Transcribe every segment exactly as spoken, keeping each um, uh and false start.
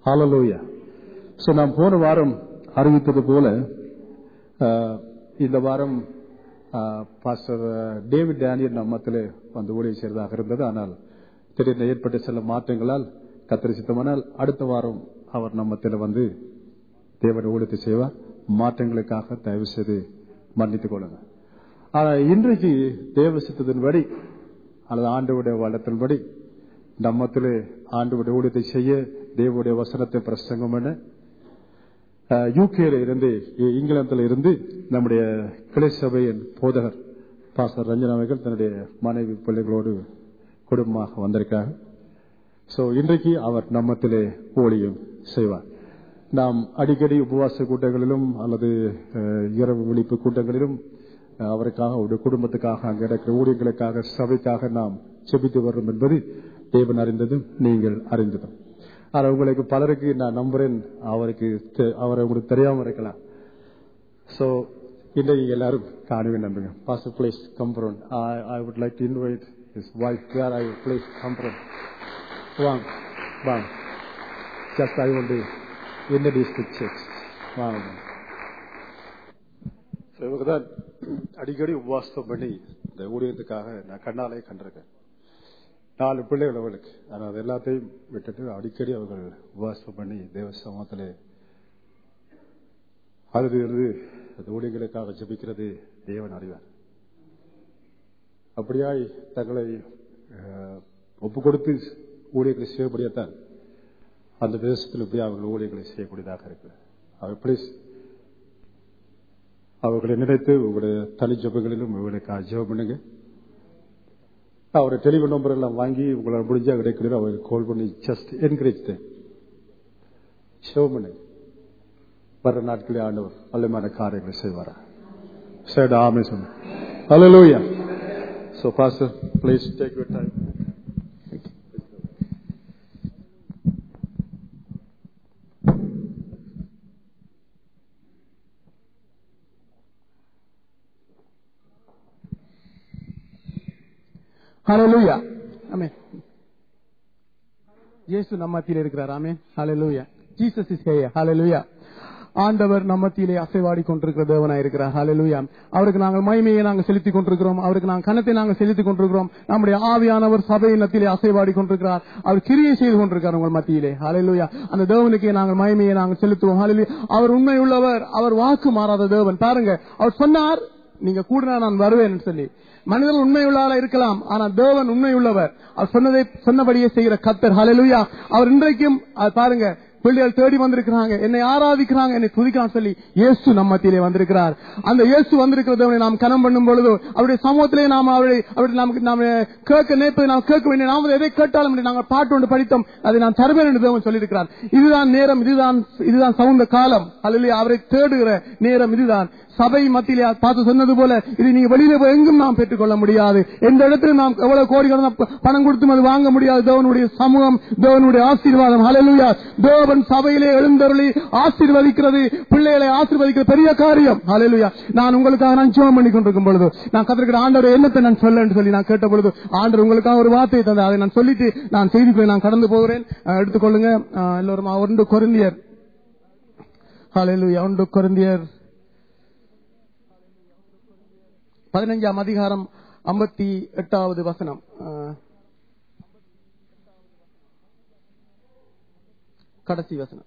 ஹல்லேலூயா. So நாம் போன வாரம் அறிவித்தது போல இந்த வாரம் பாஸ்டர் டேவிட் டேனியல் நம்மத்திலே வந்து ஊழியம் செய்வதாக இருந்தது. ஆனால் திடீர்னு ஏற்பட்ட சில மாற்றங்களால் கர்த்தர் சித்தமானால் அடுத்த வாரம் அவர் நம்மத்தில் வந்து தேவன் ஊழியத்தை செய்வார். மாற்றங்களுக்காக தயவு செய்து மன்னித்துக் கொள்ளுங்க. ஆனால் இன்றைக்கு தேவ சித்தத்தின்படி அல்லது ஆண்டவருடைய வளத்தின்படி நம்மத்திலே ஆண்டவருடைய ஊழியத்தை செய்ய தேவனுடைய வசனத்தை பிரசங்கம் பண்ண யூகேல இருந்து இங்கிலாந்துல இருந்து நம்முடைய கிளை சபையின் போதகர் பாஸ்டர் ரஞ்சன் அவர்கள் தன்னுடைய மனைவி பிள்ளைகளோடு குடும்பமாக வந்திருக்காங்க. சோ இன்றைக்கு அவர் நம்மத்திலே ஊழியம் செய்வார். நாம் அடிக்கடி உபவாச கூட்டங்களிலும் அல்லது இரவு விழிப்பு கூட்டங்களிலும் அவருக்காக அவருடைய குடும்பத்துக்காக அங்கே இருக்கிற ஊழியர்களுக்காக சபைக்காக நாம் செபித்து வரும் என்பது தேவன் அறிந்ததும் நீங்கள் அறிந்ததும். ஆனால் உங்களுக்கு பலருக்கு நான் நம்புறேன் அவருக்கு அவரை உங்களுக்கு தெரியாம இருக்கலாம். சோ இன்றைக்கு எல்லாரும் காணுவே நம்புங்க. Pastor please come front. I would like to invite his wife where I please come front. வாங்க வாங்க. Just I want to introduce the church. வாங்க. இவங்கதான் அடிக்கடி உபவாசம் பண்ணி இந்த ஊழியத்துக்காக நான் கண்ணாலே கண்டிருக்கேன். நாலு பிள்ளைகள் அவளுக்கு. ஆனால் அது எல்லாத்தையும் விட்டுட்டு அடிக்கடி அவர்கள் உபவாசம் பண்ணி தேவ சமூகத்திலே அழுது இருந்து அந்த ஊழியர்களுக்காக ஜெபிக்கிறது தேவன் அறிவார். அப்படியாய் தங்களை ஒப்பு கொடுத்து ஊழியர்களை செய்யக்கூடியத்தான் அந்த தேசத்தில் இப்படி அவர்கள் ஊழியர்களை செய்யக்கூடியதாக இருக்கு. அவர் பிளீஸ் அவர்களை நினைத்து உங்களுடைய தனி ஜெபங்களிலும் உங்களுக்காக ஜெபம் பண்ணுங்க. அவருடைய டெலிபோன் நம்பர் எல்லாம் வாங்கி உங்களால் முடிஞ்சா கிடைக்கிற அவருக்கு கால் பண்ணி ஜஸ்ட் என்கரேஜ் ஜெபம் பண்ணுங்க. வர நாட்களே ஆண்டவர் வல்லமையான காரியங்களை செய்வாரா? சரி, ஆமென் சொல்லுங்க. ஹல்லேலூயா. So pastor, please take your time. ஹல்லேலூயா. ஆமென். இயேசு நம்ம மத்தியிலே இருக்கிறார். Amen. Hallelujah. Jesus is here. Hallelujah. ஆண்டவர் நம்ம மத்தியிலே அசைவாடி கொண்டிருக்கிற தேவனாய் இருக்கிறார். ஹல்லேலூயா. அவருக்கு நாங்கள் மகிமையை நாங்கள் செலுத்திக் கொண்டிருக்கிறோம். அவருக்கு நாங்கள் கனத்தை நாங்கள் செலுத்திக் கொண்டிருக்கிறோம். நம்முடைய ஆவியானவர் சபையினத்திலே அசைவாடி கொண்டிருக்கிறார். அவர் கிரியை செய்து கொண்டிருக்கிறார் உங்கள் மத்தியிலே. ஹல்லேலூயா. அந்த தேவனுக்கே நாங்கள் மகிமையை நாங்கள் செலுத்துவோம். ஹல்லேலூயா. அவர் உண்மை உள்ளவர். அவர் வாக்கு மாறாத தேவன். பாருங்க, அவர் சொன்னார் நீங்க கூட நான் வருவேன் சொல்லி. மனிதர்கள் உண்மை உள்ளவராக இருக்கலாம், ஆனால் தேவன் உண்மை உள்ளவர். அவர் சொன்னதை சொன்னபடியே செய்கிற கர்த்தர். ஹல்லேலூயா. அவர் இன்றைக்கும் பாருங்க, பிள்ளைகள் தேடி வந்திருக்கிறாங்க, என்னை ஆராதிக்கிறாங்க, என்னை துதிக்கிறான்னு சொல்லி இயேசு நம்ம மத்தியிலே வந்திருக்கிறார். அந்த இயேசு வந்திருக்கிறதை நாம் கனம் பண்ணும் பொழுது அவருடைய சமூகத்திலே நாம் அவரை அவருடைய நமக்கு நாம் கேட்க நினைப்பதை நாம் கேட்க வேண்டிய நாம் எதை கேட்டாலும் நாங்கள் பாட்டு ஒன்று படித்தோம், அதை நான் தருவேன் என்று தேவன் சொல்லியிருக்கிறார். இதுதான் நேரம், இதுதான் இதுதான் சவுந்த காலம். ஹல்லேலூயா. அவரை தேடுகிற நேரம் இதுதான். சபை மத்தியிலே பார்த்து சொன்னது போல இது நீங்க வெளியில போய் எங்கும் நாம் பெற்றுக் கொள்ள முடியாது. எந்த இடத்துல நாம் எவ்வளவு கோடிக்கணக்கான பணம் கொடுத்தும் அது வாங்க முடியாது. தேவனுடைய சமூகம், தேவனுடைய ஆசீர்வாதம். ஹல்லேலூயா. தேவன் சபையிலே எழுந்தருளி ஆசீர்வதிக்கிறது, பிள்ளைகளை ஆசீர்வதிக்கிற பெரிய காரியம். ஹல்லேலூயா. நான் உங்களுக்காக நான் ஜெபம் பண்ணி கொண்டிருக்கும் பொழுது நான் கத்திருக்கிற ஆண்டவர் என்னத்தை நான் சொல்ல சொல்லி நான் கேட்ட பொழுது ஆண்டவர் உங்களுக்காக ஒரு வார்த்தையை தந்தார். அதை நான் சொல்லிட்டு நான் செய்திக்குள்ளே நான் கடந்து போகிறேன். எடுத்துக்கொள்ளுங்க எல்லோரும். ஒன்று கொரிந்தியர். ஹல்லேலூயா. ஒன்று கொரிந்தியர் பதினஞ்சாம் அதிகாரம் ஐம்பத்தி எட்டாவது வசனம். கடைசி வசனம்.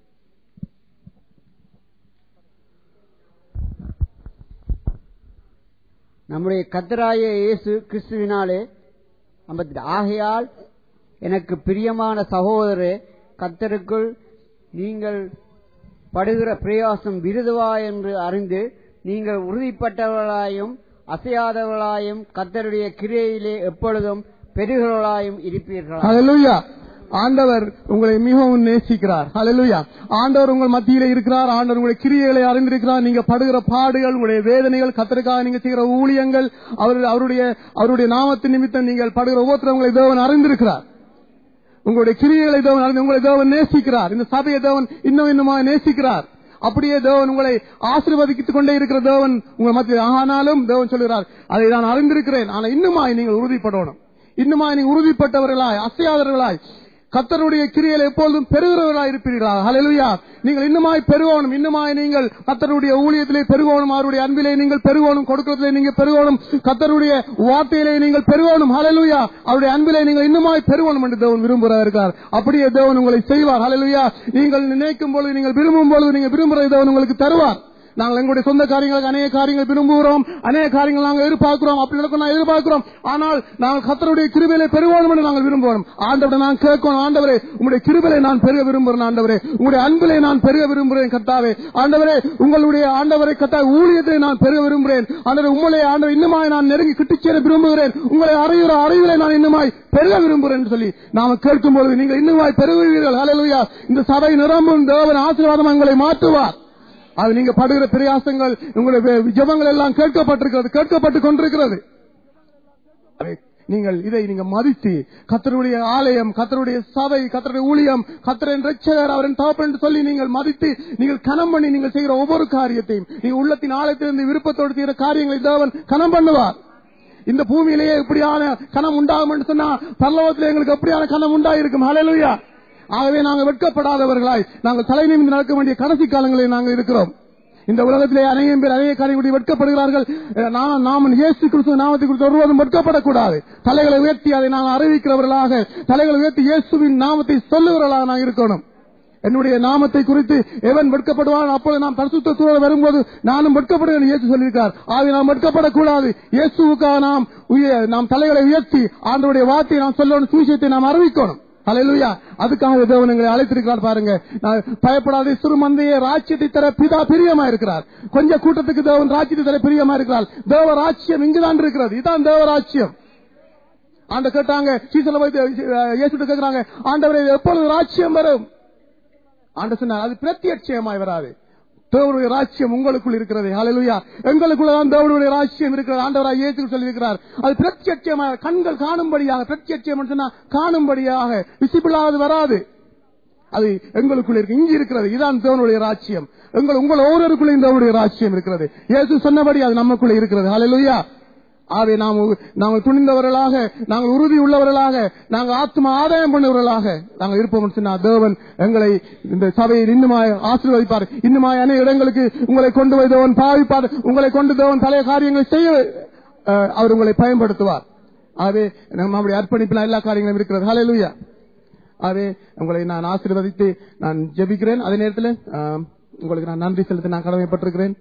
நம்முடைய கர்த்தராகிய இயேசு கிறிஸ்துவினாலே ஆகையால் எனக்கு பிரியமான சகோதரரே, கர்த்தருக்குள் நீங்கள் படுகிற பிரயாசம் விருதுவா என்று அறிந்து நீங்கள் உறுதிப்பட்டவர்களாயும் அசையாதவர்களாயும் கர்த்தருடைய கிரியையிலே எப்பொழுதும் பெருகிறவர்களாயும் இருப்பீர்கள். ஹல்லேலூயா. ஆண்டவர் உங்களை மிகவும் நேசிக்கிறார். ஹல்லேலூயா. ஆண்டவர் உங்கள் மத்தியிலே இருக்கிறார். ஆண்டவர் உங்களுடைய கிரியைகளை அறிந்திருக்கிறார். நீங்க படுகிற பாடுகள், உங்களுடைய வேதனைகள், கர்த்தருக்காக நீங்க செய்கிற ஊழியங்கள், அவருடைய அவருடைய நாமத்தின் நிமித்தம் நீங்கள் படுகிற உபத்திரவங்களை தேவன் அறிந்திருக்கிறார். உங்களுடைய கிரியைகளை தேவன் அறிந்து உங்களை தேவன் நேசிக்கிறார். இந்த சபையை தேவன் இன்னும் இன்னுமா நேசிக்கிறார். அப்படியே தேவன் உங்களை ஆசீர்வதித்துக் கொண்டே இருக்கிற தேவன் உங்கள் மத்தியில். ஆனாலும் தேவன் சொல்கிறார், அதை நான் அறிந்திருக்கிறேன், ஆனா இன்னுமாய் நீங்கள் உறுதிப்படணும். இன்னுமாய் நீங்க உறுதிப்பட்டவர்களாய், அசையாதவர்களாய், கர்த்தருடைய கிரியையில் எப்பொழுதும் பெருகிறவர்களாக இருப்பீர்களாக. ஹல்லேலூயா. நீங்கள் இன்னுமாய் பெருகணும், இன்னுமாய் நீங்கள் கர்த்தருடைய ஊழியத்திலே பெருகணும், அவருடைய அன்பிலே நீங்கள் பெருகணும், கொடுக்கிறதிலே நீங்கள் பெருகணும், கர்த்தருடைய வார்த்தையிலே நீங்கள் பெருகணும். ஹல்லேலூயா. அவருடைய அன்பிலே நீங்கள் இன்னுமாய் பெருகணும் என்று தேவன் விரும்புகிறார் இருக்கிறார். அப்படியே தேவன் உங்களை செய்வார். ஹல்லேலூயா. நீங்கள் நினைக்கும் பொழுது, நீங்கள் விரும்பும் பொழுது, நீங்கள் விரும்புகிற தேவன் உங்களுக்கு தருவார். நாங்கள் எங்களுடைய சொந்த காரியங்களுக்கு அநேக காரியங்கள் விரும்புகிறோம், அநேக காரியங்கள் நாங்கள் எதிர்பார்க்கிறோம், அப்படி நடக்கும் எதிர்பார்க்கிறோம். ஆனால் நாங்கள் கர்த்தருடைய கிருபையிலே பெருகணும் என்று நாங்கள் விரும்புகிறோம். ஆண்டவரை நான் கேட்கணும், ஆண்டவரே உங்களுடைய கிருபையிலே நான் பெருக விரும்புகிறேன், ஆண்டவரே உங்களுடைய அன்பிலே நான் பெருக விரும்புகிறேன் கர்த்தாவே, ஆண்டவரே உங்களுடைய ஆண்டவரை கர்த்தாவே ஊழியத்தை நான் பெருக விரும்புகிறேன், ஆண்டவரே உங்களுடைய ஆண்டவர் இன்னுமாய் நான் நெருங்கி கிட்டிச்சேர விரும்புகிறேன், உங்களை அறிகிற அறிவிலே நான் இன்னுமாய் பெருக விரும்புகிறேன் என்று சொல்லி நாம கேட்கும் பொழுது நீங்கள் இன்னுமாய் பெருகுவீர்கள். ஹல்லேலூயா. இந்த சபை நிரம்பும் தேவன் ஆசீர்வாதம் உங்களை மாற்றுவார். அது நீங்க படுகிற பிரயாசங்கள், உங்களுடைய ஜெபங்கள் எல்லாம் கேட்கப்பட்டிருக்கிறது, கேட்கப்பட்டுக் கொண்டிருக்கிறது. நீங்கள் இதை நீங்க மதித்து கர்த்தருடைய ஆலயம், கர்த்தருடைய சபை, கர்த்தருடைய ஊழியம், கர்த்தரின் ரட்சகர், அவரின் தகப்பன் என்று சொல்லி நீங்கள் மதித்து நீங்கள் கனம் பண்ணி நீங்கள் செய்கிற ஒவ்வொரு காரியத்தையும் நீங்கள் உள்ளத்தின் ஆழத்திலிருந்து விருப்பத்தோடு செய்கிற காரியங்களை தேவன் கனம் பண்ணுவார். இந்த பூமியிலேயே இப்படியான கனம் உண்டாகும் என்று சொன்னா பரலோகத்திலே எங்களுக்கு எப்படியான கனம் உண்டாயிருக்கும். ஹல்லேலூயா. ஆகவே நாங்கள் வெட்கப்படாதவர்களாய் நாங்கள் தலை நிமிர்ந்து நடக்க வேண்டிய கடைசி காலங்களில் நாங்கள் இருக்கிறோம். இந்த உலகத்திலே அநேகம் பேர் அநேக காரியங்களை வெட்கப்படுகிறார்கள். நாம் இயேசு கிறிஸ்து நாமத்தை குறித்து ஒருவரும் வெட்கப்படக்கூடாது. தலைகளை உயர்த்தி அதை நாங்கள் அறிவிக்கிறவர்களாக, தலைகளை உயர்த்தி இயேசுவின் நாமத்தை சொல்லுகிறவர்களாக நாங்கள் இருக்கணும். என்னுடைய நாமத்தை குறித்து எவன் வெட்கப்படுவான், அப்போது நாம் பரிசுத்த சூழல் வரும்போது நானும் வெட்கப்படுகிறேன் இயேசு சொல்லியிருக்கார். ஆகவே நாம் வெட்கப்படக்கூடாது. இயேசுவுக்காக நாம் நாம் தலைகளை உயர்த்தி ஆண்டவருடைய வார்த்தையை நாம் சொல்லணும், சுவிசேஷத்தை நாம் அறிவிக்கணும். ஹல்லேலூயா. அதுக்காக தேவன் எங்களை அழைத்திருக்கிறார். பாருங்க, பயப்படாத சிறு மந்தையே ராஜ்யத்தை தர பிதா பிரியமா இருக்கிறார். கொஞ்ச கூட்டத்துக்கு தேவன் ராஜ்யத்தை தர பிரியமா இருக்கிறார். தேவ ராஜ்யம் இங்குதான் இருக்கிறது. இதுதான் தேவ ராஜ்யம். ஆண்ட கேட்டாங்க, சீசல இயேசுட்ட கேட்கிறாங்க, ஆண்டவரே எப்பொழுது ராஜ்யம் வரும்? ஆண்ட சொன்னார், அது பிரத்யட்சயமாய் வராது. தேவனுடைய ராஜ்யம் உங்களுக்குள் இருக்கிறது. ஹல்லேலூயா. எங்களுக்குள்ளதான் தேவனுடைய ராஜ்யம் இருக்கிறது. ஆண்டவராய் இயேசு சொல்லி இருக்கிறார். அது பிரத்யட்சமாக கண்கள் காணும்படியாக, பிரத்யட்சம் சொன்னா காணும்படியாக, விசிபிளாவது வராது. அது எங்களுக்குள்ள இருக்கு, இங்க இருக்கிறது. இதுதான் தேவனுடைய ராஜ்யம். எங்கள் உங்கள் ஒவ்வொருக்குள்ள தேவனுடைய ராஜ்யம் இருக்கிறது. இயேசு சொன்னபடி அது நமக்குள்ள இருக்கிறது. ஹல்லேலூயா. ஆகவே நாம் நாங்கள் துணிந்தவர்களாக, நாங்கள் உறுதி உள்ளவர்களாக, நாங்கள் ஆத்மா ஆதாயம் பண்ணவர்களாக நாங்கள் இருப்போம் சொன்னா தேவன் எங்களை இந்த சபையில் இன்னுமாய் ஆசீர்வதிப்பார். இன்னுமாய் அநேக இடங்களுக்கு உங்களை கொண்டு போய் தேவன் பாவிப்பார். உங்களை கொண்டு தேவன் பழைய காரியங்களை செய்ய அவர் உங்களை பயன்படுத்துவார். ஆகவே நம்முடைய அர்ப்பணிப்பில் எல்லா காரியங்களும் இருக்கிறது. ஹல்லேலூயா. ஆகவே உங்களை நான் ஆசீர்வதித்து நான் ஜெபிக்கிறேன். அதே நேரத்தில் உங்களுக்கு நான் நன்றி செலுத்த நான் கடமைப்பட்டிருக்கிறேன்.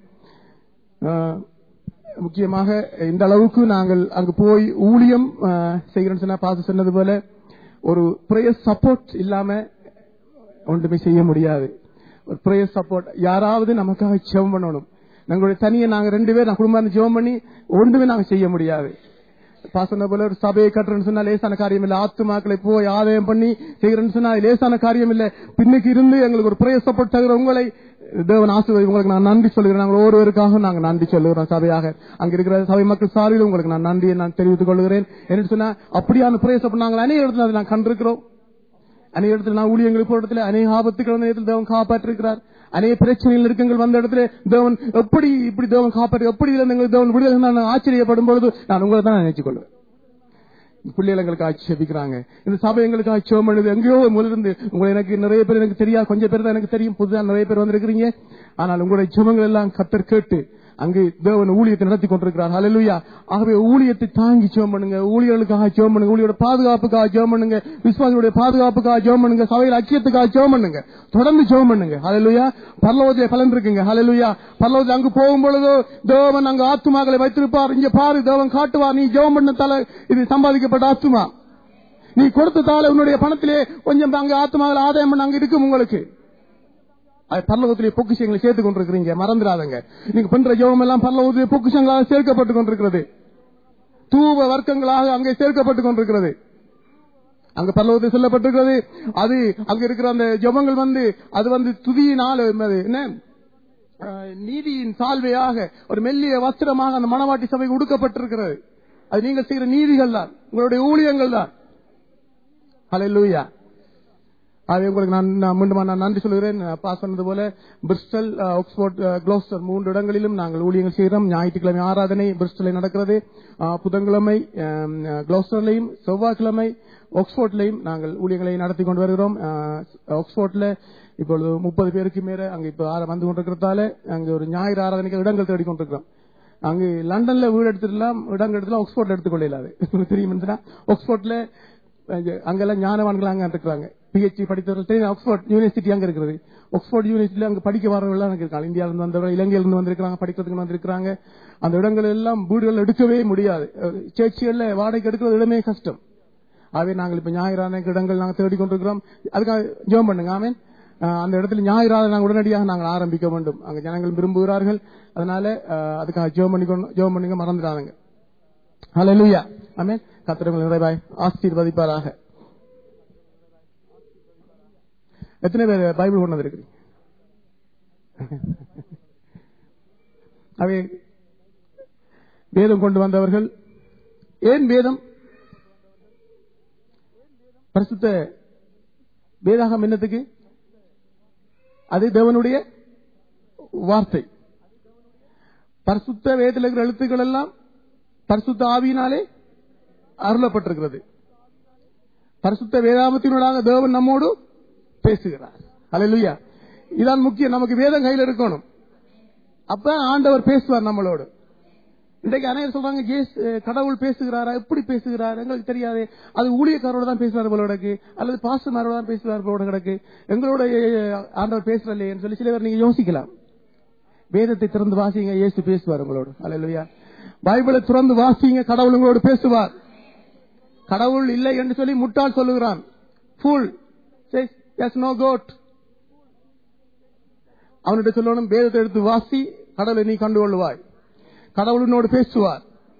முக்கியமாக இந்த அளவுக்கு நாங்கள் அங்கு போய் ஊழியம் செய்கிறோம் சொன்னா பார்த்து சொன்னது போல ஒரு பிரேயர் சப்போர்ட் இல்லாம ஒன்றுமே செய்ய முடியாது. ஒரு பிரேயர் சப்போர்ட் யாராவது நமக்காக ஜெபம் பண்ணணும். எங்களுடைய தனியை நாங்க ரெண்டு பேர் குடும்பம் ஜெபம் பண்ணி ஒன்றுமே நாங்க செய்ய முடியாது. பாசன போல ஒரு சபையை கட்டுறேன்னு சொன்னா லேசான காரியம் இல்ல. ஆத்துமாக்களை போய் ஆதாயம் பண்ணி செய்கிறேன்னு சொன்னா லேசான காரியம் இல்ல. பின்னுக்கு இருந்து எங்களுக்கு ஒரு பிரேயர் சப்போர்ட் தகுற உங்களை தேவன் ஆசீர்வதி. உங்களுக்கு நான் நன்றி சொல்லுகிறேன். நாங்கள் ஒவ்வொருவருக்காக நாங்கள் நன்றி சொல்லுகிறோம். சபையாக அங்க இருக்கிற சபை மக்கள் சார்பில் உங்களுக்கு நான் நன்றியை நான் தெரிவித்துக் கொள்கிறேன். என்ன சொன்னா அப்படியான பிரேசப்ப நாங்கள் அநேக இடத்துல அதை நான் கண்டிருக்கிறோம். அநேக இடத்துல நான் ஊழியங்களுக்கு போற இடத்துல அநேக ஆபத்துக்கள் வந்த இடத்துல தேவன் காப்பாற்றிருக்கிறார். அநேக பிரச்சனைகள் நெருக்கங்கள் வந்த இடத்துல தேவன் எப்படி இப்படி தேவன் காப்பாற்றி எப்படி தேவன் விடுதலை நான் ஆச்சரியப்படும் பொழுது நான் உங்களை தான் நினைச்சுக் கொள்வேன். பிள்ளைகள் எங்களுக்கு ஆட்சேபிக்கிறாங்க. இந்த சபை எங்களுக்கு ஆட்சேபம் பண்ணுது. எங்கேயோ முதலிருந்து உங்களை எனக்கு நிறைய பேர் எனக்கு தெரியாது, கொஞ்சம் பேர் தான் எனக்கு தெரியும். புதுதான் நிறைய பேர் வந்திருக்கிறீங்க. ஆனால் உங்களுடைய ஜெபங்கள் எல்லாம் கர்த்தர் கேட்டு அங்கு தேவன் ஊழியத்தை நடத்தி கொண்டிருக்கிறார். ஹல்லேலூயா. ஆகவே ஊழியத்தை தாங்கி ஜெபம் பண்ணுங்க. ஊழியர்களுக்காக ஜெபம் பண்ணுங்க. ஊழியோட பாதுகாப்புக்காக ஜெபம் பண்ணுங்க. விசுவாசிகளுடைய பாதுகாப்புக்காக ஜெபம் பண்ணுங்க. சபையில் ஐக்கியத்துக்காக ஜெபம் பண்ணுங்க. தொடர்ந்து ஜெபம் பண்ணுங்க. ஹல்லேலூயா. பரலோகத்திலே பலன் இருக்குங்க. ஹல்லேலூயா. பரலோகத்தில் அங்கு போகும் பொழுது தேவன் அங்கு ஆத்துமாக்களை வைத்திருப்பார். இங்க பாரு தேவன் காட்டுவார். நீ ஜெபம் பண்ண தலை இது சம்பாதிக்கப்பட்ட ஆத்துமா, நீ கொடுத்த தாள உன்னுடைய பணத்திலே கொஞ்சம் அங்க ஆத்துமாக்களை ஆதாயம் பண்ண அங்க இருக்கும். உங்களுக்கு பரலோகத்திலே பொக்கிஷங்களை சேர்த்துக் கொண்டிருக்கிறீங்க, மறந்துடாதங்க. நீங்க பண்ற ஜெபம் எல்லாம் பரலோகத்திலே பொக்கிஷங்களாக சேர்க்கப்பட்டுக் கொண்டிருக்கிறது. தூவ வர்க்கங்களாக அங்கே சேர்க்கப்பட்டுக் கொண்டிருக்கிறது. அங்க பரலோகத்தில் சொல்லப்பட்டிருக்கிறது. அது அங்க இருக்கிற அந்த ஜெபங்கள் வந்து அது வந்து துதியினால் என்ன நீதியின் சால்வையாக ஒரு மெல்லிய வஸ்திரமாக அந்த மணவாட்டி சபை உடுக்கப்பட்டிருக்கிறது. அது நீங்கள் செய்கிற நீதிகள் தான், உங்களுடைய ஊழியங்கள் தான். ஹல்லேலூயா. ஆகவே உங்களுக்கு நான் நான் மீண்டும் நான் நன்றி சொல்கிறேன். பாஸ் சொன்னது போல பிரிஸ்டல், ஆக்ஸ்போர்ட், குளோஸ்டர் மூன்று இடங்களிலும் நாங்கள் ஊழியங்கள் செய்கிறோம். ஞாயிற்றுக்கிழமை ஆராதனை பிரிஸ்டலில் நடக்கிறது, புதன்கிழமை குளோஸ்டர்லையும், செவ்வாய்க்கிழமை ஆக்ஸ்போர்ட்லையும் நாங்கள் ஊழியங்களை நடத்தி கொண்டு வருகிறோம். ஆக்ஸ்போர்ட்ல இப்பொழுது முப்பது பேருக்கு மேல அங்க இப்ப வந்து கொண்டிருக்கிறதால அங்க ஒரு ஞாயிறு ஆராதனைக்கு இடங்கள் தேடி கொண்டிருக்கிறோம். அங்கு லண்டன்ல வீடு எடுத்துடலாம், இடங்கள் எடுத்துலாம், ஆக்ஸ்போர்ட்ல எடுத்துக்கொள்ளலாது. தெரியும், ஆக்ஸ்போர்ட்ல அங்கெல்லாம் ஞானவான்கள் அங்க இருக்கிறாங்க. பிஹெச்டி படித்தவர்கள் ஆக்ஸ்போர்ட் யூனிவர்சிட்டி அங்க இருக்கிறது. ஆக்ஸ்போர்ட் யூனிவர்சிட்டியில அங்க படிக்க வரவர்கள் அங்க இருக்காங்க. இந்தியாவில இருந்து வந்தவர்கள், இலங்கையில இருந்து வந்திருக்காங்க, படிக்கிறதுக்கு வந்திருக்காங்க. அந்த இடங்கள் எல்லாம் வீடுகள் எடுக்கவே முடியாது. சேர்ச்சிகள்ல வாடகை எடுக்கிறது இடமே கஷ்டம். ஆகவே நாங்கள் இப்ப ஞாயிறான இடங்கள் நாங்கள் தேடி கொண்டிருக்கிறோம். அதுக்காக ஜெபம் பண்ணுங்க. ஆமென். அந்த இடத்துல ஞாயிறாக நாங்கள் உடனடியாக நாங்கள் ஆரம்பிக்க வேண்டும். அங்க ஜனங்கள் விரும்புகிறார்கள். அதனால அதுக்காக ஜெபம் பண்ணிக்கணும். ஜெபம் பண்ணுங்க, மறந்துடாதுங்க. ஹல்லேலூயா. ஆமென். கர்த்தர் நிறைவாய் ஆசீர்வதிப்பாராக. எத்தனை பேர் பைபிள் கொண்டு வந்திருக்கிறீங்க? அவை வேதம் கொண்டு வந்தவர்கள். ஏன் வேதம்? பரிசுத்த வேதாகம் என்னத்துக்கு? அது தேவனுடைய வார்த்தை. பரிசுத்த வேதத்தில் இருக்கிற எழுத்துக்கள் எல்லாம் பரிசுத்த ஆவியினாலே அருளப்பட்டிருக்கிறது. பரிசுத்த வேதாமத்தினூடாக தேவன் நம்மோடு பேசுகிறார். ஹல்லேலூயா. இதான் முக்கியம். நமக்கு வேதம் கையில் இருக்கணும். அப்ப ஆண்டவர் பேசுவார் நம்மளோடு. இன்றைக்கு அனைவரும் சொல்றாங்க, கடவுள் பேசுகிறாரா? எப்படி பேசுகிறார் எங்களுக்கு தெரியாது. அது ஊழியக்காரோட தான் பேசுவார் போல கிடக்கு, அல்லது பாஸ்டர்மாரோட தான் பேசுவார் போல கிடக்கு, எங்களோட ஆண்டவர் பேசுறல்லைன்னு சொல்லி சில பேர் நீங்க யோசிக்கலாம். வேதத்தை திறந்து வாசிங்க, இயேசு பேசுவார் உங்களோடு. அல்லேலூயா. பைபிளை திறந்து வாசிங்க, கடவுள் உங்களோடு பேசுவார். கடவுள் இல்லை என்று சொல்லி முட்டாள் சொல்லுகிறான். Fool says yes no goat. அவனுடைய சொல்லணும், வேதத்தை எடுத்து வாசி, கடவுளை நீ கண்டுகொள்வாய், கடவுளோடு பேசுவார்.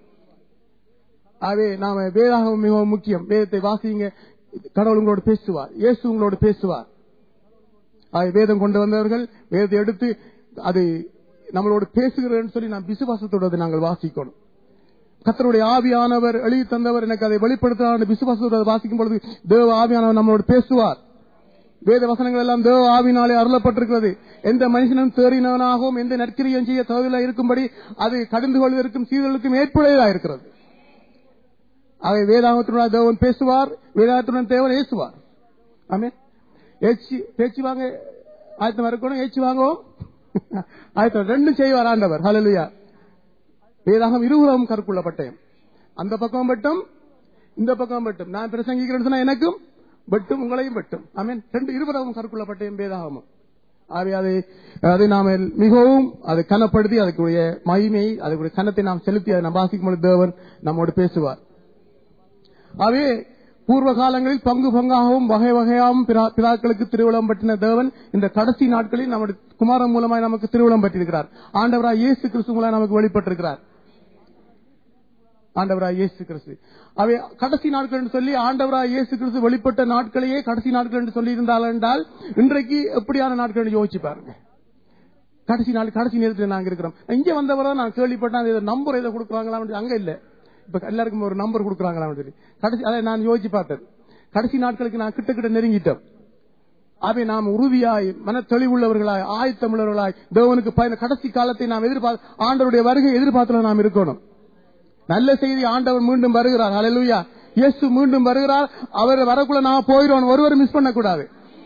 ஆகவே நாம வேதாகம் மிகவும் முக்கியம். வேதத்தை வாசிங்க, கடவுள் உங்களோடு பேசுவார், இயேசு உங்களோடு பேசுவார். ஆகவே வேதம் கொண்டு வந்தவர்கள் வேதத்தை எடுத்து அது நம்மளோடு பேசுகிறேன்னு சொல்லி நாம் விசுவாசத்தோடு நாங்கள் வாசிக்கணும். கர்த்தருடைய ஆவியானவர் எழுதி தந்தவர் எனக்கு அதை வெளிப்படுத்த விசுவாசத்தோடு வாசிக்கும் பொழுது தேவ ஆவியானவர் நம்மளோடு பேசுவார். வேத வசனங்கள் எல்லாம் தேவ ஆவினாலே அருளப்பட்டிருக்கிறது. எந்த மனுஷனும் தேறினவனாகவும் எந்த நற்கிரியம் செய்ய தகுதியில இருக்கும்படி அது கடந்து கொள்வதற்கும் சீர்களுக்கும் ஏற்புடையதா இருக்கிறது. அவை வேதாகத்துடன் தேவன் பேசுவார், வேதாகத்துடன் தேவன் ஏசுவார். ஆமே. பேச்சு வாங்க ஆயத்தம் இருக்கணும், ஏச்சு வாங்கவும் ஆயத்தம், ரெண்டும் செய்வார் ஆண்டவர். ஹல்லேலூயா. வேதாகம் இருபுறம் கற்குள்ளப்பட்டேன். அந்த பக்கம் மட்டும் இந்த பக்கம் மட்டும் நான் பிரசங்கிக்கிறேன்னு சொன்னா எனக்கும் வெட்டும் உங்களையும் வெட்டும். ஆமென். ரெண்டு இருபுறமும் கற்குள்ளப்பட்டேன் வேதாகமும். ஆகவே அதை அதை நாம் மிகவும் அதை கனப்படுத்தி அதுக்குரிய மகிமையை அதுக்குரிய கனத்தை நாம் செலுத்தி அதை நாம் வாசிக்கும் பொழுது தேவன் நம்மோடு பேசுவார். ஆகவே பூர்வ காலங்களில் பங்கு பங்காகவும் வகை வகையாகவும் பிதாக்களுக்கு திருவிழம் பற்றின தேவன் இந்த கடைசி நாட்களில் நம்முடைய குமாரன் மூலமாய் நமக்கு திருவிழம் பற்றியிருக்கிறார். ஆண்டவராய் இயேசு கிறிஸ்து மூலம் நமக்கு வெளிப்பட்டிருக்கிறார். ஆண்டவராய் இயேசு கிறிஸ்து அவை கடைசி நாட்கள் என்று சொல்லி ஆண்டவராய் இயேசு கிறிஸ்து வெளிப்பட்ட நாட்களையே கடைசி நாட்கள் என்று சொல்லி இருந்தால் என்றால் இன்றைக்கு எப்படியான நாட்கள் யோசிச்சு பாருங்க. கடைசி நாள் கடைசி நேரத்தில் நாங்க இருக்கிறோம். இங்க வந்தவரை நான் கேள்விப்பட்டேன், நம்பர் ஏதோ கொடுக்குறாங்களா அங்க இல்ல, இப்ப எல்லாருக்கும் ஒரு நம்பர் கொடுக்குறாங்களா சொல்லி கடைசி அதை நான் யோசிச்சு பார்த்தேன். கடைசி நாட்களுக்கு நான் கிட்ட கிட்ட நெருங்கிட்டோம். அவை நாம் உறுதியாய் மன தெளிவுள்ளவர்களாய் ஆயத்தமுள்ளவர்களாய் தேவனுக்கு பயண கடைசி காலத்தை நாம் எதிர்பார்த்து ஆண்டவருடைய வருகை எதிர்பார்த்துல நாம் இருக்கணும். நல்ல செய்தி, ஆண்டவர் மீண்டும் வருகிறார். ஹல்லேலூயா. இயேசு மீண்டும் வருகிறார். அவர் வரக்குள்ள நாம் போயிடும், ஒருவரும் மிஸ் பண்ண கூடாது.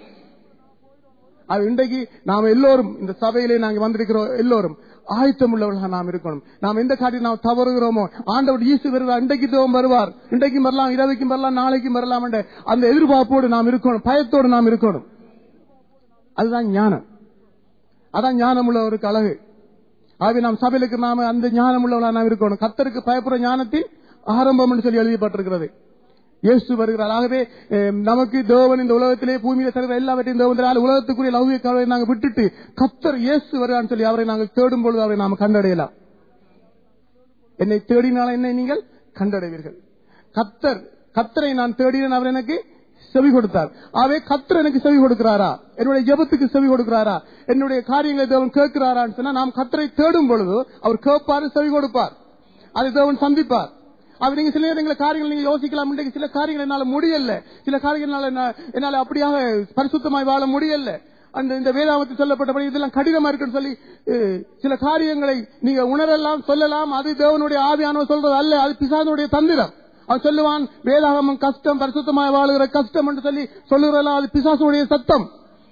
அது இன்றைக்கு நாம் எல்லோரும் இந்த சபையிலே நாங்கள் வந்திருக்கிறோம், எல்லோரும் ஆயத்தம் உள்ளவர்களாக நாம் இருக்கணும். நாம் எந்த காரியம் நாம் தவறுகிறோமோ ஆண்டவர் இயேசு வருவார், இன்றைக்கு தேவன் வருவார், இன்றைக்கும் வரலாம், இரவைக்கும் வரலாம், நாளைக்கும் வரலாம் என்ற அந்த எதிர்பார்ப்போடு நாம் இருக்கணும், பயத்தோடு நாம் இருக்கணும். அதுதான் ஞானம். அதான் ஞானம் உள்ளவருக்கு அழகு. ஆகவே நாம் சபையிலுக்கு நாம அந்த ஞானம் உள்ளவர்களாக நாம் இருக்கணும். கர்த்தருக்கு பயப்படுற ஞானத்தின் ஆரம்பம் என்று சொல்லி எழுதப்பட்டிருக்கிறது. இயேசு வருகிறார். ஆகவே நமக்கு தேவன் இந்த உலகத்திலே பூமியில தருகிற எல்லாவற்றையும் தேவன் உலகத்துக்குரிய லௌகிக கவலை நாங்கள் விட்டுட்டு கர்த்தர் இயேசு வருகிறான்னு சொல்லி அவரை நாங்கள் தேடும் பொழுது அவரை நாம் கண்டடையலாம். என்னை தேடினால என்னை நீங்கள் கண்டடைவீர்கள். கர்த்தர் கர்த்தரை நான் தேடினேன், அவர் எனக்கு செவி கொடுத்தார். ஆகவே கர்த்தர் எனக்கு செவி கொடுக்கிறாரா, என்னுடைய ஜெபத்துக்கு செவி கொடுக்கிறாரா, என்னுடைய காரியங்களை தேவன் கேட்கிறாரான்னு சொன்னா நாம் கர்த்தரை தேடும் பொழுது அவர் கேட்பாரு, செவி கொடுப்பார், அதை தேவன் சந்திப்பார். அப்ப நீங்க சில நேரங்கள காரியங்கள் நீங்க யோசிக்கலாம், இன்றைக்கு சில காரியங்கள் என்னால முடியல, சில காரியங்களால என்னால அப்படியாக பரிசுத்தமாய் வாழ முடியல, அந்த இந்த வேதாகமத்தில் சொல்லப்பட்டபடி இதெல்லாம் கடினமா இருக்குன்னு சொல்லி சில காரியங்களை நீங்க உணரலாம், சொல்லலாம். அது தேவனுடைய ஆவியானவர் சொல்றது அல்ல, அது பிசாசுடைய தந்திரம். அது சொல்லுவான் வேதாகமம் கஷ்டம், பரிசுத்தமாய் வாழுகிற கஷ்டம் என்று சொல்லி சொல்லுறலாம், அது பிசாசுடைய சத்தம்.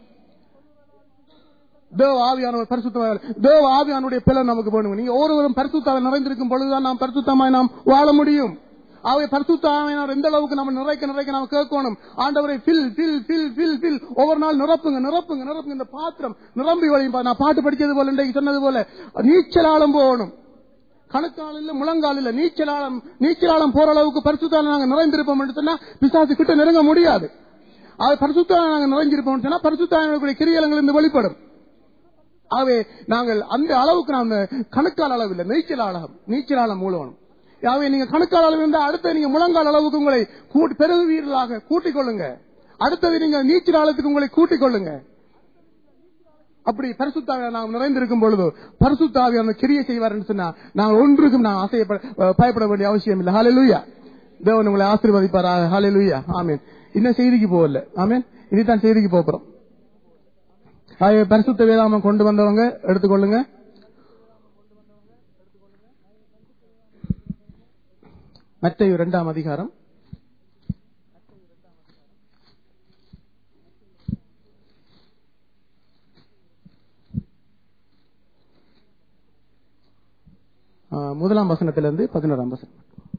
தேவ ஆவியானவர் பரிசுத்தமாய் தேவ ஆவியானுடைய பிள்ளை நமக்கு வேணும். நீங்க ஒருவரும் பரிசுத்தாவை நிறைந்திருக்கும் பொழுதுதான் நாம் பரிசுத்தமாய் நாம் வாழ முடியும். அவை பரிசுத்தாவியானவர் எந்த அளவுக்கு நம்ம நிறைக்க நிறைக்க நம்ம கேட்கணும். ஆண்டவரை fill fill fill fill fill ஒவ்வொரு நாள் நிரப்புங்க நிரப்புங்க நிரப்புங்க. இந்த பாத்திரம் நிரம்பி வழியும். நான் பாட்டு படிச்சது போல இன்றைக்கு சொன்னது போல நீச்சலாலம் போகணும். கணக்கால் இல்ல முழங்கால் இல்ல, நீச்சலாலம் நீச்சலாலம் போற அளவுக்கு பரிசுத்தால நாங்க நிறைந்திருப்போம் என்று சொன்னா பிசாசு கிட்ட நெருங்க முடியாது. அது பரிசுத்தால நாங்க நிறைஞ்சிருப்போம் சொன்னா பரிசுத்தாவினுடைய கிரியைகள் இருந்து வெளிப்படும். ஆகவே நாங்கள் அந்த அளவுக்கு நாம் கணக்கால் அளவு இல்லை, நீச்சல் ஆழம் நீச்சலாலம் மூலவனும். ஆகவே நீங்க கணக்கால் அளவு இருந்தா அடுத்த நீங்க முழங்கால் அளவுக்கு உங்களை பெருவீரலாக கூட்டிக் கொள்ளுங்க. அடுத்தது நீங்க நீச்சல் ஆழத்துக்கு உங்களை கூட்டிக் கொள்ளுங்க. அப்படி பரிசுத்தாவியாக நாம் நிறைந்திருக்கும் பொழுது பரிசுத்தாவியாக அந்த கிரியை செய்வார் என்று சொன்னா நாங்கள் ஒன்றுக்கும் நான் ஆசைப்பட பயப்பட வேண்டிய அவசியம் இல்லை. ஹல்லேலூயா. தேவன் உங்களை ஆசீர்வதிப்பாராக. ஹல்லேலூயா. ஆமென். இன்னும் செய்திக்கு போகல. ஆமென். இதுதான் செய்திக்கு போறோம். பரிசுத்த வேதாகமம் கொண்டு வந்தவங்க எடுத்துக்கொள்ளுங்க. மத்தேயு இரண்டாம் அதிகாரம் முதலாம் வசனத்திலிருந்து பதினோராம் வசனம்.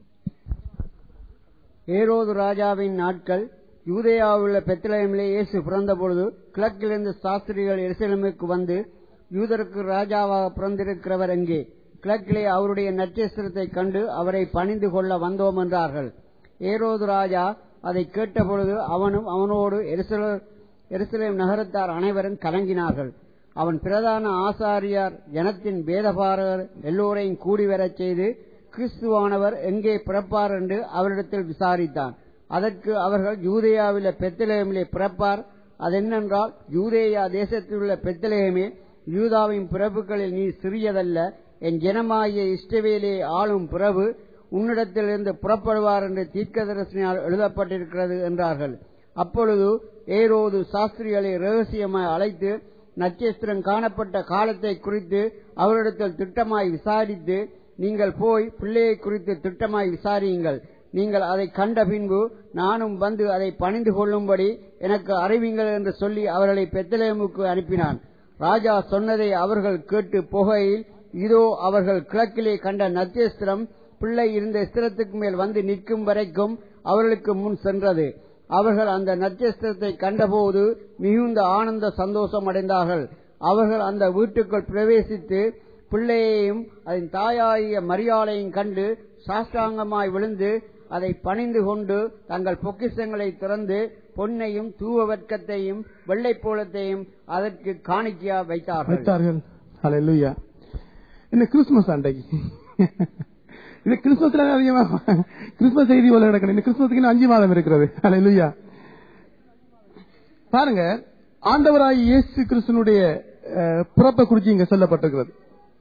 ஏரோது ராஜாவின் நாட்கள், யூதேயாவில் உள்ள பெத்லகேமிலே இயேசு பிறந்த பொழுது கிழக்கிலிருந்து சாஸ்திரிகள் எருசலேமுக்கு வந்து, யூதருக்கு ராஜாவாக பிறந்திருக்கிறவர் எங்கே? கிழக்கிலே அவருடைய நட்சத்திரத்தை கண்டு அவரை பணிந்து கொள்ள வந்தோம் என்றார்கள். ஏரோது ராஜா அதை கேட்டபொழுது அவனும் அவனோடு எருசலேம் நகரத்தார் அனைவரும் கலங்கினார்கள். அவன் பிரதான ஆசாரியார் ஜனத்தின் வேதபாரகர் எல்லோரையும் கூடி வரச் செய்து கிறிஸ்துவானவர் எங்கே பிறப்பார் என்று அவரிடத்தில் விசாரித்தான். அதற்கு அவர்கள் யூதேயாவில பெத்லகேமிலே பிறப்பார். அதென்னென்றால், யூதேயா தேசத்தில் உள்ள பெத்லகேமே, யூதாவின் பிறப்புகளில் நீ சிறியதல்ல, என் ஜனமாகிய இஸ்ரவேலே ஆளும் பிறவு உன்னிடத்திலிருந்து புறப்படுவார் என்று தீர்க்கதரிசனியால் எழுதப்பட்டிருக்கிறது என்றார்கள். அப்பொழுது ஏரோது சாஸ்திரிகளை ரகசியமாய் அழைத்து நட்சத்திரம் காணப்பட்ட காலத்தை குறித்து அவரிடத்தில் திட்டமாய் விசாரித்து, நீங்கள் போய் பிள்ளையை குறித்து திட்டமாய் விசாரியுங்கள், நீங்கள் அதை கண்ட பின்பு நானும் வந்து அதை பணிந்து கொள்ளும்படி எனக்கு அறிவிங்கள் என்று சொல்லி அவர்களை பெத்லகேமுக்கு அனுப்பினான். ராஜா சொன்னதை அவர்கள் கேட்டு போகையில், இதோ அவர்கள் கிழக்கிலே கண்ட நட்சத்திரம் பிள்ளை இருந்த ஸ்திரத்துக்கு மேல் வந்து நிற்கும் வரைக்கும் அவர்களுக்கு முன் சென்றது. அவர்கள் அந்த நட்சத்திரத்தை கண்டபோது மிகுந்த ஆனந்த சந்தோஷம் அடைந்தார்கள். அவர்கள் அந்த வீட்டுக்குள் பிரவேசித்து பிள்ளையையும் அதன் தாயாகிய மரியாளையும் கண்டு சாஷ்டாங்கமாய் விழுந்து அதை பணிந்து கொண்டு தங்கள் பொக்கிஷங்களை திறந்து பொன்னையும் தூவவர்க்கத்தையும் வெள்ளைப்போளத்தையும் அதற்கு காணிக்கையா வைத்தார்கள். ஹல்லேலூயா. இந்த கிறிஸ்துமஸ் அன்றைக்கு இது கிறிஸ்துமஸ்ல அதிகமா கிறிஸ்துமஸ் செய்தி போல நடக்கணும். இந்த கிறிஸ்துமஸுக்கு அஞ்சு மாதம் இருக்கிறது. ஹல்லேலூயா. பாருங்க, ஆண்டவராய் இயேசு கிறிஸ்துனுடைய பிறப்பை குறித்து இங்க சொல்லப்பட்டிருக்கிறது.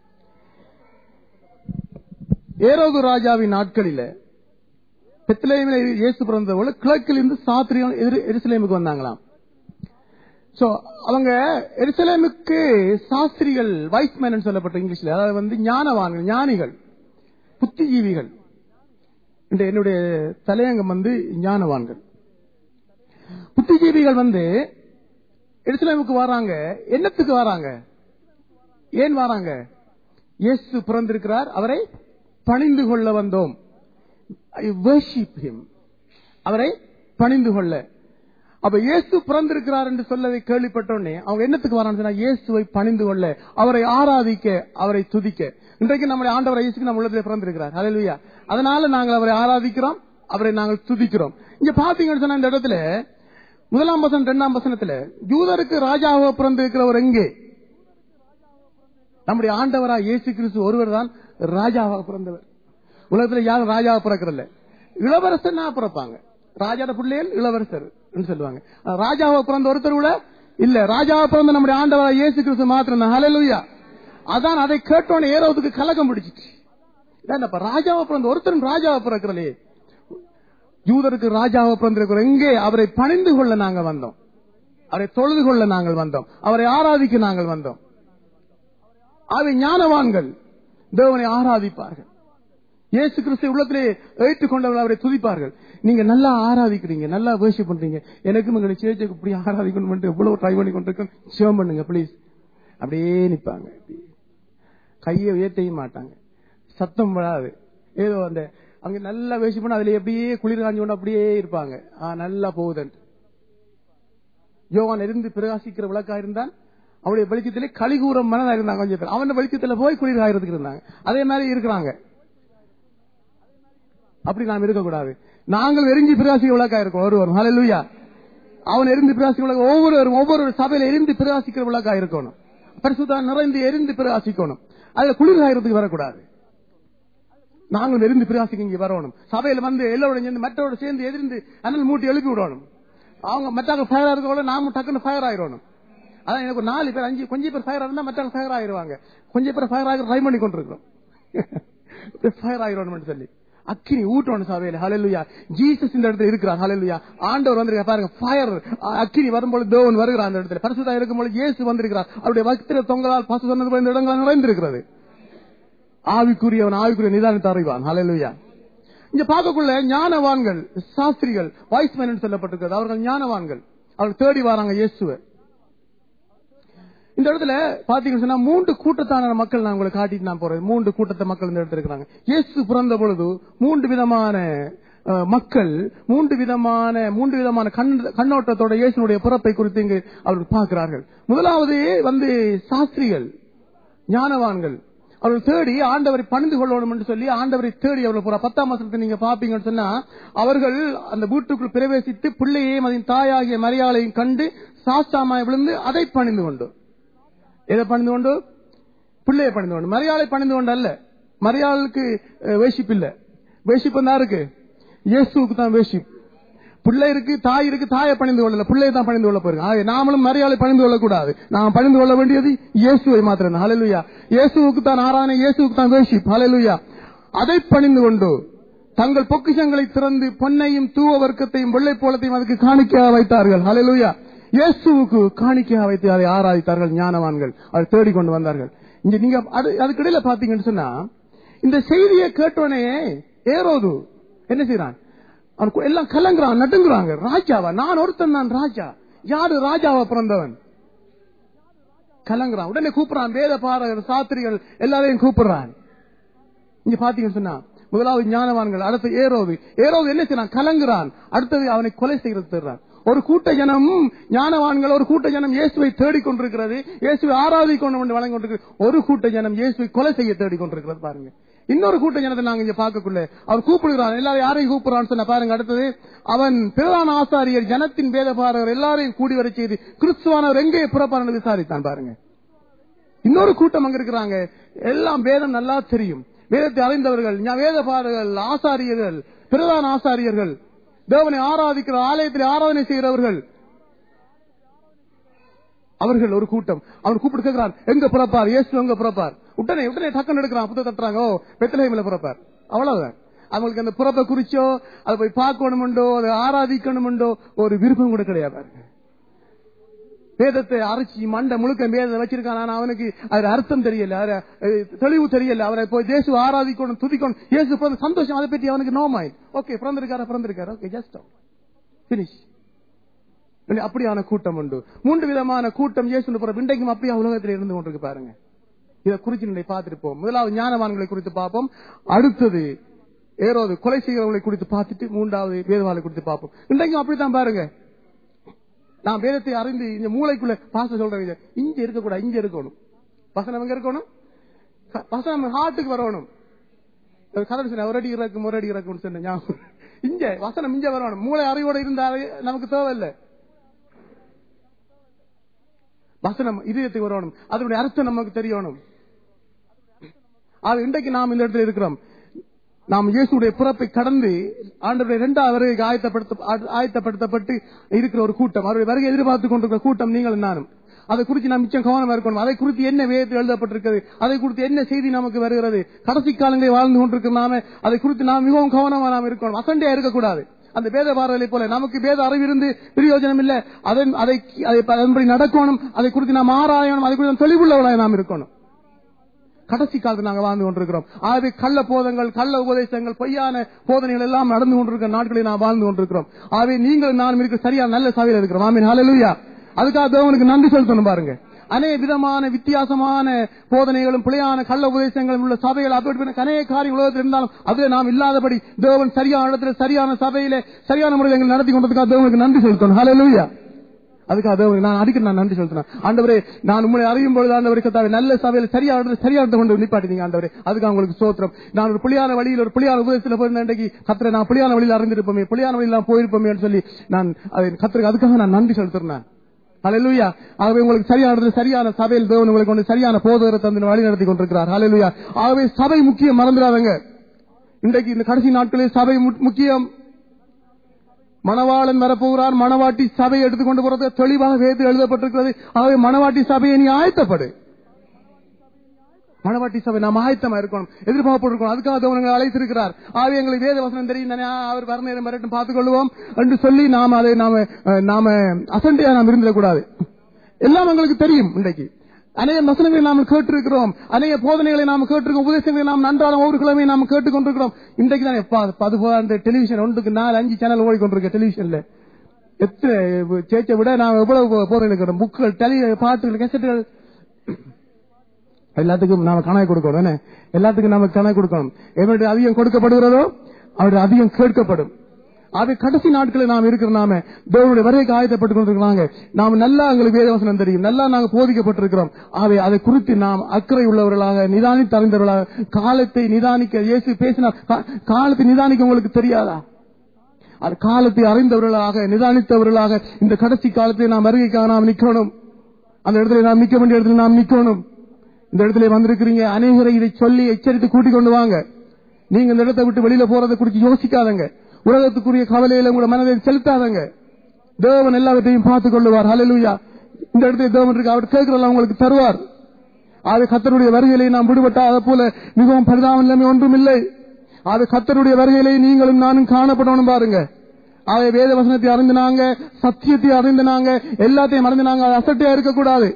ஏரோது ராஜாவின் நாட்களில பெத்லகேமிலே இயேசு பிறந்த போல கிழக்கில் இருந்து சாஸ்திரிகள் எருசலேமுக்கு வந்தாங்களாம். சோ அவங்க எருசலேமுக்கு சாஸ்திரிகள் வைஸ்மேன் சொல்லப்பட்ட இங்கிலீஷ்ல, அதாவது வந்து ஞானவான்கள், ஞானிகள், புத்திஜீவிகள். என்னுடைய தலையங்கம் வந்து ஞானவான்கள். புத்திஜீவிகள் வந்து எருசலேமுக்கு வராங்க. என்னத்துக்கு வராங்க? ஏன் வராங்க? இயேசு பிறந்திருக்கிறார், அவரை பணிந்து கொள்ள வந்தோம். அவரை பணிந்து கொள்ள. அப்ப இயேசு பிறந்திருக்கிறார் என்று சொல்லதை கேள்விப்பட்டோன்னே அவங்க என்னத்துக்கு வராங்க? இயேசுவை பணிந்து கொள்ள, அவரை ஆராதிக்க, அவரை துதிக்க. இன்றைக்கு நம்முடைய ஆண்டவர் இயேசுக்கு நம்ம உள்ளத்திலே பிறந்திருக்கிறார். ஹல்லேலூயா. அதனால நாங்கள் அவரை ஆராதிக்கிறோம், அவரை நாங்கள் துதிக்கிறோம். இங்க பாத்தீங்கன்னு சொன்னா இந்த இடத்துல முதலாம் வசனம் இரண்டாம் வசனத்துல யூதருக்கு ராஜாவாக பிறந்திருக்கிறவர் எங்கே? நம்முடைய ஆண்டவராக இயேசு கிறிஸ்து ஒருவர் தான் ராஜாவாக பிறந்தவர். உலகத்துல யாரும் ராஜாவாக பிறக்கிறல்ல, இளவரசர் பிறப்பாங்க. ராஜாத பிள்ளைகள் இளவரசர் சொல்லுவாங்க. ராஜாவாக பிறந்த ஒருத்தர் கூட இல்ல, ராஜாவாக பிறந்த நம்முடைய ஆண்டவராக இயேசு கிறிஸ்து மாத்திரம் தான். ஹல்லேலூயா. அதான் அதை கேட்டோன்னு ஏரோதுக்கு கலக்கம் பிடிச்சிச்சு. என்னப்பா ராஜாவை பிறந்த ஒருத்தரும் ராஜாவை பிறக்கிறே, யூதருக்கு ராஜாவை பிறந்திருக்கிறோம். எங்கே அவரை பணிந்து கொள்ள நாங்கள் வந்தோம், அவரை தொழுது கொள்ள நாங்கள் வந்தோம், அவரை ஆராதிக்க நாங்கள் வந்தோம். அவை ஞானவான்கள் தேவனை ஆராதிப்பார்கள். இயேசு கிறிஸ்து உள்ளத்திலே ஏற்றுக்கொண்டவர்கள் அவரை துதிப்பார்கள். நீங்க நல்லா ஆராதிக்கிறீங்க, நல்லா வர்ஷிப் பண்றீங்க, எனக்கும் எங்களை சேர்ச்சுக்கு இப்படி ஆராதிக்கணும் எவ்வளவு ட்ரை பண்ணி கொண்டிருக்கோம், சிவம் பண்ணுங்க பிளீஸ். அப்படியே நிற்பாங்க, கையை உயர்த்தையும் மாட்டாங்க, சத்தம் வராது. ஏதோ அந்த அங்க நல்லா வர்ஷிப் பண்ண அதுல அப்படியே குளிர் காஞ்சி கொண்டு அப்படியே இருப்பாங்க. நல்லா போகுதன். யோவான் இருந்து பிரகாசிக்கிற விளக்கா இருந்தான், அவருடைய வெளிச்சத்திலே கலிகூரம் மனதா இருந்தாங்க. கொஞ்சம் பேர் அவன் வெளிச்சத்துல போய் குளிர் காயறதுக்கு இருந்தாங்க. அதே மாதிரி இருக்கிறாங்க. அப்படி நாம் இருக்கக்கூடாது. நாங்கள் எரிஞ்சு பிரகாசிக்க விளக்கா இருக்கோம். ஒருவரும் ஹல்லேலூயா. அவன் எரிந்து பிரகாசிக்க விளக்க ஒவ்வொருவரும் ஒவ்வொரு சபையில எரிந்து பிரகாசிக்கிற விளக்கா இருக்கணும். பரிசுத்தம் நிறைந்து எரிந்து பிரகாசிக்கணும். அதுல குளிர் காயறதுக்கு வரக்கூடாது. நாங்கள் எரிந்து பிரகாசிக்க இங்க வரணும். சபையில வந்து எல்லோரும் சேர்ந்து மற்றவரோட சேர்ந்து எதிர்ந்து அனல் மூட்டி எழுப்பி விடணும். அவங்க மற்ற ஃபயரா இருக்கோட நாமும் டக்குன்னு ஃபயர் ஆயிடணும். அதான் எனக்கு நாலு பேர் அஞ்சு கொஞ்சம் பேர் ஃபயர் இருந்தா மற்றவங்க ஃபயர் ஆயிடுவாங்க. கொஞ்சம் பேர் ஃபயர் ஆகி ட்ரை பண்ணி கொண்டிருக்கிறோம். ஃபயர் ஆயிடணும் சொல்லி அக்கினி ஊட்டணும் சபையில. ஹல்லேலூயா. ஜீசஸ் இந்த இடத்துல இருக்கிறார். ஹல்லேலூயா. ஆண்டவர் வந்திருக்க பாருங்க. ஃபயர் அக்கினி வரும்போது தேவன் வருகிறார். அந்த இடத்துல பரிசுத்தா இருக்கும்போது இயேசு வந்திருக்கிறார். அவருடைய வஸ்திர தொங்கலால் பசு சொன்னது போல இந்த இடங்கள் நிறைந்திருக்கிறது. ஆவிக்குரியவன் ஆவிக்குரிய நிதானத்தை அறிவான். ஹல்லேலூயா. இங்க பார்க்கக்குள்ள ஞானவான்கள், சாஸ்திரிகள், வாய்ஸ்மேன் சொல்லப்பட்டிருக்கிறது. அவர்கள் ஞானவான்கள். அவர்கள் தேடி வராங்க இயேசுவை. இந்த இடத்துல பாத்தீங்கன்னா சொன்னா மூன்று கூட்டத்தான மக்கள் நான் உங்களுக்கு காட்டிட்டு நான் போறேன். மூன்று கூட்டத்தை மக்கள் இந்த இடத்துல இருக்கிறாங்க. இயேசு பிறந்த பொழுது மூன்று விதமான மக்கள், மூன்று விதமான மூன்று விதமான கண்ணோட்டத்தோட இயேசுனுடைய பிறப்பை குறித்து இங்கு அவர்கள் பார்க்கிறார்கள். முதலாவது வந்து சாஸ்திரிகள், ஞானவான்கள். அவர்கள் தேடி ஆண்டவரை பணிந்து கொள்ளணும் என்று சொல்லி ஆண்டவரை தேடி அவர்கள் போற பத்தாம் வசனத்தை நீங்க பாப்பீங்கன்னு சொன்னா, அவர்கள் அந்த வீட்டுக்குள் பிரவேசித்து பிள்ளையையும் அதன் தாயாகிய மரியாதையும் கண்டு சாஸ்தாமாய் விழுந்து அதை பணிந்து கொண்டு, எதை பணிந்து கொண்டு? பிள்ளையை பணிந்து கொண்டு. மரியாதை பணிந்து கொண்டு அல்ல. மரியாதைக்கு வேஷிப் இல்ல. வேஷிப் தான் இருக்கு, இயேசுக்கு தான் வேஷிப். பிள்ளை இருக்கு, தாய் இருக்கு, தாயை பணிந்து கொள்ளல, பிள்ளையை தான் பணிந்து கொள்ள போறீங்க. நாமளும் மரியாதை பணிந்து கொள்ளக்கூடாது. நாம் பணிந்து கொள்ள வேண்டியது இயேசுவை மாத்திரம். ஹல்லேலூயா. இயேசுவுக்கு தான் ஆராதனை, இயேசுக்கு தான் வேஷிப். ஹல்லேலூயா. அதை பணிந்து கொண்டு தங்கள் பொக்கிஷங்களை திறந்து பொன்னையும் தூவ வர்க்கத்தையும் வெள்ளை போலத்தையும் அதுக்கு காணிக்கையாக வைத்தார்கள். ஹல்லேலூயா. இயேசுவுக்கு காணிக்கையாக வைத்து அதை ஆராதித்தார்கள் ஞானவான்கள். அதை தேடிக்கொண்டு வந்தார்கள். இங்க நீங்க அதுக்கிடையில பாத்தீங்கன்னு சொன்னா, இந்த செய்தியை கேட்டோனே ஏரோது என்ன செய்யறான்? அவன் எல்லாம் கலங்குறான், நடுங்குறாங்க. ராஜாவா? நான் ஒருத்தன் தான் ராஜா. யாரு ராஜாவா பிறந்தவன்? கலங்குறான். உடனே கூப்பிடுறான். வேத பாரகர், சாஸ்திரிகள் எல்லாரையும் கூப்பிடுறான். இங்க பாத்தீங்கன்னு சொன்னா முதலாவது ஞானவான்கள், அடுத்து ஏரோது. ஏரோது என்ன செய்யறான்? கலங்குறான். அடுத்தது அவனை கொலை செய்கிறது தேடுறான். ஒரு கூட்ட ஜனம் ஞானவான்கள், ஒரு கூட்ட ஜனம் இயேசுவை தேடிக்கொண்டிருக்கிறது, இயேசுவை ஆராதிக்கொண்டு வந்து வழங்கி கொண்டிருக்கிறது. ஒரு கூட்ட ஜனம் இயேசுவை கொலை செய்ய தேடிக்கொண்டிருக்கிறது. பாருங்க, இன்னொரு கூட்ட ஜனத்தை நாங்க இங்க பார்க்கக்குள்ள அவர் கூப்பிடுகிறான். எல்லாரும் யாரையும் கூப்பிடுறான்னு சொன்ன பாருங்க. அடுத்தது அவன் பிரதான ஆசாரியர், ஜனத்தின் வேத பாரகர் எல்லாரையும் கூடி வர செய்து கிறிஸ்துவானவர் எங்கே புறப்பான விசாரித்தான். பாருங்க, இன்னொரு கூட்டம் அங்க இருக்கிறாங்க. எல்லாம் வேதம் நல்லா தெரியும், வேதத்தை அறிந்தவர்கள், வேத பாரகர்கள், ஆசாரியர்கள், பிரதான ஆசாரியர்கள், தேவனை ஆராதிக்கிற ஆலயத்தில் ஆராதனை செய்கிறவர்கள், அவர்கள் ஒரு கூட்டம். அவன் கூப்பிட்டு கேட்கிறான், எங்க பிறப்பார் இயேசு, எங்க பிறப்பார்? உடனே உடனே டக்குன்னு எடுக்கிறான், புத்த தட்டுறாங்க. ஓ, பெத்லகேமில பிறப்பார். அவ்வளவுதான். அவங்களுக்கு அந்த பிறப்பை குறிச்சோ அதை போய் பார்க்கணுமுண்டோ அதை ஆராதிக்கணுமுண்டோ ஒரு விருப்பம் கூட கிடையாது. வேதத்தை அரைச்சி மண்டை முழுக்க வேதத்தை வச்சிருக்கான். ஆனா அவனுக்கு அது அர்த்தம் தெரியல, தெளிவு தெரியல. அவரை போய் இயேசு ஆராதிக்கணும், துதிக்கணும், இயேசு பிறந்த சந்தோஷம், அதை பற்றி அவனுக்கு நோ மைண்ட். ஓகே, பிறந்திருக்காரு பிறந்திருக்காரு ஓகே, ஜஸ்ட் பினிஷ். அப்படியான கூட்டம் உண்டு. மூன்று விதமான கூட்டம் இயேசு பிறப்பு இன்றைக்கும் அப்படியே உலகத்தில் இருந்து கொண்டிருக்கு. பாருங்க, இதை குறித்து நீங்க பார்த்திருப்போம். முதலாவது ஞானவான்களை குறித்து பார்ப்போம். அடுத்தது ஏரோது கொலை செய்கிறவர்களை குறித்து பார்த்துட்டு மூன்றாவது வேதவாளை குறித்து பார்ப்போம். இன்றைக்கும் அப்படித்தான் பாருங்க. நான் வேதத்தை அறிந்து இந்த மூளைக்குள்ள பாச சொல்றேன், இங்க இருக்கக்கூடாது, இங்க இருக்கணும். வசனம் எங்க இருக்கணும்? வசனம் ஹார்ட்டுக்கு வரணும். கதை சொன்ன ஒரு அடி இறக்கும் ஒரு அடி இறக்கும் சொன்ன இங்க வசனம் இங்க வரணும். மூளை அறிவோட இருந்தாலே நமக்கு தேவையில்லை. வசனம் இதயத்துக்கு வரணும், அதனுடைய அர்த்தம் நமக்கு தெரியணும். அது இன்றைக்கு நாம் இந்த இடத்துல இருக்கிறோம். நாம் இயேசுடைய பிறப்பை கடந்து ஆண்டவருடைய இரண்டாவது வருகைக்கு ஆயத்தப்படுத்த ஆயத்தப்படுத்தப்பட்டு இருக்கிற ஒரு கூட்டம், அவருடைய வருகை எதிர்பார்த்துக் கொண்டிருக்கிற கூட்டம் நீங்கள் நானும். அதை குறித்து நாம் மிச்சம் கவனமா இருக்கணும். அதை குறித்து என்ன வேதத்தில் எழுதப்பட்டிருக்கிறது, அதை குறித்து என்ன செய்தி நமக்கு வருகிறது, கடைசி காலங்களில் வாழ்ந்து கொண்டிருக்கிற நாம அதை குறித்து நாம் மிகவும் கவனமா நாம் இருக்கணும். அசண்டையா இருக்கக்கூடாது. அந்த வேத பாரலை போல நமக்கு வேத அறிவிருந்து பிரயோஜனம் இல்லை. அதன் அதை அதன்படி நடக்கணும். அதை குறித்து நாம் ஆராயணும். அதை குறித்து தெளிவுள்ளவர்களாக நாம் இருக்கணும். கடைசி காலத்தில் நாங்கள் வாழ்ந்து கொண்டிருக்கிறோம். ஆகவே கள்ள போதங்கள், கள்ள உபதேசங்கள், பொய்யான போதனைகள் எல்லாம் நடந்து கொண்டிருக்கிற நாட்களில் நாம் வாழ்ந்து கொண்டிருக்கிறோம். ஆகவே நீங்கள் நானும் இருக்க சரியான நல்ல சபையில் இருக்கிறோம். ஆமென், ஹல்லேலூயா. அதுக்காக தேவனுக்கு நன்றி செலுத்தணும். பாருங்க, அநேக விதமான வித்தியாசமான போதனைகளும் பிழையான கள்ள உபதேசங்களும் உள்ள சபைகள் அப்படி அநேக காரியங்கள் உலகத்தில் இருந்தாலும் அதில் நாம் இல்லாதபடி தேவன் சரியான இடத்துல சரியான சபையில சரியான முறையில் எங்களை நடத்தி கொண்டதுக்காக தேவனுக்கு நன்றி செலுத்தணும். ஹல்லேலூயா. அதுக்காக தேவனுக்கு நான் அடிக்கடி நான் நன்றி செலுத்தினேன். ஆண்டவரே, நான் உங்களை அறியும் பொழுது ஆண்டவரே நல்ல சபையில் சரியான இடத்துல சரியான கொண்டு நிப்பாட்டினீங்க ஆண்டவரே. அதுக்கு உங்களுக்கு ஸ்தோத்திரம். நான் ஒரு புளியான வழியில் ஒரு புளியான உபதேசத்தில் போயிருந்த இன்றைக்கு கத்திர நான் புளியான வழியில் அறிந்திருப்போமே, புளியான வழியில் நான் போயிருப்போமே சொல்லி நான் கத்திர அதுக்காக நான் நன்றி செலுத்துறேன். ஹல்லேலூயா. ஆகவே உங்களுக்கு சரியான சரியான சபையில் தேவன் உங்களுக்கு கொண்டு சரியான போதகரை தந்து வழி நடத்தி கொண்டிருக்கிறார். ஹல்லேலூயா. ஆகவே சபை முக்கியம், மறந்துடாதங்க. இன்றைக்கு இந்த கடைசி நாட்களில் சபை முக்கியம். மணவாளன் வரப்போகிறார். மணவாட்டி சபையை எடுத்துக்கொண்டு போறது தெளிவாக வேதத்தில் எழுதப்பட்டிருக்கிறது. ஆகவே மணவாட்டி சபையை நீ ஆயத்தப்படு. மணவாட்டி சபை நாம் ஆயத்தமா இருக்கணும், எதிர்பார்ப்பு. அதுக்காக தேவன் அழைத்திருக்கிறார். ஆகவே எங்களுக்கு வேத வசனம் தெரியும், அவர் வர நேரம் வரட்டும் பார்த்துக் கொள்வோம் என்று சொல்லி நாம் அதை நாம நாம அசண்டையா நாம் இருந்துடக்கூடாது. எல்லாம் எங்களுக்கு தெரியும். இன்றைக்கு அநேக வசனங்களை நாம் கேட்டிருக்கிறோம், அநேக போதனைகளை நாம் கேட்டிருக்கோம், உபதேசங்களை நாம் நன்றாக ஒவ்வொரு கிழமை நாம் கேட்டுக் கொண்டிருக்கிறோம். இன்றைக்கு தான் அதுபோல அந்த டெலிவிஷன் ஒன்றுக்கு நாலு அஞ்சு சேனல் ஓடிக்கொண்டிருக்க டெலிவிஷன்ல எத்தனை சேச்சை விட நாம் எவ்வளவு போதனை இருக்கிறோம். புக்குகள், டெலி பாட்டுகள், கேசட்டுகள் எல்லாத்துக்கும் நாம கணக்கு கொடுக்கணும். எல்லாத்துக்கும் நாம கணக்கு கொடுக்கணும். எவருடைய அதிகம் கொடுக்கப்படுகிறதோ அவருடைய அதிகம் கேட்கப்படும். அது கடைசி நாட்களில் நாம் இருக்கிற நாம தேவனுடைய வருகைக்கு ஆயத்தப்பட்டுக் கொண்டிருக்கிறாங்க. நாம் நல்லா எங்களுக்கு வேதவசனம் தெரியும், நல்லா நாங்கள் போதிக்கப்பட்டிருக்கிறோம். ஆகவே அதை குறித்து நாம் அக்கறை உள்ளவர்களாக, நிதானித்து அறிந்தவர்களாக, காலத்தை நிதானிக்க இயேசு பேசினார். காலத்தை நிதானிக்க உங்களுக்கு தெரியாதா? அது காலத்தை அறிந்தவர்களாக, நிதானித்தவர்களாக இந்த கடைசி காலத்தை நாம் வருகைக்காக நாம் நிக்கணும். அந்த இடத்துல நாம் நிக்க வேண்டிய இடத்துல நாம் நிக்கணும். இந்த இடத்துல வந்திருக்கிறீங்க, அநேகரை இதை சொல்லி எச்சரித்து கூட்டிக் கொண்டு வாங்க. நீங்க இந்த இடத்தை விட்டு வெளியில போறதை குறித்து யோசிக்காதங்க. உலகத்துக்குரிய கவலையில உங்களோட மனதை செலுத்தாதங்க. தேவன் எல்லாவற்றையும் பார்த்துக் கொள்ளுவார். ஹல்லேலூயா. இந்த இடத்துல தேவன் இருக்கு, அவர் கேட்கிறதெல்லாம் உங்களுக்கு தருவார். அது கர்த்தருடைய வருகையிலே நாம் விடுபட்டா அதை போல மிகவும் பரிதாபம் இல்லாம ஒன்றும் இல்லை. அது கர்த்தருடைய வருகையிலே நீங்களும் நானும் காணப்படணும். பாருங்க, அதை வேத வசனத்தை அறிந்தினாங்க, சத்தியத்தை அறிந்தினாங்க, எல்லாத்தையும் அறிந்தினாங்க. அது அசட்டையா இருக்கக்கூடாது.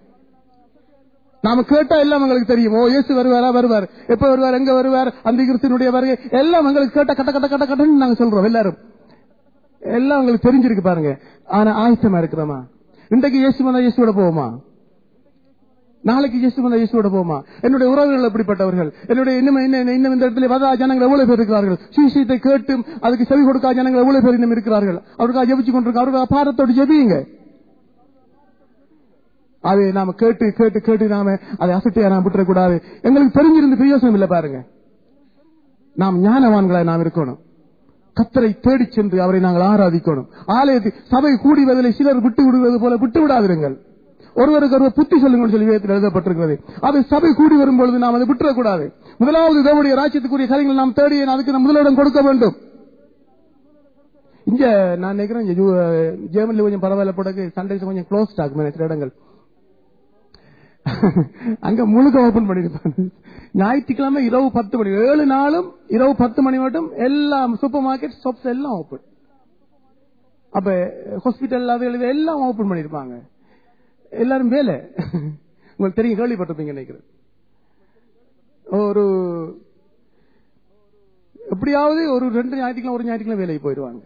நாம கேட்டா எல்லாம் எங்களுக்கு தெரியும். ஓ, இயேசு வருவாரா, வருவார், எப்ப வருவார், எங்க வருவார், அந்த கிறிஸ்துவனுடைய வருகை எல்லாம் எங்களுக்கு கேட்டா கட்ட கட்ட கட்ட கட்டன்னு நாங்க சொல்றோம். எல்லாரும் எல்லாம் உங்களுக்கு தெரிஞ்சிருக்கு. பாருங்க, ஆனா ஆயத்தமா இருக்கிறோமா? இன்றைக்கு இயேசு வந்தா இயேசுவோட போவோமா? நாளைக்கு இயேசு வந்தா இயேசுவோட போவோமா? என்னுடைய உறவுகள் எப்படிப்பட்டவர்கள்? என்னுடைய இன்னும் இன்னும் இந்த இடத்துல வதா ஜனங்கள் எவ்வளவு பேர் இருக்கிறார்கள்? சுவிசேஷத்தை கேட்டும் அதுக்கு செவி கொடுக்காத ஜனங்கள் எவ்வளவு பேர் இன்னும் இருக்கிறார்கள்? அவருக்காக ஜெபிச்சு கொண்டிருக்க, அவருக்காக பாரத்தோடு ஜெபியுங்க. அதை நாம கேட்டு கேட்டு கேட்டு நாம அதை அசட்டையா நாம் விட்டுறக்கூடாது. எங்களுக்கு தெரிஞ்சிருந்து பிரயோசனம் இல்லை. பாருங்க, நாம் ஞானவான்களாய் நாம் இருக்கணும். கர்த்தரை தேடி சென்று அவரை நாங்கள் ஆராதிக்கணும். ஆலயத்தில் சபை கூடி வருவதை சிலர் விட்டு விடுவது போல விட்டு விடாதிருங்கள். ஒருவருக்கு ஒருவர் புத்தி சொல்லுங்கள் சொல்லி வேதத்தில் எழுதப்பட்டிருக்கிறது. அது சபை கூடி வரும் பொழுது நாம் அதை விட்டுறக்கூடாது. முதலாவது தேவனுடைய ராஜ்யத்துக்குரிய காரியங்கள் நாம் தேடி அதுக்கு நாம் முதலிடம் கொடுக்க வேண்டும். இங்க நான் நினைக்கிறேன் ஜெர்மனில கொஞ்சம் பரவாயில்ல போட சண்டே கொஞ்சம் க்ளோஸ் ஆகும் சில இடங்கள். அங்க முழுக்க ஓபன் பண்ணிருப்பாங்க. ஞாயிற்றுக்கிழமை இரவு பத்து மணி, ஏழு நாளும் இரவு பத்து மணி மட்டும் எல்லாம் சூப்பர் மார்க்கெட் ஷாப்ஸ் எல்லாம் ஓபன். அப்ப ஹாஸ்பிட்டல் அது எல்லாம் ஓபன் பண்ணிருப்பாங்க. எல்லாரும் வேலை உங்களுக்கு தெரியும், கேள்விப்பட்டிருப்பீங்க நினைக்கிறேன். ஒரு எப்படியாவது ஒரு ரெண்டு ஞாயிற்றுக்கிழமை ஒரு ஞாயிற்றுக்கிழமை வேலைக்கு போயிடுவாங்க.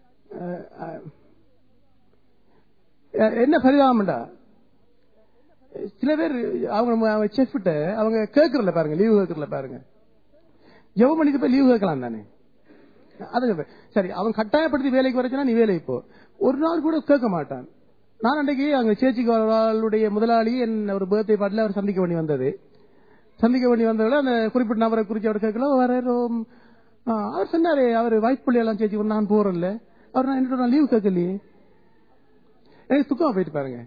என்ன பரிதாபம்டா, சில பேர் அவங்க செஃப்ட்ட அவங்க கேட்கறல பாருங்க, லீவு கேட்கறல பாருங்க. ஜெபம் பண்ணிட்டு போய் லீவு கேட்கலாம் தானே? அது சரி, அவன் கட்டாயப்படுத்தி வேலைக்கு வரச்சுன்னா நீ வேலைக்கு போ. ஒரு நாள் கூட கேட்க மாட்டான். நான் அன்றைக்கு அங்க சேச்சிக்காரர்களுடைய முதலாளி என் ஒரு பர்த்டே பார்ட்டில அவர் சந்திக்க வேண்டி வந்தது. சந்திக்க வேண்டி வந்தவர்கள் அந்த குறிப்பிட்ட நபரை குறிச்சு அவர் கேட்கல. வேற அவர் சொன்னாரு, அவர் வாய்ப்புள்ளி எல்லாம் சேச்சி நான் போறேன்ல. அவர் நான் என்ன லீவு கேட்கலையே, எனக்கு துக்கமா போயிட்டு பாருங்க.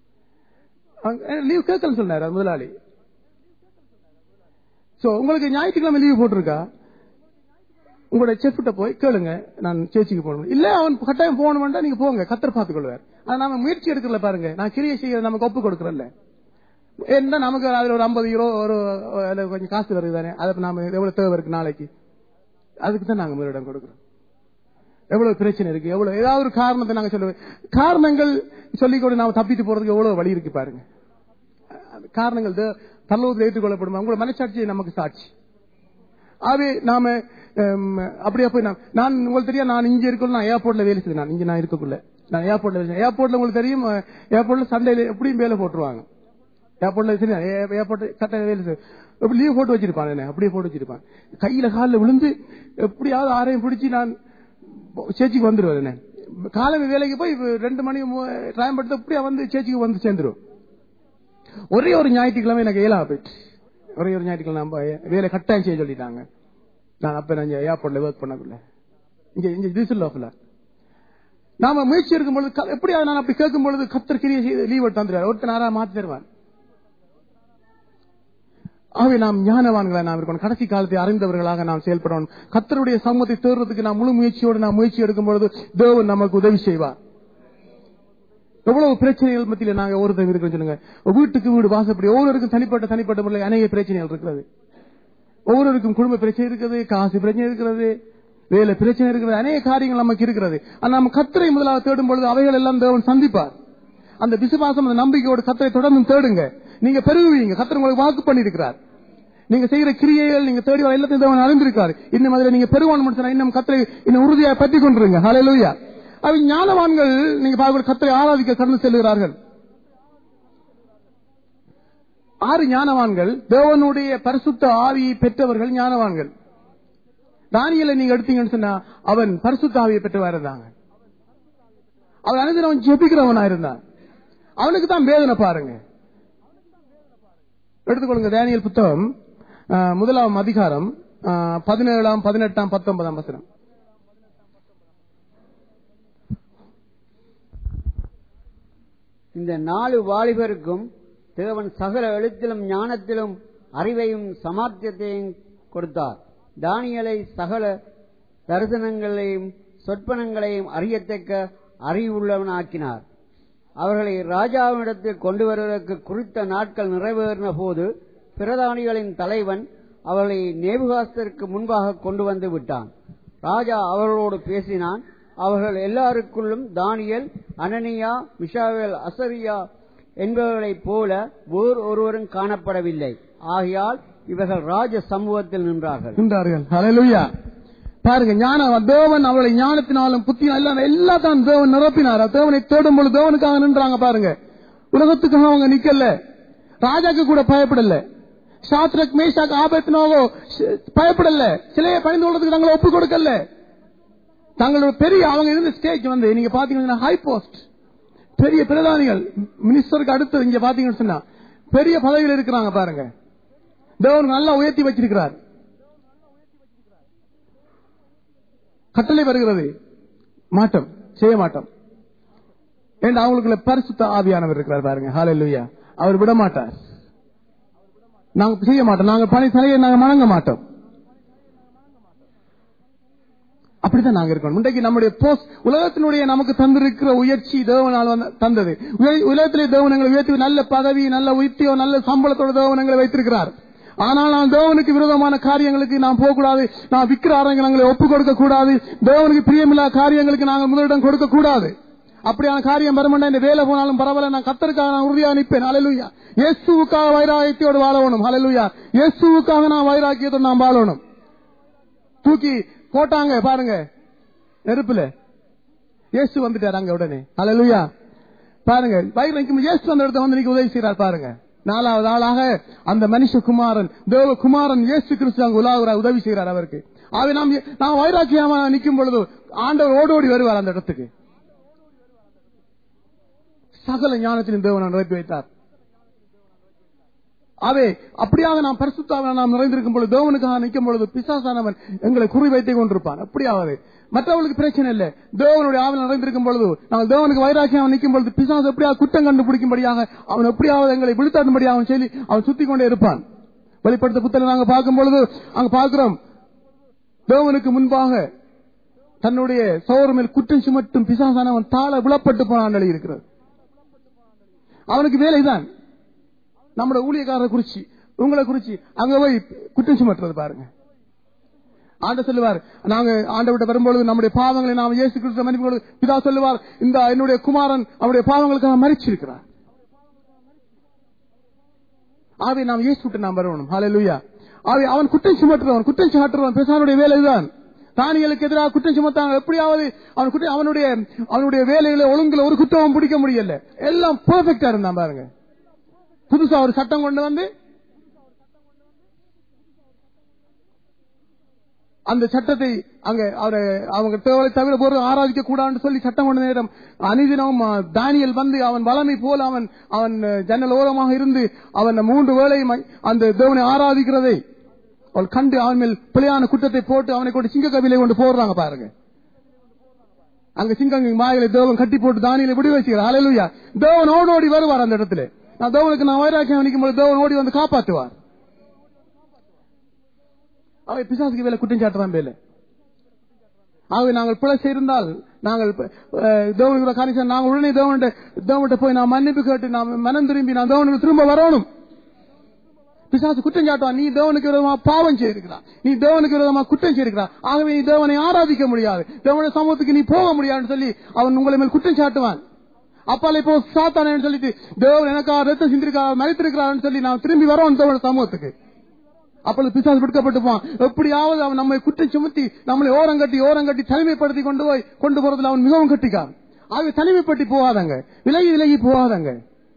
லீவ் கேட்கல சொன்னாரு முதலாளி. சோ உங்களுக்கு ஞாயிற்றுக்கிழமை லீவு போட்டிருக்கா? உங்களோட செஃப்ட்ட போய் கேளுங்க, நான் சேர்ச்சிக்கு போகணும் இல்ல அவன் கட்டாயம் போகணும், நீங்க போங்க, கத்தர் பார்த்துக் கொள்வார். ஆனா நாம முயற்சி எடுக்கல பாருங்க, நான் கிரியை செய்ய நமக்கு ஒப்பு கொடுக்கறல்ல. என்ன நமக்கு அதுல ஒரு ஐம்பது யூரோ ஒரு கொஞ்சம் காசு வருது தானே, அதை நாம எவ்வளவு தேவை இருக்கு நாளைக்கு, அதுக்கு தான் நாங்க முதலிடம் கொடுக்கிறோம். எவ்வளவு பிரச்சனை இருக்கு, எவ்வளவு ஏதாவது ஒரு காரணத்தை நாங்க சொல்லுவோம். காரணங்கள் சொல்லிக்கொண்டு நாம தப்பித்து போறதுக்கு எவ்வளவு வழி இருக்கு பாருங்க. காரணங்கள் பரலோகத்தில் ஏற்றுக்கொள்ளப்படும். உங்களோட மனசாட்சி நமக்கு சாட்சி. ஆகவே நாம அப்படியே போய் நான் உங்களுக்கு தெரியும், நான் இங்க இருக்கணும், நான் ஏர்போர்ட்ல வேலை செய்ய, நான் இங்க நான் இருக்கக்குள்ள நான் ஏர்போர்ட்ல வேலை ஏர்போர்ட்ல உங்களுக்கு தெரியும், ஏர்போர்ட்ல சண்டையில எப்படியும் வேலை போட்டுருவாங்க. ஏர்போர்ட்ல ஏர்போர்ட் சட்டை வேலை செய்ய லீவ் போட்டு வச்சிருப்பான், அப்படியே போட்டு வச்சிருப்பான். கையில காலில் விழுந்து எப்படியாவது ஆரையும் பிடிச்சி நான் சேச்சிக்கு வந்துடுவேன். காலை வேலைக்கு போய் ரெண்டு மணி டைம் படுத்து அப்படியே வந்து சேச்சிக்கு வந்து சேர்ந்துடும். ஒரே ஒரு ஞாயிற்றுக்கிழமை எனக்கு ஏழா போயிட்டு, ஒரே ஒரு ஞாயிற்றுக்கிழமை வேலை கட்டாயம் செய்ய சொல்லிட்டாங்க. நான் அப்ப நான் ஏர்போர்ட்ல ஒர்க் பண்ணக்குள்ள இங்க இங்க டிசல் நாம முயற்சி இருக்கும் பொழுது எப்படியாவது நான் அப்படி கேட்கும் பொழுது கத்தர் கிரியை செய்து லீவ் எடுத்து தந்துடுவார், ஒருத்தர் ஆறா மாத்தி தருவான். ஆகவே நாம் ஞானவான்களை நாம் இருக்கணும், கடைசி காலத்தை அறிந்தவர்களாக நாம் செயல்படணும். கத்தருடைய சமூகத்தை தேர்றதுக்கு நாம் முழு முயற்சியோடு நாம் முயற்சி எடுக்கும் பொழுது தேவன் நமக்கு உதவி செய்வார். எவ்வளவு பிரச்சனைகள் மத்தியில நாங்க ஒருத்தர் இருக்கோம் சொல்லுங்க. வீட்டுக்கு வீடு வாசப்படி ஒவ்வொருவருக்கும் தனிப்பட்ட தனிப்பட்ட முறையில் அநேக பிரச்சனைகள் இருக்கிறது. ஒவ்வொருவருக்கும் குடும்ப பிரச்சனை இருக்கிறது, காசு பிரச்சனை இருக்கிறது, வேலை பிரச்சனை இருக்கிறது, அநேக காரியங்கள் நமக்கு இருக்கிறது. ஆனா நம்ம கத்தரை முதலாக தேடும் பொழுது அவைகள் எல்லாம் தேவன் சந்திப்பார். அந்த விசுவாசம், அந்த நம்பிக்கையோடு கத்தரை தொடர்ந்து தேடுங்க, நீங்க பெருகுவீங்க. கத்தர் உங்களுக்கு வாக்கு பண்ணியிருக்கிறார். நீங்க செய்யற கிரியைகள் நீங்க தேடி எல்லாத்தையும் தேவன் அறிந்திருக்காரு. இன்னும் அதுல நீங்க பெருவான் இன்னும் கத்தரை இன்னும் உறுதியாக பற்றி கொண்டிருங்க. ஹல்லேலூயா. அவை ஞானவான்கள் நீங்க பார்க்க கத்தரை ஆராதிக்க கடந்து செல்கிறார்கள். ஆறு ஞானவான்கள் தேவனுடைய பரிசுத்த ஆவியை பெற்றவர்கள் ஞானவான்கள். தானியேலை நீங்க எடுத்தீங்கன்னு சொன்னா அவன் பரிசுத்த ஆவியை பெற்றவா இருந்தாங்க. அவன் அனைத்து அவன் ஜெபிக்கிறவனா இருந்தான். அவனுக்கு தான் வேதனை பாருங்க. எடுத்துக்கொள்ளுங்க தானியேல் புத்தகம் முதலாம் அதிகாரம் பதினேழாம் பதினெட்டாம் பத்தொன்பதாம் வசனம். இந்த நாலு வாலிபருக்கும் தேவன் சகல எழுத்திலும் ஞானத்திலும் அறிவையும் சமார்த்தியத்தையும் கொடுத்தார். தானியேலை சகல தரிசனங்களையும் சொற்பனங்களையும் அறியத்தக்க அறிவுள்ளவனாக்கினார். அவர்களை ராஜாவினிடத்தில் கொண்டு வருவதற்கு குறித்த நாட்கள் நிறைவேறின போது பிரதானிகளின் தலைவன் அவர்களை நேபுகாஸ்தருக்கு முன்பாக கொண்டு வந்து விட்டான். ராஜா அவர்களோடு பேசினான். அவர்கள் எல்லாருக்குள்ளும் தானியேல், அனனியா, மிஷாவேல், அசரியா என்பவர்களைப் போல வேறு ஒருவரும் காணப்படவில்லை. ஆகையால் இவர்கள் ராஜ சமூகத்தில் நின்றார்கள் நின்றார்கள் ஹல்லேலூயா. பாருங்க, ஞானம் தேவன் அவளை ஞானத்தினாலும் புத்தியும் எல்லாம் தான் தேவன் நிரப்பினார். தேவனை தேடும் பொழுது தேவனுக்காக நின்றாங்க. பாருங்க, உலகத்துக்காக அவங்க நிக்கல, ராஜாக்கு கூட பயப்படல. சாத்ரக், மேஷாக், ஆபேத்நேகோ பயப்படல, சிலையை பணிந்து கொள்றதுக்கு நாங்கள் ஒப்பு கொடுக்கல. தங்களோட பெரிய அவங்க இருந்த ஸ்டேஜ் வந்து நீங்க பாத்தீங்கன்னா ஹை போஸ்ட், பெரிய பிரதானிகள், மினிஸ்டருக்கு அடுத்து இங்க பாத்தீங்கன்னு சொன்னா பெரிய பதவியில் இருக்கிறாங்க. பாருங்க, தேவன் நல்லா உயர்த்தி வச்சிருக்கிறார். கட்டளை வருகிறது, மாட்டோம், செய்ய மாட்டோம் என்று அவங்களுக்குள்ள பரிசுத்த ஆவியானவர் இருக்கிறார். பாருங்க, ஹல்லேலூயா. அவர் விட மாட்டார். நாங்க செய்ய மாட்டோம், நாங்க பணி தலையை நாங்க வணங்க மாட்டோம். அப்படித்தான் நாங்க இருக்கணும். இன்றைக்கு நம்முடைய போஸ்ட் உலகத்தினுடைய நமக்கு தந்திருக்கிற உயர்ச்சி தேவனால் தந்தது. உலகத்திலே தேவன் எங்களை உயர்த்தி நல்ல பதவி, நல்ல உயர்த்தியோ, நல்ல சம்பளத்தோட தேவன் எங்களை வைத்திருக்கிறார். ஆனால் நாம் தேவனுக்கு விரோதமான காரியங்களுக்கு நாம் போகக்கூடாது. நாம் விக்கிர ஆரங்களை ஒப்புக் கொடுக்க கூடாது. தேவனுக்கு பிரியமில்லாத காரியங்களுக்கு நாங்கள் முதலிடம் கொடுக்க கூடாது. அப்படியான காரியம் வரமாட்டா இந்த வேலை போனாலும் பரவாயில்ல, நான் கர்த்தருக்காக நான் உறுதியா நிற்பேன். ஹல்லேலூயா. இயேசுவுக்காக வைராக்கியத்தோடு வாழணும். ஹல்லேலூயா. இயேசுவுக்காக நாம் வைராக்கியத்தோடு நாம் வாழணும். தூக்கி போட்டாங்க பாருங்க நெருப்புல, இயேசு வந்துட்டார் அங்க உடனே. ஹல்லேலூயா. பாருங்க, வைராக்கியம் இயேசு அந்த இடத்துல வந்து நீங்க உதவி செய்யறார். பாருங்க, நாலாவது ஆளாக அந்த மனுஷகுமாரன், தேவகுமாரன் இயேசு கிறிஸ்து அங்கு உலாவுறார், உதவி செய்கிறார் அவருக்கு. ஆகவே நாம் நாம் வைராக்கியமா நிற்கும் பொழுது ஆண்டவர் ஓடோடி வருவார் அந்த இடத்துக்கு. சகல ஞானத்திலும் தேவன் நிரப்பி வைத்தார். ஆவே அப்படியாக நாம் பரிசுத்தாக நாம் நிறைந்திருக்கும் பொழுது, தேவனுக்காக நிற்கும் பொழுது பிசாசானவன் எங்களை குறி வைத்துக் கொண்டிருப்பான். அப்படியாவது மற்றவர்களுக்கு பிரச்சனை இல்லை. தேவனுடைய ஆவல் நிறைந்திருக்கும் பொழுது, நாங்கள் தேவனுக்கு வைராக்கியம் நிற்கும் பொழுது பிசாசு எப்படியாவது குற்றம் கண்டுபிடிக்கும்படியாக அவன் எப்படியாவது எங்களை விழுத்தாடும்படியாக அவன் சொல்லி அவன் சுத்தி கொண்டே இருப்பான். வெளிப்படுத்த புத்தகம் நாங்க பார்க்கும் பொழுது அங்க பார்க்கிறோம், தேவனுக்கு முன்பாக தன்னுடைய சகோதரர் மேல் குற்றம் சுமட்டும் பிசாசானவன் தாழ விழப்பட்டு போனான் இருக்கிறது. அவனுக்கு வேலைதான். நம்முடைய ஊழியக்காரரை குறிச்சு உங்களை குறிச்சு அங்க போய் குற்றம் சுமட்டுறது பாருங்க. ஆண்ட சொல்லுவார், நாங்க ஆண்டவர்கிட்ட வரும்பொழுது நம்முடைய பாவங்களை நாம் இயேசு கிறிஸ்து மன்னிப்பு பிதா சொல்லுவார், இந்த என்னுடைய குமாரன் அவருடைய பாவங்களுக்கு அவன் மரிச்சிருக்கிறார். ஆவே நாம் இயேசு விட்டு நாம் வரணும். ஹல்லேலூயா. ஆவே அவன் குற்றம் சுமற்றுறவன், குற்றம் சாட்டுறவன் பிசாசுடைய வேலைதான். தானியலுக்கு எதிராக குற்றம் சுமத்தாங்க. எப்படியாவது அவன் குற்றம் அவனுடைய அவனுடைய வேலைகளை ஒழுங்குல ஒரு குற்றமும் பிடிக்க முடியல. எல்லாம் பெர்ஃபெக்டா இருந்தான் பாருங்க. புதுசா ஒரு சட்டம் கொண்டு வந்து அந்த சட்டத்தை அங்க அவங்க தேவலை தவிர போற ஆராதிக்க கூடாதுன்னு சொல்லி சட்டம் கொண்ட நேரம் அனிதினம் தானியல் வந்து அவன் வளமை போல அவன் அவன் ஜன்னல் ஓரமாக இருந்து அவன் மூன்று வேளை அந்த தேவனை ஆராதிக்கிறதை அவள் கண்டு அவன் மேல் பிழையான குற்றத்தை போட்டு அவனை கொண்டு சிங்க கவிலை கொண்டு போடுறாங்க பாருங்க. அங்க சிங்க மாயலை தேவன் கட்டி போட்டு தானியலை விடு வச்சுக்கிறார். ஹல்லேலூயா. தேவன் ஓடி ஓடி வருவார் அந்த இடத்துல. நான் தேவனுக்கு நான் வைராக்கியம் நிற்கும் போது தேவன் ஓடி வந்து காப்பாற்றுவார். அவை பிசாசுக்கு வேலை குற்றம் சாட்டுறான் வேலை. ஆகவே நாங்கள் பிழை செய்திருந்தால் நாங்கள் தேவனுக்கு காரியம் நாங்கள் உடனே தேவன்கிட்ட தேவன்கிட்ட போய் நான் மன்னிப்பு கேட்டு நாம் மனம் திரும்பி நான் தேவனுக்கு திரும்ப வரணும். பிசாசு குற்றம் சாட்டுவான், நீ தேவனுக்கு விரோதமா பாவம் செய்திருக்கிறான், நீ தேவனுக்கு விரோதமா குற்றம் செய்திருக்கிறான், ஆகவே நீ தேவனை ஆராதிக்க முடியாது, தேவனுடைய சமூகத்துக்கு நீ போக முடியாதுன்னு சொல்லி அவன் உங்களை மேல் குற்றம் சாட்டுவான். அப்பால இப்போ சாத்தானு சொல்லிட்டு தேவன் எனக்காக ரத்தம் சிந்திருக்கா மறைத்திருக்கிறான்னு சொல்லி நான் திரும்பி வரோம் தேவனுடைய சமூகத்துக்கு. அப்பொழுது பிசாசு விடுக்கப்பட்டு போவான். எப்படியாவது அவன் நம்மை குற்றம் சுமத்தி நம்மளை ஓரங்கட்டி ஓரங்கட்டி தனிமைப்படுத்தி கொண்டு போய் கொண்டு போறதுல அவன் மிகவும் கட்டிக்கான். ஆகவே தனிமைப்பட்டு போகாதங்க, விலகி விலகி போகாதங்க.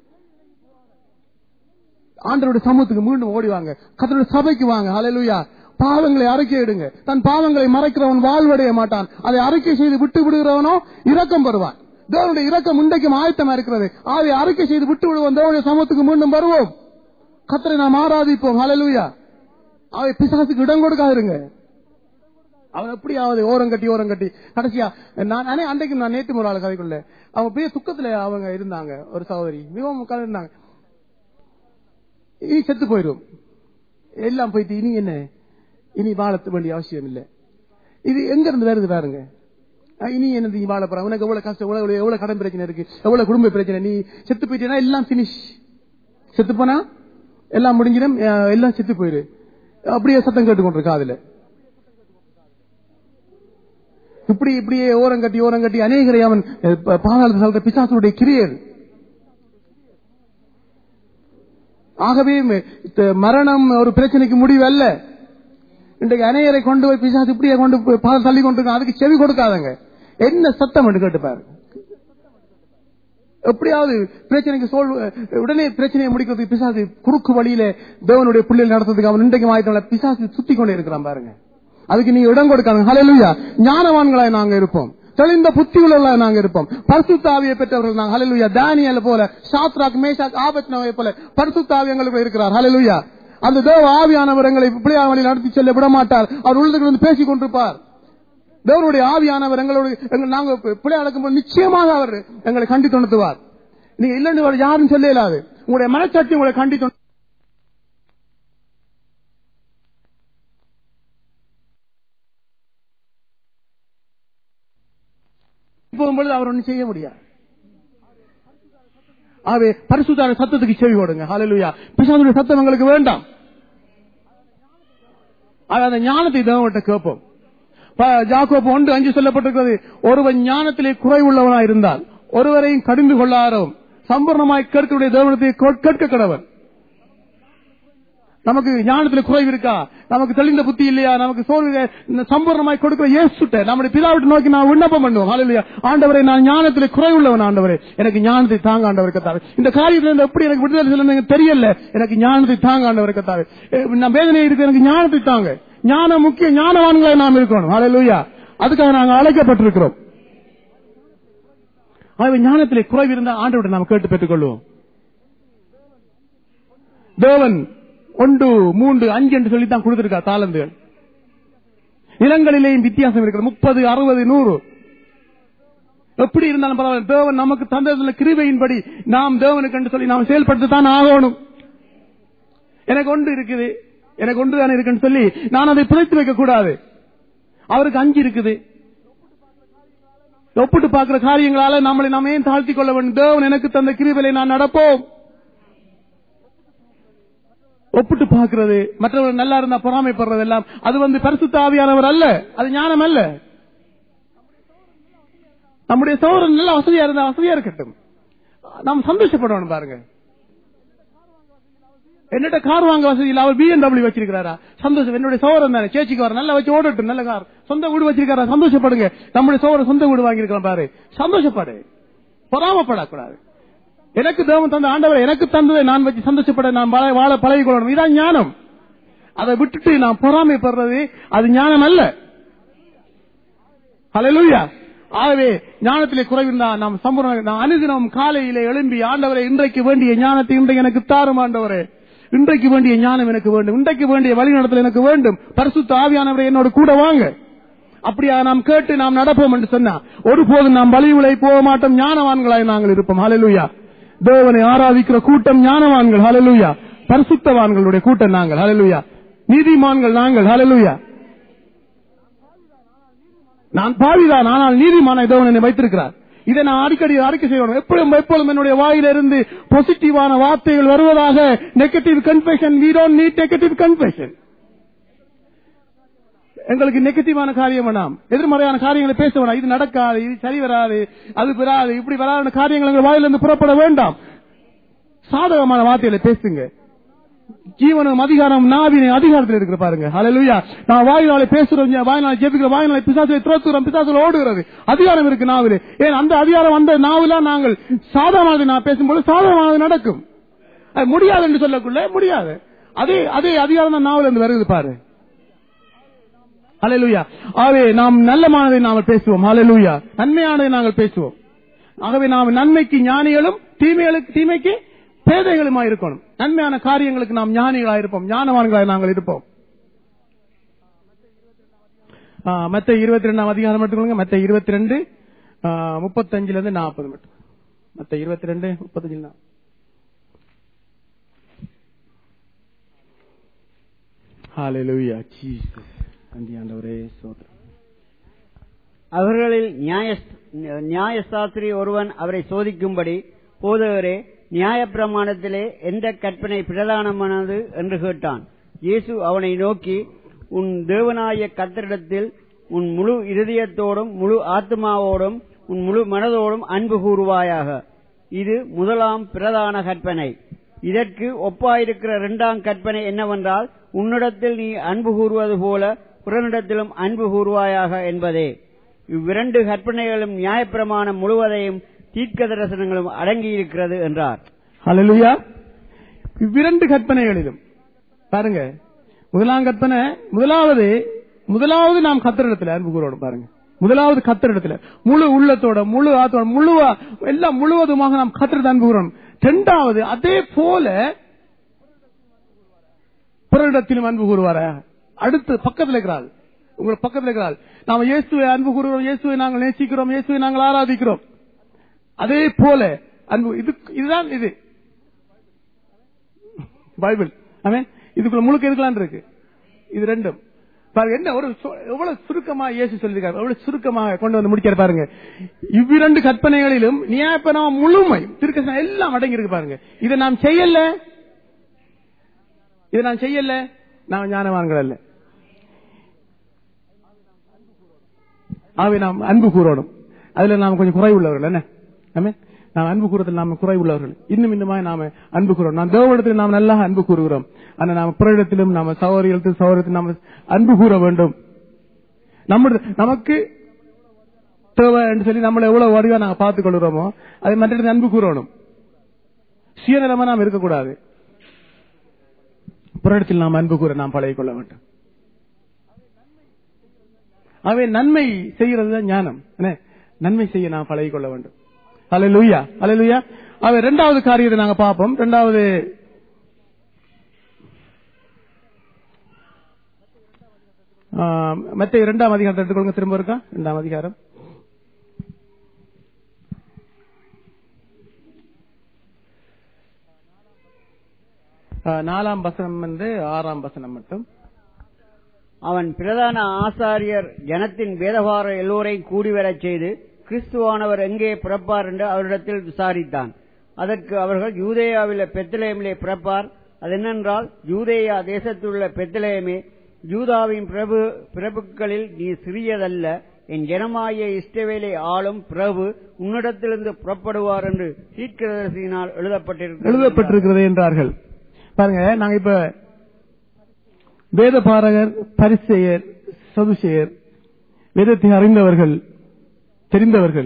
ஆண்டவருடைய சமூகத்துக்கு மீண்டும் ஓடிவாங்க, கர்த்தருடைய சபைக்கு வாங்க. ஹல்லேலூயா. பாவங்களை அறிக்கை எடுங்க. தன் பாவங்களை மறைக்கிறவன் வாழ்வடைய மாட்டான், அதை அறிக்கை செய்து விட்டு விடுகிறவனோ இரக்கம் பெறுவான். தேவனுடைய இரக்கம் இன்றைக்கும் ஆயத்தமா இருக்கிறது. அதை அறிக்கை செய்து விட்டு விடுவோம், தேவனுடைய சமூகத்துக்கு மீண்டும் வருவோம், கர்த்தரை நாம் ஆராதிப்போம். ஹல்லேலூயா. அவை பிசாசுக்கு இடம் கொடுக்காதுங்க. அவன் எப்படியாவது ஓரம் கட்டி ஓரம் கட்டி கடைசியா நான் அன்றைக்கு நான் நேற்று ஒரு ஆள் கதைக்குள்ள அவங்க பெரிய துக்கத்துல அவங்க இருந்தாங்க. ஒரு சகோதரி மிகவும் இருந்தாங்க. இனி செத்து போயிடும், எல்லாம் போயிட்டு இனி என்ன இனி வாழ வேண்டிய அவசியம் இல்லை. இது எங்க இருந்து வருது பாருங்க. இனி என்ன நீ வாழ போற, உனக்கு எவ்வளவு கஷ்டம், எவ்வளவு எவ்வளவு கடன் பிரச்சனை இருக்கு, எவ்வளவு குடும்ப பிரச்சனை, நீ செத்து போயிட்டேன்னா எல்லாம் பினிஷ், செத்து போனா எல்லாம் முடிஞ்சிடும், எல்லாம் செத்து போயிரு. அப்படியே சத்தம் கேட்டுக்கொண்டிருக்கா. அதுல இப்படி இப்படியே ஓரங்கட்டி ஓரங்கட்டி அநேகரை அவன் பாதாளத்தில் சொல்ற பிசாசுடைய கிரியர். ஆகவே மரணம் ஒரு பிரச்சனைக்கு முடிவு அல்ல. இன்றைக்கு அநேகரை கொண்டு போய் பிசாசு இப்படியே கொண்டு பால் தள்ளி கொண்டு அதுக்கு செவி கொடுக்காதங்க. என்ன சத்தம் என்று கேட்டுப்பாரு. எப்படியாவது பிரச்சனைக்கு சோல் உடனே பிரச்சனையை முடிக்கிறதுக்கு பிசாசு குறுக்கு வழியில தேவனுடைய பிள்ளைகள் நடத்துறதுக்கு அவன் இன்றைக்கு ஆயத்தம் பிசாசு சுத்தி கொண்டே இருக்கிறான் பாருங்க. அதுக்கு நீ இடம் கொடுக்காங்க. ஹல்லேலூயா. ஞானவான்களாய் நாங்க இருப்போம், தெளிந்த புத்தி உள்ளவர்களாக நாங்க இருப்போம், பரிசுத்த ஆவியை பெற்றவர்கள் நாங்க. ஹல்லேலூயா. தானியேல் போல, சாத்ராக் மேஷாக் ஆபத்நேகோவை போல பரிசுத்த ஆவி எங்களுக்கு இருக்கிறார். ஹல்லேலூயா. அந்த தேவ ஆவியானவர் எங்களை பிள்ளையார் வழியில் நடத்தி செல்ல விட மாட்டார். அவர் உள்ளது பேசிக் கொண்டிருப்பார். தேவனுடைய ஆவியானவர் எங்களோட நாங்க பிள்ளை அடக்கும்போது நிச்சயமாக அவர் எங்களை கண்டி தொண்டுவார். நீங்க இல்லைன்னு யாரும் சொல்ல இயலாது. உங்களுடைய மனச்சாட்சி உங்களை கண்டி தொண்டு போகும்பொழுது அவர் ஒன்னும் செய்ய முடியாது. ஆகவே பரிசுத்த சத்தத்துக்கு செவி கொடுங்க. ஹல்லேலூயா. பிசாசுடைய சத்தம் எங்களுக்கு வேண்டாம். அந்த ஞானத்தை தேவன்கிட்ட கேட்போம். யாக்கோபு ஒன்று அஞ்சு சொல்லப்பட்டிருக்கிறது, ஒருவன் ஞானத்திலே குறைவுள்ளவனாய் இருந்தால் ஒருவரையும் கடிந்து கொள்ளாரவும் சம்பூர்ணமாய் கேட்கக்கூடிய தேவனத்தை கேட்க கடவன். நமக்கு ஞானத்தில் குறைவு இருக்கா, நமக்கு தெளிந்த புத்தி இல்லையா, நமக்கு சோர்வு சம்பூர்ணமாய் கொடுக்கிற இயேசுட்ட நம்முடைய பிதாவிட்டு நோக்கி நான் விண்ணப்பம் பண்ணுவோம். ஹல்லேலூயா. ஆண்டவரே, நான் ஞானத்தில் குறைவுள்ளவன், ஆண்டவரே எனக்கு ஞானத்தை தாங்க ஆண்டவர் கர்த்தாவே. இந்த காரியத்தில் எப்படி எனக்கு விடுதலை சொல்ல தெரியல, எனக்கு ஞானத்தை தாங்க ஆண்டவர் கர்த்தாவே. நான் வேதனை இருக்கு, எனக்கு ஞானத்தை தாங்க. ஞானம் முக்கிய, ஞானவான்களை நாம் இருக்கணும். ஹல்லேலூயா. அதுக்காக நாங்கள் அழைக்கப்பட்டிருக்கிறோம். ஞானத்திலே குறைவு இருந்தால் ஆண்டவரை நாம் கேட்டு பெற்றுக் கொள்வோம். தேவன் ஒன்று மூன்று அஞ்சு என்று சொல்லித்தான் கொடுத்திருக்கா தாளந்துகள். நிலங்களிலேயும் வித்தியாசம் இருக்கிறது, முப்பது அறுபது நூறு எப்படி இருந்தாலும் பரவாயில்ல. தேவன் நமக்கு தந்ததுள்ள கிருபையின்படி நாம் தேவனுக்கு என்று சொல்லி நாம் செயல்படுத்தத்தான் ஆகணும். எனக்கு ஒன்று இருக்குது, எனக்கு ஒன்று தானே இருக்குன்னு சொல்லி நான் அதை பிழைத்து வைக்க கூடாது. அவருக்கு அஞ்சு இருக்குது. ஒப்பிட்டு பார்க்கிற காரியங்களால நம்மளை நாமே தாழ்த்தி கொள்ள வேண்டும். தேவன் எனக்கு தந்த கிருபையை நான் நடப்போம். ஒப்பிட்டு பார்க்கிறது, மற்றவர்கள் நல்லா இருந்தா பொறாமைப்படுறது எல்லாம் அது வந்து பரிசுத்த ஆவியானவர் அல்ல, அது ஞானம் அல்ல. நம்முடைய சோழன் நல்ல வசதியா இருந்தா வசதியா இருக்கட்டும், நாம் சந்தோஷப்படணும். பாருங்க, என்னட்ட கார் வாங்க வசதி இல்ல, அவர் பிஎம்டபிள்யூ வச்சிருக்காரா, சந்தோஷம். என்னுடைய சோழன் தானே, சேச்சிக்கு வர நல்லா வச்சு ஓடட்டும், நல்ல கார், சொந்த வீடு வச்சிருக்காரா, சந்தோஷப்படுங்க. நம்முடைய சோழன் சொந்த வீடு வாங்கியிருக்கலாம் பாரு, சந்தோஷப்படு, பொறாமப்படக்கூடாது. எனக்கு தேவன் தந்த ஆண்டவர் எனக்கு தந்ததை நான் வச்சு சந்தோஷப்பட நான் வாழ பழகி கொள்ளணும். இதான் ஞானம். அதை விட்டுட்டு நான் பொறாமைப்படுறது அது ஞானம் அல்ல. ஹல்லேலூயா. ஆகவே ஞானத்திலே குறைவிருந்தா நாம் சம்பூர்ண நான் அனுதினம் காலையிலே எழும்பி ஆண்டவரை இன்றைக்கு வேண்டிய ஞானத்தை இன்றைக்கு எனக்கு தாரும் ஆண்டவரே, இன்றைக்கு வேண்டிய ஞானம் எனக்கு வேண்டும், இன்றைக்கு வேண்டிய வழிநடத்தல் எனக்கு வேண்டும், பரிசுத்த ஆவியானவரை என்னோட கூட வாங்க. அப்படியா நாம் கேட்டு நாம் நடப்போம் என்று சொன்னா ஒருபோதும் நாம் வழிவிலை போக மாட்டோம், ஞானவான்களாய் நாங்கள் இருப்போம். ஹல்லேலூயா. தேவனை ஆராதிக்கிற கூட்டம் ஞானவான்கள். ஹல்லேலூயா. பரிசுத்தவான்களுடைய கூட்டம் நாங்கள். ஹல்லேலூயா. நீதிமான்கள் நாங்கள். ஹல்லேலூயா. நான் பாவிதான் ஆனால் நீதிமான தேவன் என்னை வைத்திருக்கிறார். இதை நான் அடிக்கடி அறிக்கை செய்யணும். எப்பொழுதும் எப்பொழுதும் என்னுடைய வாயிலிருந்து பாசிட்டிவான வார்த்தைகள் வருவதாக. Negative confession, we don't need negative confession. எங்களுக்கு நெகட்டிவான காரியம் வேணாம், எதிர்மறையான காரியங்களை பேச வேண்டாம். இது நடக்காது, இது சரி வராது, அது பெறாது, இப்படி வராத காரியங்கள் எங்கள் வாயிலிருந்து புறப்பட வேண்டாம். சாதகமான வார்த்தைகளை பேசுங்க. ஜீவனும் அதிகாரம் நாவினை அதிகாரத்தில் இருக்கிற பாருங்க. ஹல்லேலூயா. நான் வாயினாலே பேசுறோம், வாயினாலே ஜெபிக்கிற, வாயினாலே பிசாசை துரத்துறோம், பிசாசுல ஓடுகிறது. அதிகாரம் இருக்கு நாவிலே. ஏன் அந்த அதிகாரம் அந்த நாவில நாங்கள் சாதகமானதை நான் பேசும்போது சாதகமானது நடக்கும். முடியாது என்று சொல்லக்குள்ள முடியாது. அதே அதே அதிகாரம் தான் நாவில இருந்து வருது பாரு. ஹல்லேலூயா. ஆகவே நாம் நல்லமானதை நாங்கள் பேசுவோம். ஹல்லேலூயா. நன்மையானதை நாங்கள் பேசுவோம். ஆகவே நாம் நன்மைக்கு ஞானிகளும் தீமைகளுக்கு தீமைக்கு பேதைகளுமா இருக்கணும். நன்மையான காரியங்களுக்கு நாம் ஞானிகளாக இருப்போம், ஞானவான்களாக நாங்கள் இருப்போம். மத்தேயு இருபத்தி ரெண்டாம் அதிகாரம் எடுத்துக்கொள்ளுங்க. மத்தேயு இருபத்தி ரெண்டு முப்பத்தஞ்சுல இருந்து நாற்பது மட்டும். மத்தேயு இருபத்தி ரெண்டு முப்பத்தஞ்சு. ஹல்லேலூயா. ஜீசஸ். அவர்களில் நியாயசாஸ்திரி ஒருவன் அவரை சோதிக்கும்படி, போதகரே, நியாயப்பிரமாணத்திலே எந்த கற்பனை பிரதானமானது என்று கேட்டான். இயேசு அவனை நோக்கி, உன் தேவனாய கர்த்தரிடத்தில் உன் முழு இருதயத்தோடும் முழு ஆத்மாவோடும் உன் முழு மனதோடும் அன்பு கூறுவாயாக. இது முதலாம் பிரதான கற்பனை. இதற்கு ஒப்பாயிருக்கிற இரண்டாம் கற்பனை என்னவென்றால், உன்னிடத்தில் நீ அன்பு கூறுவது போல புறனிடத்திலும் அன்பு கூறுவாயாக என்பதே. இவ்விரண்டு கற்பனைகளும் நியாயப்பிரமாணம் முழுவதையும் தீர்க்க தரிசனங்களும் அடங்கியிருக்கிறது என்றார். ஹல்லேலூயா. இவ்விரண்டு கற்பனைகளிலும் பாருங்க, முதலாம் கற்பனை முதலாவது முதலாவது நாம் கர்த்தரிடத்தில் அன்பு கூறணும். பாருங்க, முதலாவது கர்த்தரிடத்தில் முழு உள்ளத்தோட முழு ஆத்தோட முழு எல்லாம் முழுவதுமாக நாம் கர்த்தரிடத்தில் அன்பு கூறணும். இரண்டாவது அதே போல பிறரிடத்திலும் அன்பு கூறுவாரா. அடுத்து பக்கத்தில் இருக்கிறாள், உங்களை பக்கத்தில் இருக்கிறாள். நாம இயேசுவை அன்பு கூறுகிறோம், இயேசுவை நாங்கள் நேசிக்கிறோம், இயேசுவை நாங்கள் ஆராதிக்கிறோம். அதே போல அன்பு. இது இதுதான் இது பைபிள். ஆமென். இதுக்குள்ள முழுக்க இருக்கலாம் இருக்கு. இது ரெண்டும் பாருங்க, என்ன ஒரு எவ்வளவு சுருக்கமா இயேசு சொல்லியிருக்காரு, எவ்வளவு சுருக்கமாக கொண்டு வந்து முடிக்கிற பாருங்க. இவ்விரண்டு கற்பனைகளிலும் நியாயப்பிரமாணம் முழுமை திருக்கசனம் எல்லாம் அடங்கி இருக்கு பாருங்க. இதை நாம் செய்யல, இதை நான் செய்யல, நாம் ஞானவான்கள் அல்ல. ஆகவே நாம் அன்பு கூறணும். அதுல நாம் கொஞ்சம் குறை உள்ளவர்கள். என்ன ஆமென். நாம் அன்பு கூறத்தில் நாம் குறை உள்ளவர்கள். இன்னும் இன்னுமாய் நாம அன்பு கூறணும். நாம் தேவனிடத்தில் நாம் நல்லா அன்பு கூறுகிறோம். ஆனா நாம் பிறரிடத்திலும் நாம சகோதரிகளுக்கு சகோதரத்தில் நாம் அன்பு கூற வேண்டும். நம்ம நமக்கு தேவை என்று சொல்லி நம்மளை எவ்வளவு வடிவா நாங்க பார்த்துக் கொள்கிறோமோ அதை மற்ற அன்பு கூறணும். சுயநலமா நாம் இருக்கக்கூடாது. பிறரிடத்தில் நாம் அன்பு கூற நாம் பழகிக் கொள்ள வேண்டும். அவை நன்மை செய்கிறது ஞானம். நன்மை செய்ய நாம் பழகிக் கொள்ள வேண்டும். ஹல்லேலூயா, ஹல்லேலூயா. அவை இரண்டாவது காரியத்தை நாங்க பார்ப்போம். இரண்டாவது மத்தேயு இரண்டாம் அதிகாரத்தை எடுத்துக்கொள்ளுங்க. திரும்ப இருக்கா இரண்டாம் அதிகாரம் நாலாம் வசனம் வந்து ஆறாம் வசனம் மட்டும். அவன் பிரதான ஆசாரியர் ஜனத்தின் வேதபார எல்லோரையும் கூடிவரச் செய்து கிறிஸ்துவானவர் எங்கே பிறப்பார் என்று அவரிடத்தில் விசாரித்தான். அதற்கு அவர்கள் யூதேயாவில பெத்லெஹேமிலே பிறப்பார். அதென்னென்றால், யூதேயா தேசத்திலுள்ள பெத்லெஹேமே, யூதாவின் பிரபு பிரபுக்களில் நீ சிறியதல்ல, என் ஜனமாகிய இஸ்ரவேலை ஆளும் பிரபு உன்னிடத்திலிருந்து புறப்படுவார் என்று தீர்க்கதரிசியினால் எழுதப்பட்டிருக்கிறது என்றார்கள். பாருங்க, நாங்க இப்ப வேதபாரகர், பரிசேயர், சதுசேயர், வேதத்தை அறிந்தவர்கள், தெரிந்தவர்கள்,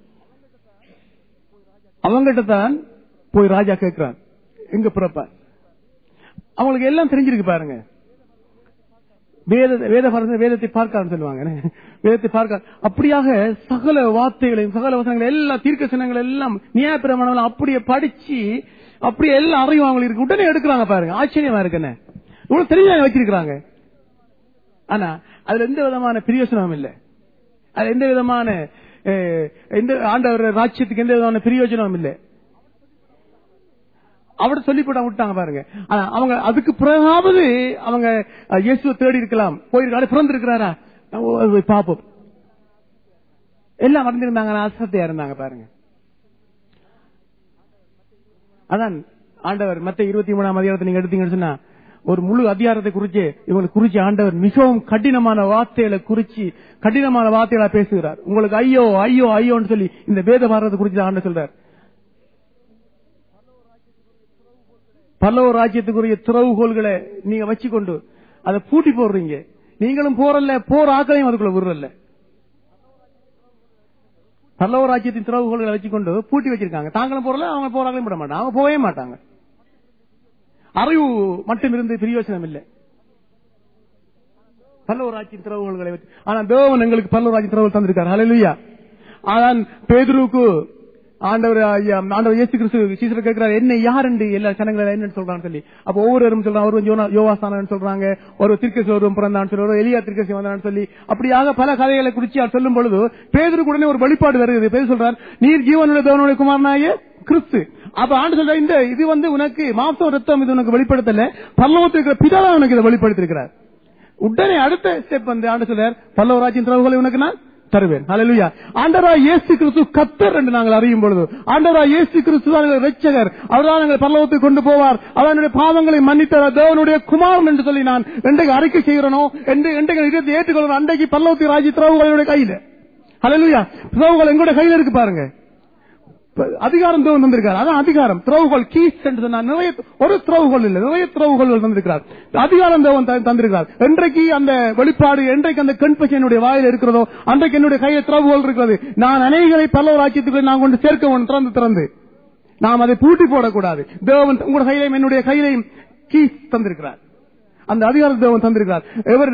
அவங்ககிட்ட தான் போய் ராஜா கேட்கிறார் எங்க பிறப்பார். அவங்களுக்கு எல்லாம் தெரிஞ்சிருக்கு. பாருங்க, வேத வேத வேதத்தை பார்க்க சொல்லுவாங்க, வேதத்தை பார்க்க அப்படியாக சகல வார்த்தைகளையும் சகல வசனங்களை எல்லாம் தீர்க்க சின்னங்கள் எல்லாம் நியாயப்பிரமாணம் அப்படியே படிச்சு அப்படியே எல்லாம் அறிவு அவங்களுக்கு இருக்கு. உடனே எடுக்கிறாங்க. பாருங்க, ஆச்சரியமா இருக்குன்னு இவ்வளவு தெரிஞ்சாங்க வச்சிருக்கிறாங்க. ஆனா அதுல எந்த விதமான பிரயோஜனமும் இல்லை. அது எந்த விதமான எந்த ஆண்டவர் ராஜ்யத்துக்கு எந்த விதமான பிரயோஜனமும் இல்லை. அவட சொல்லி போட விட்டாங்க. பாருங்க, அவங்க அதுக்கு பிறகாவது அவங்க இயேசுவை தேடி இருக்கலாம், போயிருக்காரு, பிறந்திருக்கிறாரா பாப்போம், எல்லாம் மறந்திருந்தாங்க, அசத்தையா இருந்தாங்க. பாருங்க, அதான் ஆண்டவர் மத்த இருபத்தி மூணாம் அதிகாரத்தை நீங்க எடுத்தீங்கன்னு சொன்னா ஒரு முழு அதிகாரத்தை குறிச்சு இவங்களுக்கு குறிச்சு ஆண்டவர் மிகவும் கடினமான வார்த்தைகளை குறிச்சு கடினமான வார்த்தைகளா பேசுகிறார். உங்களுக்கு ஐயோ ஐயோ ஐயோன்னு சொல்லி இந்த வேத பாரதத்தை குறிச்சு ஆண்டவர் சொல்றார். பல்லவ ராஜ்யத்துக்குரிய திறவுகோள்களை நீங்க வச்சுக்கொண்டு அதை பூட்டி போடுறீங்க. நீங்களும் போறல்ல, போர் ஆக்களையும் அதுக்குள்ள விடுறல்ல. பல்லவ ராஜ்யத்தின் திறவுகோள்களை வச்சுக்கொண்டு பூட்டி வச்சிருக்காங்க. தாங்களும் போறல, அவங்க போராக்களையும் விட மாட்டாங்க, அவங்க போகவே மாட்டாங்க. அறிவு மட்டும் இருந்து பிரயோஜனம் இல்லை. பல்லவ ராஜ்யத்தின் திறவுகோள்களை வச்சு. ஆனா தேவன் எங்களுக்கு பல்லவ ராஜ்யத்தின் திறவுகள் தந்திருக்காரு. ஹல்லேலூயா. அதான் பேதுருக்கு ஆண்டவர் ஆண்டவர் இயேசு கிறிஸ்து சீசர் கேட்கிறார், என்ன யார் என்று எல்லா ஜனங்களும் என்னன்னு சொல்றான்னு சொல்லி. அப்ப ஒவ்வொருவரும் சொல்றாங்க, ஒருவன் யோவாசானன்னு சொல்றாங்க, ஒரு திருக்கசி ஒருவன் பிறந்தான்னு சொல்லி, ஒரு எலியா திருக்கசி வந்தான்னு சொல்லி, அப்படியாக பல கதைகளை குறிச்சு அவர் சொல்லும் பொழுது பேதுருக்கு உடனே ஒரு வெளிப்பாடு வருகிறது. பேர் சொல்றார், நீர் ஜீவனுடைய தேவனுடைய குமாரனாகிய கிறிஸ்து. அப்ப ஆண்டு சொல்ற, இந்த இது வந்து உனக்கு மாம்சம் ரத்தம் இது உனக்கு வெளிப்படுத்தல, பல்லவத்தில் இருக்கிற பிதாதான் உனக்கு இதை வெளிப்படுத்திருக்கிறார். உடனே அடுத்த ஸ்டெப் வந்து ஆண்டு சொல்றார், பல்லவ ராஜ்யத்தின் திறவுகளை உனக்கு நான் தருவேன். ஹல்லேலூயா. ஆண்டவராய் இயேசு கிறிஸ்து கர்த்தர் என்று நாங்கள் அறியும் பொழுது, ஆண்டவராய் இயேசு கிறிஸ்து தான் இரட்சகர், அவர்தான் எங்களை பரலோகத்துக்கு கொண்டு போவார், அவனுடைய பாவங்களை மன்னித்தார், தேவனுடைய குமாரன் என்று சொல்லி நான் என்றைக்கு அறிக்கை செய்கிறனோ, என்றைக்கு இதயத்தை ஏற்றுக்கொள்கிறோம், அன்றைக்கு பரலோகத்து ராஜ்ய திறவுகளுடைய கையில. ஹல்லேலூயா. திறவுகள் எங்களுடைய கையில இருக்கு. பாருங்க, அதிகாரம் தேவன் தந்திருக்கார். அதான் அதிகாரம். திறவுகோல் கீஸ் என்று சொன்னா நிறைய, ஒரு திறவுகோல் இல்ல, நிறைய திறவுகோல் தந்திருக்கிறார். அதிகாரம் தேவன் தந்திருக்கிறார். என்றைக்கு அந்த வெளிப்பாடு, என்றைக்கு அந்த கண்பசி என்னுடைய வாயில் இருக்கிறதோ, அன்றைக்கு என்னுடைய கையில திறவுகோல் இருக்கிறது. நான் அநேகரை பல்லவ ராஜ்யத்துக்கு நான் கொண்டு சேர்க்க வேண்டும். திறந்து திறந்து நாம் அதை பூட்டி போடக்கூடாது. தேவன் உங்களுடைய கையிலையும் என்னுடைய கையிலையும் கீஸ் தந்திருக்கிறார். அந்த அதிகாரத்தை தேவன் தந்திருக்கிறார். எவர்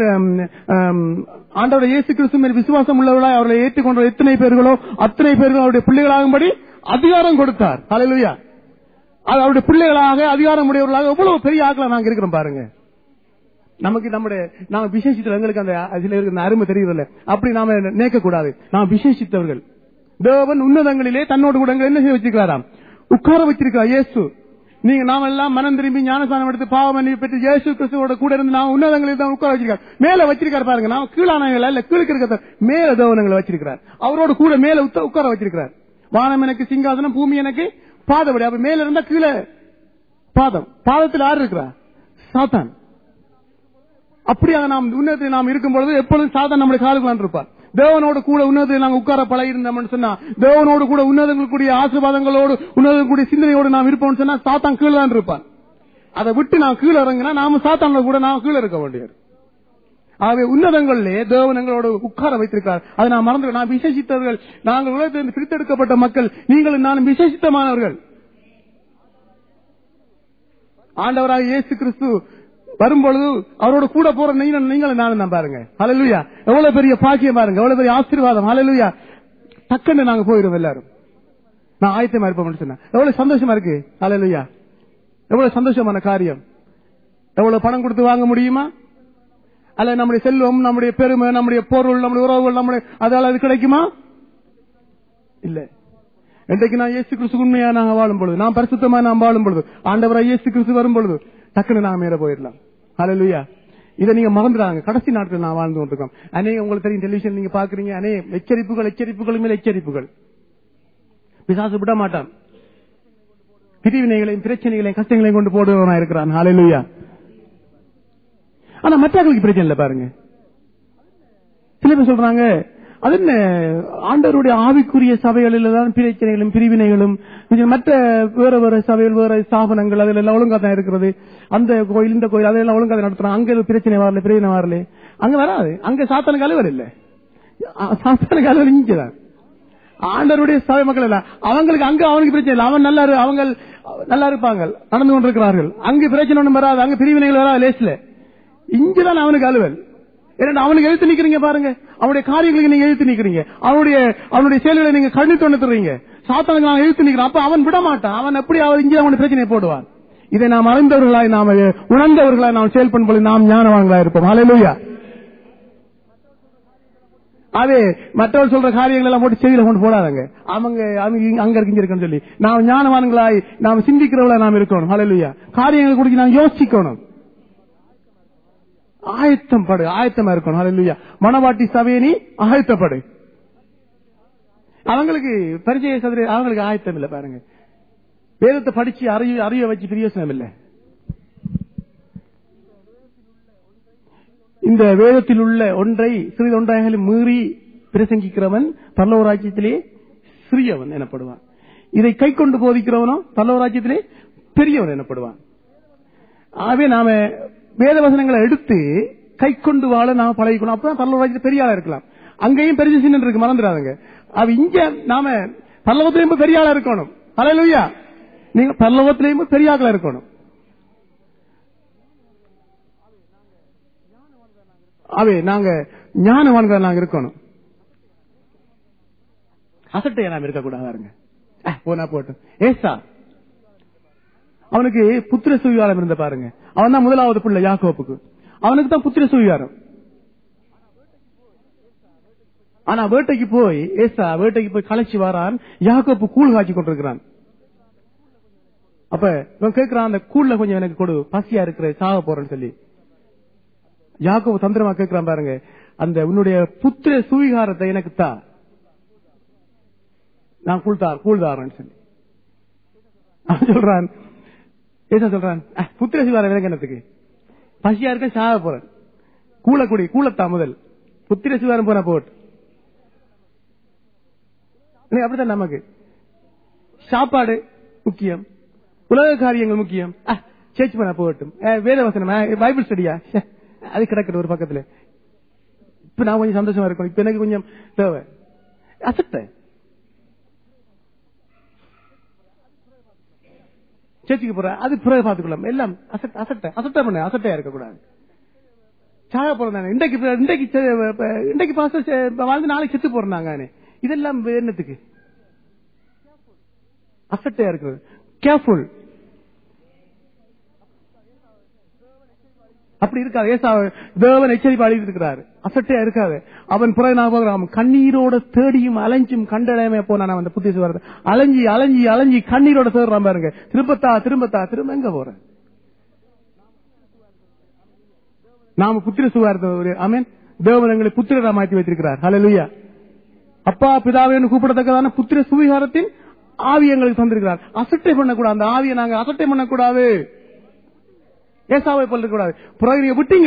ஆண்டவருடைய இயேசு கிறிஸ்து மேல் விசுவாசம் உள்ளவர்களாய் அவர்களை ஏற்றுக்கொண்ட எத்தனை பேர்களோ அத்தனை பேர்கள் அவருடைய பிள்ளைகளாகும்படி அதிகாரம் கொடுத்தார். ஹல்லேலூயா. அவருடைய பிள்ளைகளாக அதிகாரம் உடையவர்களாக எவ்வளவு பெரிய ஆக்களா நாங்க இருக்கிறோம். பாருங்க, நமக்கு நம்முடைய நாம விசேஷித்த எங்களுக்கு அந்த அதுல இருக்கிற அருமை தெரியவில்லை. அப்படி நாம நினைக்க கூடாது. நாம் விசேஷித்தவர்கள். தேவன் உன்னதங்களிலே தன்னோடு கூட என்ன செய்ய வச்சிருக்கிறாராம், உட்கார வச்சிருக்கிறார். இயேசு நீங்க நாம எல்லாம் மனம் திரும்பி ஞானஸ்தானம் எடுத்து பாவ மன்னிப்பு பெற்று இயேசு கிறிஸ்துவோட கூட இருந்து நாம் உன்னதங்களில் தான் உட்கார வச்சிருக்காரு. மேல வச்சிருக்காரு. பாருங்க, நாம கீழானவங்கள இல்ல, கீழுக்கு இருக்கிற மேல தேவனங்களை வச்சிருக்கிறார். அவரோட கூட மேல உட்கார வச்சிருக்கிறார். வானம் எனக்கு சிங்காசனம், பூமி எனக்கு பாதபடி. அப்ப மேல இருந்தா கீழே பாதம். பாதத்தில் யார் இருக்கிறா? சாத்தான். அப்படியாக நாம் உன்னதத்தில் நாம் இருக்கும் பொழுது எப்பொழுதும் சாத்தான் நம்முடைய காலுக்குள்ளான் இருப்பார். தேவனோடு கூட உன்னதத்தில் நாங்கள் உட்கார பழகி இருந்தோம்னு சொன்னா, தேவனோடு கூட உன்னதங்களுடைய ஆசீர்வாதங்களோடு உன்னதங்களுடைய சிந்தனையோடு நாம் இருப்போம்னு சொன்னா சாத்தான் கீழே தான் இருப்பான். அதை விட்டு நாம் கீழே இறங்கினா நாம சாத்தானோட கூட நாம் கீழே இருக்க வேண்டியது. ஆகவே உன்னதங்களிலே தேவன் எங்களோடு உட்கார வைத்திருக்கிறார். அதை நான் மறந்து, நான் விசேஷித்தவர்கள், நாங்கள் உலகத்திலிருந்து பிரித்தெடுக்கப்பட்ட மக்கள், நீங்கள் நானும் விசேஷித்தமானவர்கள். ஆண்டவராக இயேசு கிறிஸ்து வரும்பொழுது அவரோட கூட போற நீங்கள் நானும் தான். பாருங்க, ஹல்லேலூயா. எவ்வளவு பெரிய பாக்கியம் பாருங்க, எவ்வளவு பெரிய ஆசீர்வாதம். ஹல்லேலூயா. டக்குன்னு நாங்க போயிடும் எல்லாரும். நான் ஆயத்தமா இருப்போம் சொன்னா எவ்வளவு சந்தோஷமா இருக்கு. ஹல்லேலூயா. எவ்வளவு சந்தோஷமான காரியம். எவ்வளவு பணம் கொடுத்து வாங்க முடியுமா? அல்ல நம்முடைய செல்வம், நம்முடைய பெருமை, நம்முடைய பொருள், நம்முடைய உறவுகள், நம்முடைய அதால அது கிடைக்குமா? இல்ல. இன்றைக்கு நான் இயேசு கிறிஸ்து உண்மையா நாங்க வாழும் பொழுது, நான் பரிசுத்தமா நாம் வாழும் பொழுது, ஆண்டவராய் இயேசு கிறிஸ்து வரும் பொழுது டக்குன்னு நாங்க மேல போயிடலாம். ஹல்லேலூயா. இதை நீங்க மறந்துடாங்க. கடைசி நாட்கள் நான் வாழ்ந்து கொண்டிருக்கோம். அநே உங்களுக்கு தெரியும், டெலிவிஷன் நீங்க பாக்குறீங்க, அநே எச்சரிப்புகள் எச்சரிப்புகள் மேல் எச்சரிப்புகள். பிசாசு விட மாட்டான். பிரிவினைகளையும் பிரச்சனைகளையும் கஷ்டங்களையும் கொண்டு போடுவனா இருக்கிறான். ஹல்லேலூயா. ஆனா மற்றவர்களுக்கு பிரச்சனை இல்லை பாருங்க. சில பேர் சொல்றாங்க, அது என்ன ஆண்டவருடைய ஆவிக்குரிய சபைகளில் தான் பிரச்சனைகளும் பிரிவினைகளும், மற்ற வேற வேற சபைகள் வேற ஸ்தாபனங்கள் அதுல எல்லாம் ஒழுங்கா தான் இருக்கிறது. அந்த கோயில் இந்த கோயில் அதெல்லாம் ஒழுங்கா தான் நடத்துறாங்க. அங்க பிரச்சனை வரல, பிரச்சனை வரல. அங்க வராது. அங்க சாத்தானுக்கு அலுவல் இல்ல. சாத்தானுக்கு அலுவல் இங்கதான். ஆண்டவருடைய சபை மக்கள் இல்ல, அவங்களுக்கு அங்க அவனுக்கு பிரச்சனை இல்லை. அவன் நல்லா அவங்க நல்லா இருப்பாங்க, நடந்து கொண்டிருக்கிறார்கள். அங்க பிரச்சனை ஒன்றும் வராது, அங்க பிரிவினைகள் வராது லேஸ்ல. இங்கதான் அவனுக்கு அலுவல். அவனுக்கு எழுத்து நிக்கிறீங்க பாருங்க, அவனுடைய காரியங்களுக்கு நீங்க எழுத்து நிக்கிறீங்க, அவனுடைய அவனுடைய செயல்களை நீங்க கண்டித்து ஒண்ணுறீங்க. சாத்தானுக்கு நான் எழுத்து நிக்கிறேன். அப்ப அவன் விட மாட்டான். அவன் எப்படி அவர் இங்கே அவனுடைய பிரச்சனையை போடுவான். இதை நாம் அறிந்தவர்களாய், நாம் உணர்ந்தவர்களாய் நாம் செயல்படும்போது நாம் ஞானவான்களாய் இருப்போம். ஹல்லேலூயா. அதே மற்றவர் சொல்ற காரியங்கள் எல்லாம் போட்டு செய்தியில கொண்டு போடாதங்க. அவங்க அங்க இருக்குன்னு சொல்லி நாம் ஞானவான்களாய் நாம் சிந்திக்கிறவர்களாய் நாம் இருக்கணும். ஹல்லேலூயா. காரியங்களை குறித்து நாம் யோசிக்கணும். ஆயத்தம் படு, ஆயத்தமா இருக்கணும். ஹல்லேலூயா. மனவாட்டி சபையை நீ ஆயத்தப்படு. அவங்களுக்கு பரிச்சய சதுர அவங்களுக்கு ஆயத்தம் இல்ல பாருங்க. வேதத்தை படிச்சு அறிய அறிய வச்சு பிரயோசனம் இல்ல. இந்த வேதத்தில் உள்ள ஒன்றை சிறிது ஒன்றாக மீறி பிரசங்கிக்கிறவன் பரலோகராஜ்யத்திலே சிறியவன் எனப்படுவான். இதை கை கொண்டு போதிக்கிறவனோ பரலோகராஜ்யத்திலே பெரியவன் எனப்படுவான். ஆகவே நாம வேத வசனங்களை எடுத்து கை கொண்டு வாழ நாம பழகிக்கணும். அப்பதான் பரலோகத்தில் பெரிய ஆளா இருக்கலாம். அங்கேயும் பெரிய சின்ன இருக்கு, மறந்துடாதுங்க. அவ இங்க நாம பரலோகத்திலேயும் பெரிய ஆளா இருக்கணும். ஹல்லேலூயா. நீங்க பரலோகத்திலேயும் பெரிய ஆளா இருக்கணும். அவே நாங்க ஞானவான்கள் நாங்க இருக்கணும். அசட்டையா நாம இருக்கக்கூடாது. போனா போட்டு ஏசா அவனுக்கு புத்திர சுவிகாரம் இருந்த பாருங்க. அவன் தான் முதலாவது பிள்ளை யாக்கோப்புக்கு. அவனுக்கு தான் புத்திர சுவிகாரம். ஆனா வேட்டைக்கு போய் ஏசா வேட்டைக்கு போய் களைச்சி வாரான். யாக்கோப்பு கூழ் காய்ச்சி கொண்டிருக்கிறான். அப்ப இவன் கேட்கிறான், அந்த கூழ்ல கொஞ்சம் எனக்கு கொடு, பசியா இருக்கிற சாக போறேன்னு சொல்லி. யாக்கோப்பு தந்திரமா கேட்கிறான் பாருங்க, அந்த உன்னுடைய புத்திர சுவிகாரத்தை எனக்கு தா, நான் கூழ்தார் கூழ்தாரன்னு சொல்லி அவன் சொல்றான். ஏசா சொல்றான், புத்திர சுவிகாரம் விளக்கணத்துக்கு பசியா இருக்க சாக போறேன், கூழ குடி, கூழத்தா முதல், புத்திர சுவிகாரம் போன போட்டு. அப்படித்தான் நமக்கு சாப்பாடு முக்கியம், உலக காரியங்கள் முக்கியம். சேர்ச் பண்ண போகட்டும், வேத வசனம் பைபிள் ஸ்டடியா அது கிடக்கட்டும் ஒரு பக்கத்துல. இப்ப நான் கொஞ்சம் சந்தோஷமா இருக்கணும், இப்ப எனக்கு கொஞ்சம் தேவை. அசட்ட சேர்ச்சிக்கு போற அது பிறகு பார்த்துக்கலாம். எல்லாம் அசட்ட அசட்ட அசட்ட பண்ண அசட்டையா இருக்கக்கூடாது. சாக போறதாங்க இன்றைக்கு இன்றைக்கு இன்றைக்கு பாஸ்டர் வாழ்ந்து நாளைக்கு செத்து போறாங்க. இதெல்லாம் என்னத்துக்கு? அசட்டையா இருக்கிறது. கேர்ஃபுல். அப்படி இருக்காது. ஏசா தேவன் எச்சரிப்பு அளித்து இருக்கிறாரு. அசட்டையா இருக்காது. அவன் புறநாபம் கண்ணீரோட தேடியும் அலைஞ்சும் கண்டடையாம போனான். அந்த புத்திசு வரது அலைஞ்சி அலைஞ்சி அலைஞ்சி கண்ணீரோட தேடுறான் பாருங்க. திரும்பத்தா திரும்பத்தா திரும்ப எங்க போற? நாம புத்திர சுகாரத்தை ஆமென். தேவன் எங்களை புத்திரரா மாற்றி வைத்திருக்கிறார். ஹல்லேலூயா. அப்பா பிதாவே கூப்பிடத்தக்கதான புத்திர சுவிகாரத்தின் ஆவி எங்களுக்கு தந்திருக்கிறார். அசட்டை பண்ணக்கூடாது. அந்த ஆவியை நாங்க அசட்டை பண்ணக்கூடாது. ஏசாவை போல இருக்கக்கூடாது. பிறகு நீங்க விட்டீங்க,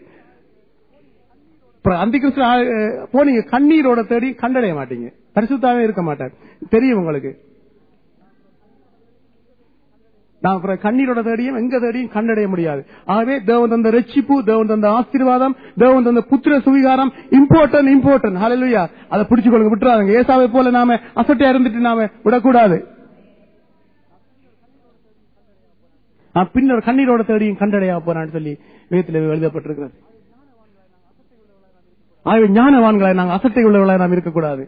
அந்த கிறிஸ்து போனீங்க, கண்ணீரோட தேடி கண்டடைய மாட்டீங்க. பரிசுத்தாவே இருக்க மாட்டார். தெரியும் உங்களுக்கு. நான் கண்ணீரோட தேடியும் எங்க தேடியும் கண்டடைய முடியாது. ஆகவே தேவன் தந்த ரட்சிப்பு, தேவன் தந்த ஆசீர்வாதம், தேவன் தந்த புத்திர சுவிகாரம் இம்பார்ட்டன்ட் இம்பார்ட்டன்ட். ஹல்லேலூயா. அதை பிடிச்சுக்கொள்ளுங்க, விட்டுறாங்க. ஏசாவை போல நாம அசட்டையா இருந்துட்டு நாம விடக்கூடாது. பின்னர் கண்ணீரோட தேடியும் கண்டடையா போறான்னு சொல்லி வேதத்தில் எழுதப்பட்டிருக்கிறது. ஆகவே ஞானவான்களாய் நாங்கள் அசட்டை உள்ளவர்களாய் நாம் இருக்கக்கூடாது.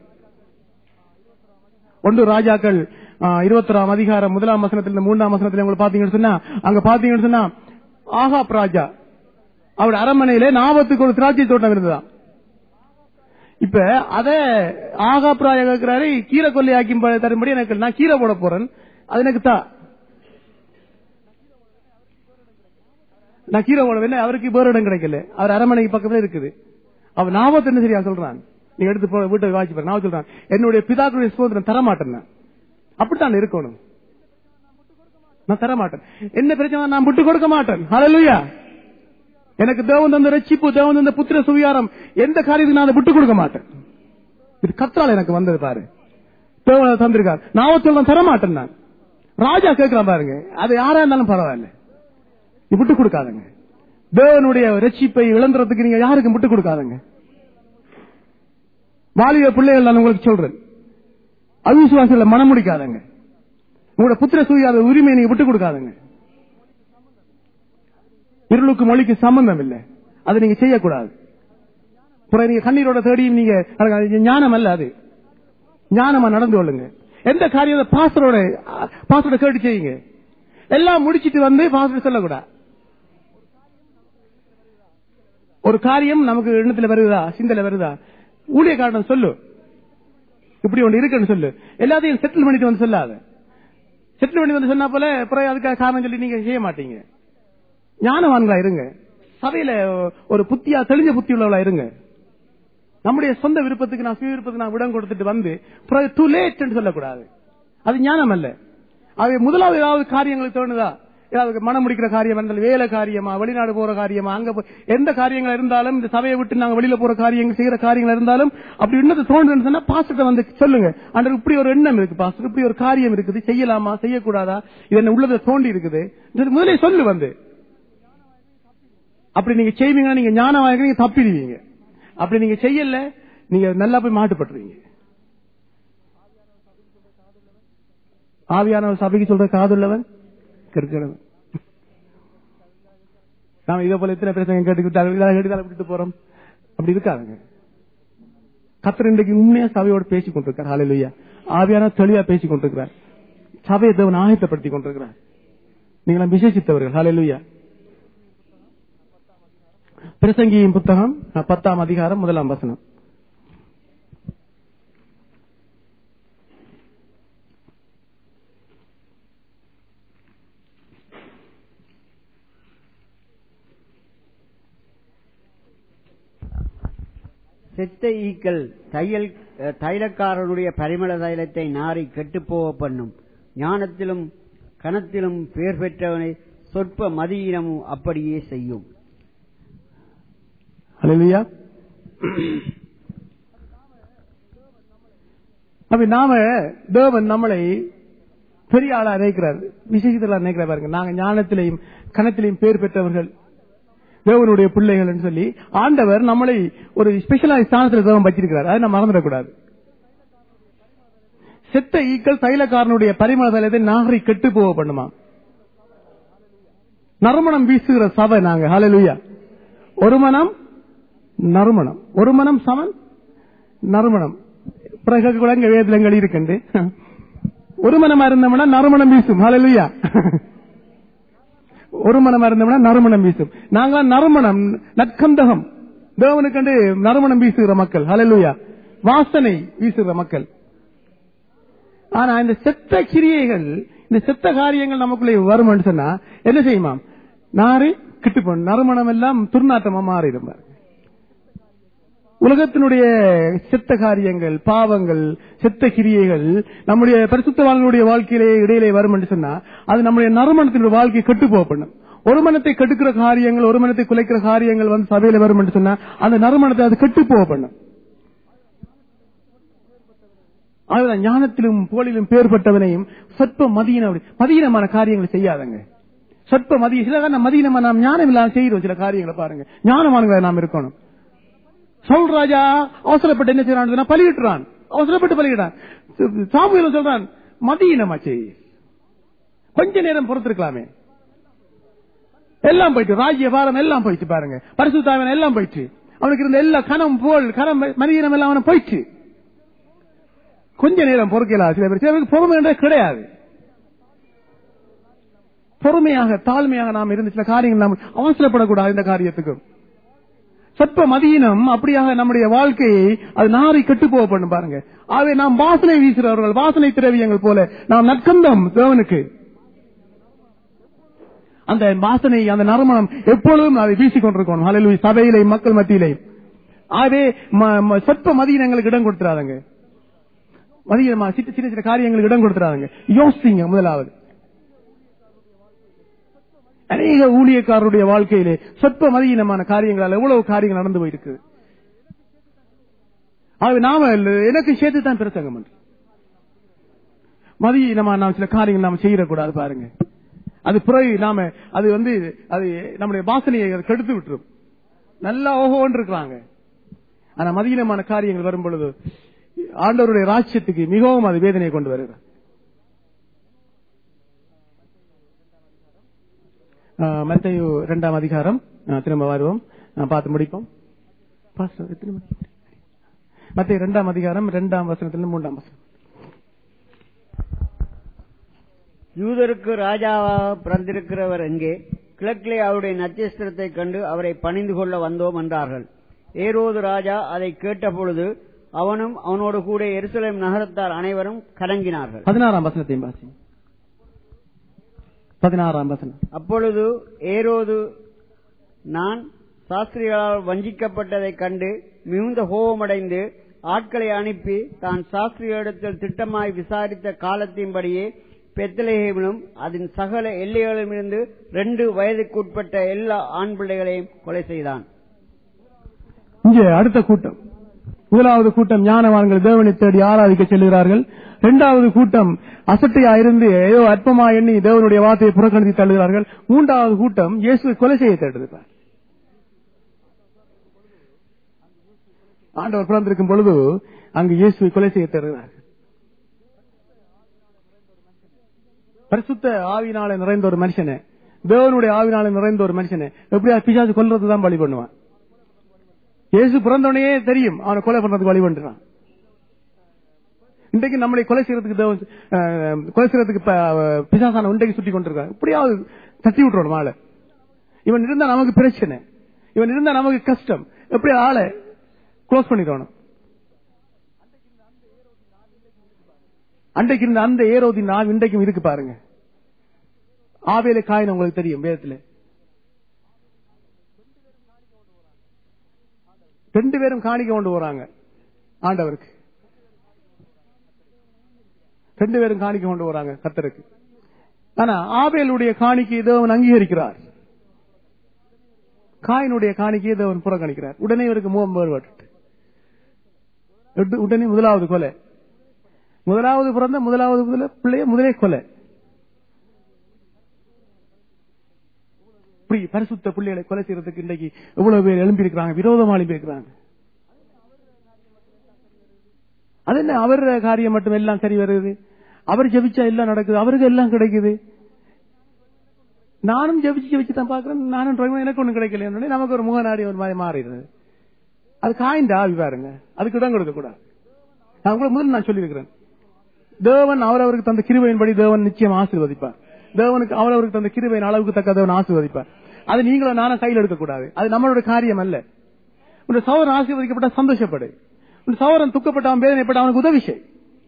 ஒன்று ராஜாக்கள் இருபத்தொராம் அதிகாரம் முதலாம் வசனத்தில் மூன்றாம் வசனத்தில் உங்களுக்கு பாத்தீங்கன்னு சொன்னா, அங்க பாத்தீங்கன்னு சொன்னா ஆகாப் ராஜா அவருடைய அரண்மனையில நாபத்துக்கு ஒரு திராட்சை தோட்டம் இருந்ததான். இப்ப அத ஆகாப் ராஜா கேட்கிறாரு, கீரை கொல்லையாக்கி தரும்படி எனக்கு, நான் கீரை போட போறேன், அது எனக்கு தா. நான் கீரை ஓட அவருக்கு வேற இடம் கிடைக்கல, அவர் அரமனைக்கு பக்கத்துல இருக்குது. அவர் நாவத்து என்ன சரியா சொல்றான், நீங்க எடுத்து போ வீட்டை வாட்சி பாரு. நான் சொல்றான் என்னுடைய பிதாக்களுடைய சுதந்திரம் தரமாட்டேன், அப்படித்தான் இருக்கணும், நான் தரமாட்டேன். என்ன பிரச்சனை, நான் விட்டு கொடுக்க மாட்டேன். ஹல்லேலூயா. எனக்கு தேவன் தந்த ரட்சிப்பு, தேவன் தந்த புத்திர சுவிகாரம், எந்த காரியத்துக்கு நான் அதை விட்டு கொடுக்க மாட்டேன். இது கர்த்தரால் எனக்கு வந்தது பாரு, தேவன் தந்திருக்கார். நான் சொல்றேன் தரமாட்டேன். நான் ராஜா கேட்கிறான் பாருங்க, அது யாரா இருந்தாலும் பரவாயில்ல, விட்டு கொடுக்காதங்க. தேவனுடைய ரட்சிப்பை இழந்துறதுக்கு நீங்க யாருக்கும் விட்டு கொடுக்காதங்க. வாலிப பிள்ளைகள் நான் உங்களுக்கு சொல்றேன், அவிசுவாசிகளை மனம் முடிக்காதங்க. உங்களோட புத்திர சுவிகார உரிமையை நீங்க விட்டு கொடுக்காதங்க. இருளுக்கு மொழிக்கு சம்பந்தம் இல்லை, அதை நீங்க செய்யக்கூடாது. நீங்க கண்ணீரோட தேடியும் நீங்க ஞானம் அல்ல, அது ஞானமா நடந்து கொள்ளுங்க. எந்த காரியம் பாஸ்டரோட பாஸ்டரோட கேட்டு செய்யுங்க. எல்லாம் முடிச்சிட்டு வந்து பாஸ்டர் சொல்லக்கூடாது. ஒரு காரியம் நமக்கு எண்ணத்துல வருதா, சிந்தல வருதா, ஊழியக்காரன் சொல்லு, இப்படி ஒன்று இருக்குன்னு சொல்லு. எல்லாத்தையும் செட்டில் பண்ணிட்டு வந்து சொல்லாத. செட்டில் பண்ணி வந்து சொன்னா போல பிறகு அதுக்காக காரணம் சொல்லி நீங்க செய்ய மாட்டீங்க. ஞானவான்களா இருங்க. சபையில ஒரு புத்தியா தெளிஞ்ச புத்தி உள்ளவளா இருங்க. நம்முடைய சொந்த விருப்பத்துக்கு நான் சுய விருப்பத்துக்கு நான் விடம் கொடுத்துட்டு வந்து டூ லேட் சொல்லக்கூடாது, அது ஞானம் அல்ல. அது முதலாவது ஏதாவது காரியங்களுக்கு தோணுதா, ஏதாவது மனம் முடிக்கிற காரியம் இருந்தாலும், வேலை காரியமா, வெளிநாடு போற காரியமா, அங்க எந்த காரியங்கள் இருந்தாலும், இந்த சபையை விட்டு நாங்க வெளியில போற காரியங்கள் செய்யற காரியங்கள் இருந்தாலும், அப்படி என்னது தோணுதுன்னு சொன்னா பாஸ்டர் வந்து சொல்லுங்க, அன்றைக்கு இப்படி ஒரு எண்ணம் இருக்கு பாஸ்டர், இப்படி ஒரு காரியம் இருக்குது, செய்யலாமா செய்யக்கூடாதா, இது என்ன உள்ளத தோண்டி இருக்குது முதலே சொல்லு வந்து. அப்படி நீங்க செய்வீங்கன்னா நீங்க ஞானமாக நீங்க தப்பிடுவீங்க. அப்படி நீங்க செய்யல, நீங்க நல்லா போய் மாட்டுப்பட்டுருவீங்க. ஆவியானவர் சபைக்கு சொல்ற காதுள்ளவன் கெடுக்கிறவன். நாம இதே போல எத்தனை பிரச்சனை கேட்டுக்கிட்டு விட்டுட்டு போறோம், அப்படி இருக்காதுங்க. கர்த்தர் இன்றைக்கு உண்மையா சபையோடு பேசிக் கொண்டிருக்கார். ஹல்லேலூயா. ஆவியானவர் தெளிவா பேசிக் கொண்டிருக்கிறார். சபையை தேவன் ஆயத்தப்படுத்திக் கொண்டிருக்கிறார். நீங்களும் விசேஷித்தவர்கள். ஹல்லேலூயா. பிரசங்கியின் புத்தகம் பத்தாம் அதிகாரம் முதலாம் வசனம். செத்த ஈக்கள் தையல் தைலக்காரனுடைய பரிமள தைலத்தை நாரி கெட்டுப்போக பண்ணும். ஞானத்திலும் கனத்திலும் பெயர் பெற்றவனை சொற்ப மதியினமும் அப்படியே செய்யும். ஹல்லேலூயா. அப்ப நாம தேவன் நம்மளை பெரிய ஆளா நினைக்கிறார், விசேஷத்துல நினைக்கிறார் பாருங்க. நாங்க ஞானத்திலையும் கனத்திலையும் பேர் பெற்றவர்கள், தேவனுடைய பிள்ளைகள் சொல்லி ஆண்டவர் நம்மளை ஒரு ஸ்பெஷலான ஸ்தானத்தில் தேவன் வச்சிருக்கிறார். அதை நம்ம மறந்துடக்கூடாது. செத்த ஈக்கள் தைலக்காரனுடைய பரிமள தைலத்தை நாகரி கெட்டு போக பண்ணுமா. நறுமணம் வீசுகிற சபை நாங்க. ஹல்லேலூயா. ஒரு மனம் நறுமணம், ஒரு மனம் சமன் நறுமணம். பிறகு கூட வேதங்கள் இருக்கு. ஒரு மனமா இருந்தோம்னா நறுமணம் வீசும். ஹல்லேலூயா. ஒரு மனம் இருந்தோம்னா நறுமணம் வீசும். நாங்க நறுமணம் நற்கந்தகம், தேவனுக்கு நறுமணம் வீசுகிற மக்கள். ஹல்லேலூயா. வாசனை வீசுகிற மக்கள். ஆனா இந்த செத்த கிரியைகள், இந்த செத்த காரியங்கள் நமக்குள்ளே வரும் சொன்னா என்ன செய்யுமா, நாரி கிட்டு போன நறுமணம் எல்லாம் துர்நாற்றமா மாறிடும். உலகத்தினுடைய செத்த காரியங்கள், பாவங்கள், செத்த கிரியைகள் நம்முடைய பரிசுத்தவான்களுடைய வாழ்க்கையிலே இடையிலே வரும் என்று சொன்னா அது நம்முடைய நறுமணத்தினுடைய வாழ்க்கையை கெட்டு போக பண்ணும். ஒரு மனத்தை கெடுக்கிற காரியங்கள், ஒரு மனத்தை குலைக்கிற காரியங்கள் வந்து சபையில வரும் என்று சொன்னா அந்த நறுமணத்தை அது கெட்டு போக பண்ணும். அதுதான் ஞானத்திலும் போலிலும் பேர்பட்டவனையும் சொற்ப மதியின மதியினமான காரியங்களை செய்யாதங்க. சொற்ப மதிய சில மதியினமா நாம் ஞானம் இல்லாம செய்யறோம். சில காரியங்களை பாருங்க, ஞானமானவங்களை நாம் இருக்கணும். சவுல் ராஜா அவசரப்பட்டு என்ன செய்யறான், பலியிட்டுறான், அவசரப்பட்டு பலியிடான். சாமுவேல் சொல்றான் மதியினமாச்சு, கொஞ்ச நேரம் பொறுத்திருக்கலாமே. எல்லாம் போயிட்டு, ராஜ்ய பாரம் எல்லாம் போயிட்டு பாருங்க, பரிசுத்தாவன் எல்லாம் போயிட்டு, அவனுக்கு இருந்த எல்லா கனம் போல் கனம் மதியினம் எல்லாம் அவனை போயிட்டு. கொஞ்ச நேரம் பொறுக்கலாம். சில பேர் சில பேருக்கு பொறுமை என்றே கிடையாது. பொறுமையாக தாழ்மையாக நாம் இருந்து சில காரியங்கள் நாம் அவசரப்படக்கூடாது. இந்த காரியத்துக்கும் சொற்ப மதியினம் அப்படியாக நம்முடைய வாழ்க்கையை அது நாரி கெட்டு போக பண்ணும் பாருங்க. ஆகவே நாம் வாசனை வீசுறவர்கள், வாசனை திரவியங்கள் போல நாம் நற்கந்தம் தேவனுக்கு. அந்த வாசனை, அந்த நறுமணம் எப்பொழுதும் அதை வீசிக்கொண்டிருக்கணும். ஹல்லேலூயா. சபையிலே, மக்கள் மத்தியிலே. ஆகவே சொற்ப மதியினங்களுக்கு இடம் கொடுத்துறாங்க. மதியமா சின்ன சின்ன சின்ன காரியங்களுக்கு இடம் கொடுத்துறாங்க. யோசிங்க. முதலாவது, அநேக ஊழியக்காரருடைய வாழ்க்கையிலே சொற்ப மதியினமான காரியங்களால் எவ்வளவு காரியங்கள் நடந்து போயிருக்கு. ஆகவே நாம எனக்கு சேர்த்து தான் பிரசங்கம் பண்றோம். மதியினமான நாம் சில காரியங்கள் நாம செய்யக்கூடாது. பாருங்க, அது பிறகு நாம அது வந்து அது நம்முடைய வாசனையை கெடுத்து விட்டுரும். நல்லா ஓஹோன்னு இருக்கிறாங்க. ஆனா மதியினமான காரியங்கள் வரும் பொழுது ஆண்டவருடைய ராஜ்யத்துக்கு மிகவும் அது வேதனையை கொண்டு வருகிறது. மத்தேயு இரண்டாம் அதிகாரம் திரும்ப வருவோம், பார்த்து முடிப்போம். மத்தேயு இரண்டாம் அதிகாரம் இரண்டாம் வசனத்திலிருந்து மூன்றாம் வசனம். யூதருக்கு ராஜாவாக பிறந்திருக்கிறவர் எங்கே? கிழக்கிலே அவருடைய நட்சத்திரத்தை கண்டு அவரை பணிந்து கொள்ள வந்தோம் என்றார்கள். ஏரோது ராஜா அதை கேட்டபொழுது அவனும் அவனோடு கூட எருசலேம் நகரத்தார் அனைவரும் கலங்கினார்கள். பதினாறாம் வசனத்தையும் வாசி. பதினாறாம் வசனம். அப்பொழுது ஏரோது நான் சாஸ்திரிகளால் வஞ்சிக்கப்பட்டதை கண்டு மிகுந்த கோபமடைந்து ஆட்களை அனுப்பி தான் சாஸ்திரிகளிடத்தில் திட்டமாய் விசாரித்த காலத்தின்படியே பெத்லெகேமிலும் அதன் சகல எல்லைகளிலும் இருந்து ரெண்டு வயதுக்குட்பட்ட எல்லா ஆண் பிள்ளைகளையும் கொலை செய்தான். இங்கே அடுத்த கூட்டம், முதலாவது கூட்டம் ஞானவான்கள் தேவனை தேடி ஆராதிக்க செல்கிறார்கள். இரண்டாவது கூட்டம் அசட்டையா இருந்து ஏதோ அற்பமா எண்ணி தேவனுடைய வார்த்தையை புறக்கணித்து தள்ளுகிறார்கள். மூன்றாவது கூட்டம் இயேசுவை கொலை செய்ய தேடுகிறார். ஆண்டவர் பிறந்திருக்கும் பொழுது அங்கு இயேசுவை கொலை செய்ய தேடுகிறார்கள். பரிசுத்த ஆவினாலே நிறைந்த ஒரு மனுஷனை, தேவனுடைய ஆவினாலே நிறைந்த ஒரு மனுஷனை எப்படியா பிசாசு கொல்றதுதான் வழி பண்ணுவான். இயேசு பிறந்தவனே தெரியும் அவனை கொலை பண்றதுக்கு வழி பண்றான். இன்றைக்கு நம்மளை கொலை செய்யறதுக்கு கொலை செய்யறதுக்கு பிசாசான இன்றைக்கு சுட்டி கொண்டிருக்கான். இப்படியாவது தட்டி விட்டுறோம் ஆளை. இவன் இருந்தா நமக்கு பிரச்சனை, இவன் இருந்தா நமக்கு கஷ்டம், எப்படி ஆளை க்ளோஸ் பண்ணிடணும். அன்றைக்கு இருந்த அந்த ஏரோதின் ஆவி இன்றைக்கும் இருக்கு பாருங்க. ஆவேல காயின் உங்களுக்கு தெரியும், வேதத்தில் ரெண்டு பேரும் காணிக்க கொண்டு போறாங்க ஆண்டவருக்கு. ரெண்டு பேரும் காணிக்க கொண்டு போறாங்க கர்த்தருக்கு. ஆனா ஆவேலுடைய காணிக்கை தேவன் அங்கீகரிக்கிறார், காயினுடைய காணிக்கையை தேவன் புறக்கணிக்கிறார். உடனே இவருக்கு முகம் வேறுபட்டு உடனே முதலாவது கொலை, முதலாவது பிறந்த முதலாவது பிள்ளைய முதலே கொலை. பரிசுத்த பிள்ளைகளை கொலை செய்யறதுக்கு இன்றைக்கு எவ்வளவு பேர் எழும்பி இருக்கிறாங்க, விரோதமா எழுப்பி இருக்கிறாங்க. அது என்ன அவர் காரியம் மட்டும் எல்லாம் சரி வருது, அவர் ஜெபிச்சா எல்லாம் நடக்குது, அவருக்கு எல்லாம் கிடைக்குது. நானும் ஜெபிச்சு ஜெபிச்சு தான் பாக்குறேன், நானும் எனக்கு ஒண்ணு கிடைக்கல, நமக்கு ஒரு முகநாடி ஒரு மாதிரி மாறிடுது. அது காய்ந்த ஆவி பாருங்க, அதுக்கு இடம் கொடுக்க கூடாது. நான் கூட முதல்ல நான் சொல்லியிருக்கிறேன், தேவன் அவரவருக்கு தந்த கிருபையின்படி தேவன் நிச்சயம் ஆசீர்வதிப்பார். தேவனுக்கு அவரவருக்கு தந்த கிருபையின் அளவுக்கு தக்க தேவன் ஆசீர்வதிப்பார். அது நீங்களும் நானும் கையில் எடுக்கக்கூடாது, அது நம்மளோட காரியம் அல்ல. உன் சகோதரன் ஆசீர்வதிக்கப்பட்ட சந்தோஷப்படு, உன் சகோதரன் துக்கப்பட்ட அவன் வேதனைப்பட்ட அவனுக்கு உதவி செய்.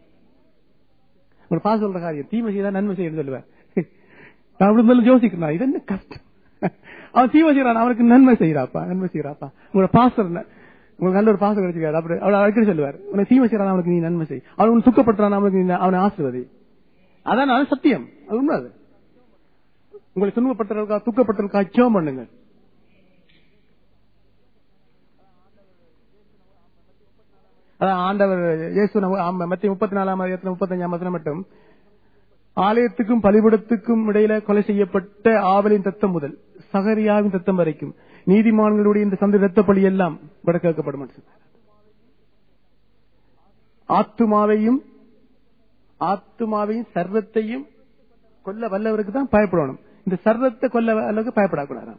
ஒரு பாச சொல்ற காரியம் தீமை செய்தான் நன்மை செய்யணும் சொல்லுவேன். நான் யோசிக்கிறேன், இது என்ன கஷ்டம். அவன் தீமை செய்யறான், அவனுக்கு நன்மை செய்யறாப்பா, நன்மை செய்யறாப்பா. உங்களோட பாசர் உங்களுக்கு நல்ல ஒரு பாசம் கிடைச்சிருக்காரு, அப்படி அவளை அடிக்கடி சொல்லுவார், உனக்கு தீமை செய்யறான் அவனுக்கு நீ நன்மை செய், அவன் துக்கப்பட்டான் அவனுக்கு அவனை ஆசீர்வதி. அதான் அது சத்தியம், அது உண்மை. அது உங்களை துன்பப்பட்டவர்களுக்கா துக்கப்பட்டவர்களுக்கா ஜெபம் பண்ணுங்க. அதான் ஆண்டவர் இயேசு மத்திய முப்பத்தி நாலாம் அதிகாரத்தில் முப்பத்தஞ்சாம் வசனம் மட்டும், ஆலயத்துக்கும் பலிபீடத்துக்கும் இடையில கொலை செய்யப்பட்ட ஆவலின் தத்தம் முதல் சகரியாவின் தத்தம் வரைக்கும் நீதிமான்களுடைய இந்த சந்தை ரத்த பலி எல்லாம் வடக்கேற்கப்படும். ஆத்துமாவையும் ஆத்துமாவையும் சர்வத்தையும் கொல்ல வல்லவருக்கு தான் பயப்படணும். இந்த சர்வத்தை கொல்ல வல்லவருக்கு பயப்படக்கூடாது.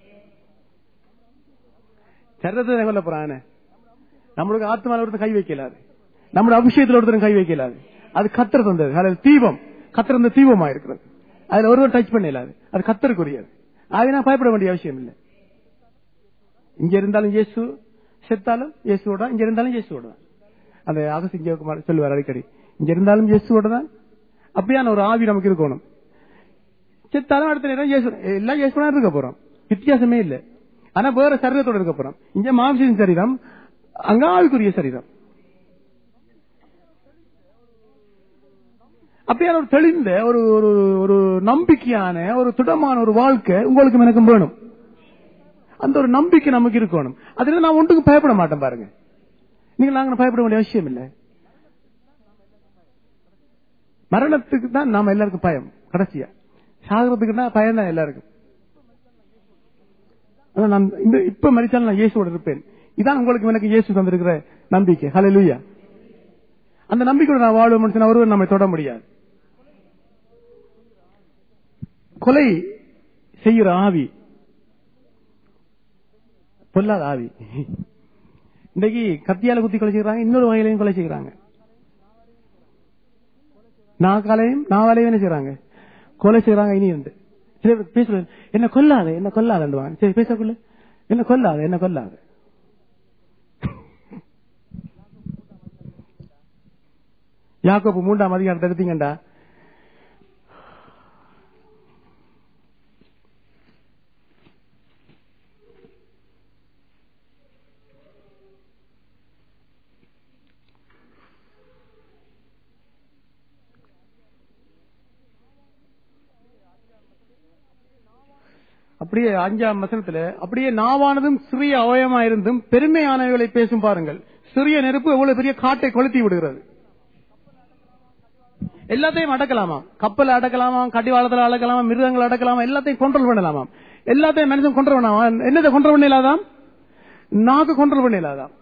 சர்வத்தை கொல்ல போறானே, நம்மளுக்கு ஆத்மாவில் ஒருத்தர் கை வைக்கலாது, நம்மளுடைய அபிஷேகத்தில் ஒருத்தர் கை வைக்கலாது. அது கத்தர் தந்தது, அது தீபம், கத்தர் அந்த தீபமா இருக்கிறது. அதுல ஒருவர் டச் பண்ணலாது, அது கத்தருக்குரியது. அதை நான் பயப்பட வேண்டிய அவசியம் இல்லை. இங்க இருந்தாலும் இயேசு, செத்தாலும் இயேசுவோட, இங்க இருந்தாலும் இயேசுவோட. அந்த அகசிங்ககுமார் சொல்லுவார் அடிக்கடி, இங்க இருந்தாலும் இயேசுவோட தான். அப்படியான ஒரு ஆவி நமக்கு இருக்கணும். செத்தாலும் அடுத்த நேரம் இயேசு எல்லாம் இயேசுவா இருக்க போறோம், வித்தியாசமே இல்லை. ஆனா வேற சரீரத்தோட இருக்க போறோம். இங்க மாம்சத்தின் சரீரம், அங்க ஆளுக்குரிய சரீரம். அப்படியான ஒரு தெளிந்த ஒரு ஒரு நம்பிக்கையான ஒரு திடமான ஒரு வாழ்க்கை உங்களுக்கு எனக்கும் வேணும். அந்த ஒரு நம்பிக்கை நமக்கு இருக்கணும். அதுல நான் ஒன்றுக்கு பயப்பட மாட்டேன். பாருங்க, நீங்க நாங்க பயப்பட வேண்டிய அவசியம் இல்லை. மரணத்துக்கு தான் நாம எல்லாருக்கும் பயம், கடைசியா சாகிறதுக்கு தான் பயம் தான் எல்லாருக்கும். நான் இந்த இப்ப மரிச்சாலும் நான் இயேசுவோட இருப்பேன். இதான் உங்களுக்கு எனக்கு இயேசு தந்திருக்கிற நம்பிக்கை. ஹல்லேலூயா. அந்த நம்பிக்கையோட நான் வாழும் மனுஷன் ஒருவர் நம்மை தொட முடியாது. கொலை செய்கிற ஆவி பொல்லாத ஆவி. இன்னைக்கு கத்தியால குத்தி கொலை செய்யறாங்க, இன்னொரு வகையிலையும் கொலை செய்யறாங்க. நாக்காலையும் நாவாலையும் என்ன செய்யறாங்க, கொலை செய்யறாங்க. இனி உண்டு பேசுறது, என்ன கொல்லாத என்ன கொல்லாத சரி பேசக்குள்ள, என்ன கொல்லாத என்ன கொல்லாத. யாக்கோபு மூன்றாம் அதிகாரத்தை எடுத்தீங்கடா, அப்படியே அஞ்சாம் வசனத்துல, அப்படியே நாவானதும் சிறிய அவயமாயிருந்தும் பெருமையானவைகளை பேசும் பாருங்கள். சிறிய நெருப்பு எவ்வளவு பெரிய காட்டை கொளுத்தி விடுகிறது. எல்லாத்தையும் அடக்கலாமா, கப்பல் அடக்கலாமா, கடிவாளத்தில் அடக்கலாமா, மிருகங்கள் அடக்கலாமா, எல்லாத்தையும் கண்ட்ரோல் பண்ணலாமா, எல்லாத்தையும் மனுஷன் கண்ட்ரோல் பண்ணலாமா. என்னதை கண்ட்ரோல் பண்ண இல்லாதான், நாக்கு கண்ட்ரோல் பண்ண இல்லாதான்.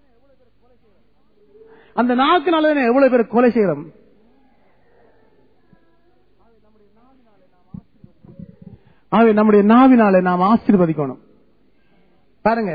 அந்த நாக்குனால எவ்வளவு பேர் கொலை செய்யறோம். ஆகவே நம்முடைய நாவினாலே நாம் ஆசீர்வதிக்கணும். பாருங்க,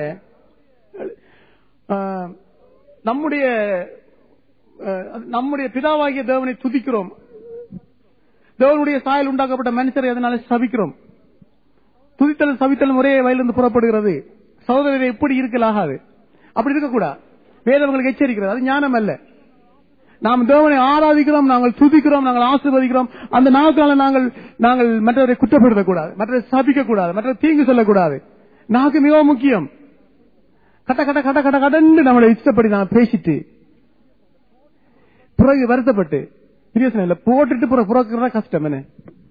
நம்முடைய நம்முடைய பிதாவாகிய தேவனை துதிக்கிறோம். தேவனுடைய சாயல் உண்டாக்கப்பட்ட மனுஷரை அதனால சபிக்கிறோம். துதித்தலும் சபித்தலும் ஒரே வயலிருந்து புறப்படுகிறது. சகோதரரை எப்படி இருக்கலாகாது, அப்படி இருக்கக்கூடாது. வேதங்களுக்கு எச்சரிக்கிறது. அது ஞானம் அல்ல. நாம் தேவனை ஆராதிக்கிறோம், நாங்கள் துதிக்கிறோம், நாங்கள் ஆசீர்வதிக்கிறோம். அந்த நாக்கால நாங்கள் நாங்கள் மற்றவரை குற்றப்படுத்தக்கூடாது, மற்றவரை சபிக்க கூடாது, மற்றவரை தீங்கு சொல்லக்கூடாது. நாக்கு மிகவும் முக்கியம். கட்ட கட்ட கட்ட கட்ட கடந்து நம்மளை இஷ்டப்படி நான் பேசிட்டு பிறகு வருத்தப்பட்டு பிரியோசனம் இல்ல, போட்டுட்டு புறக்கிறதா கஷ்டம். என்ன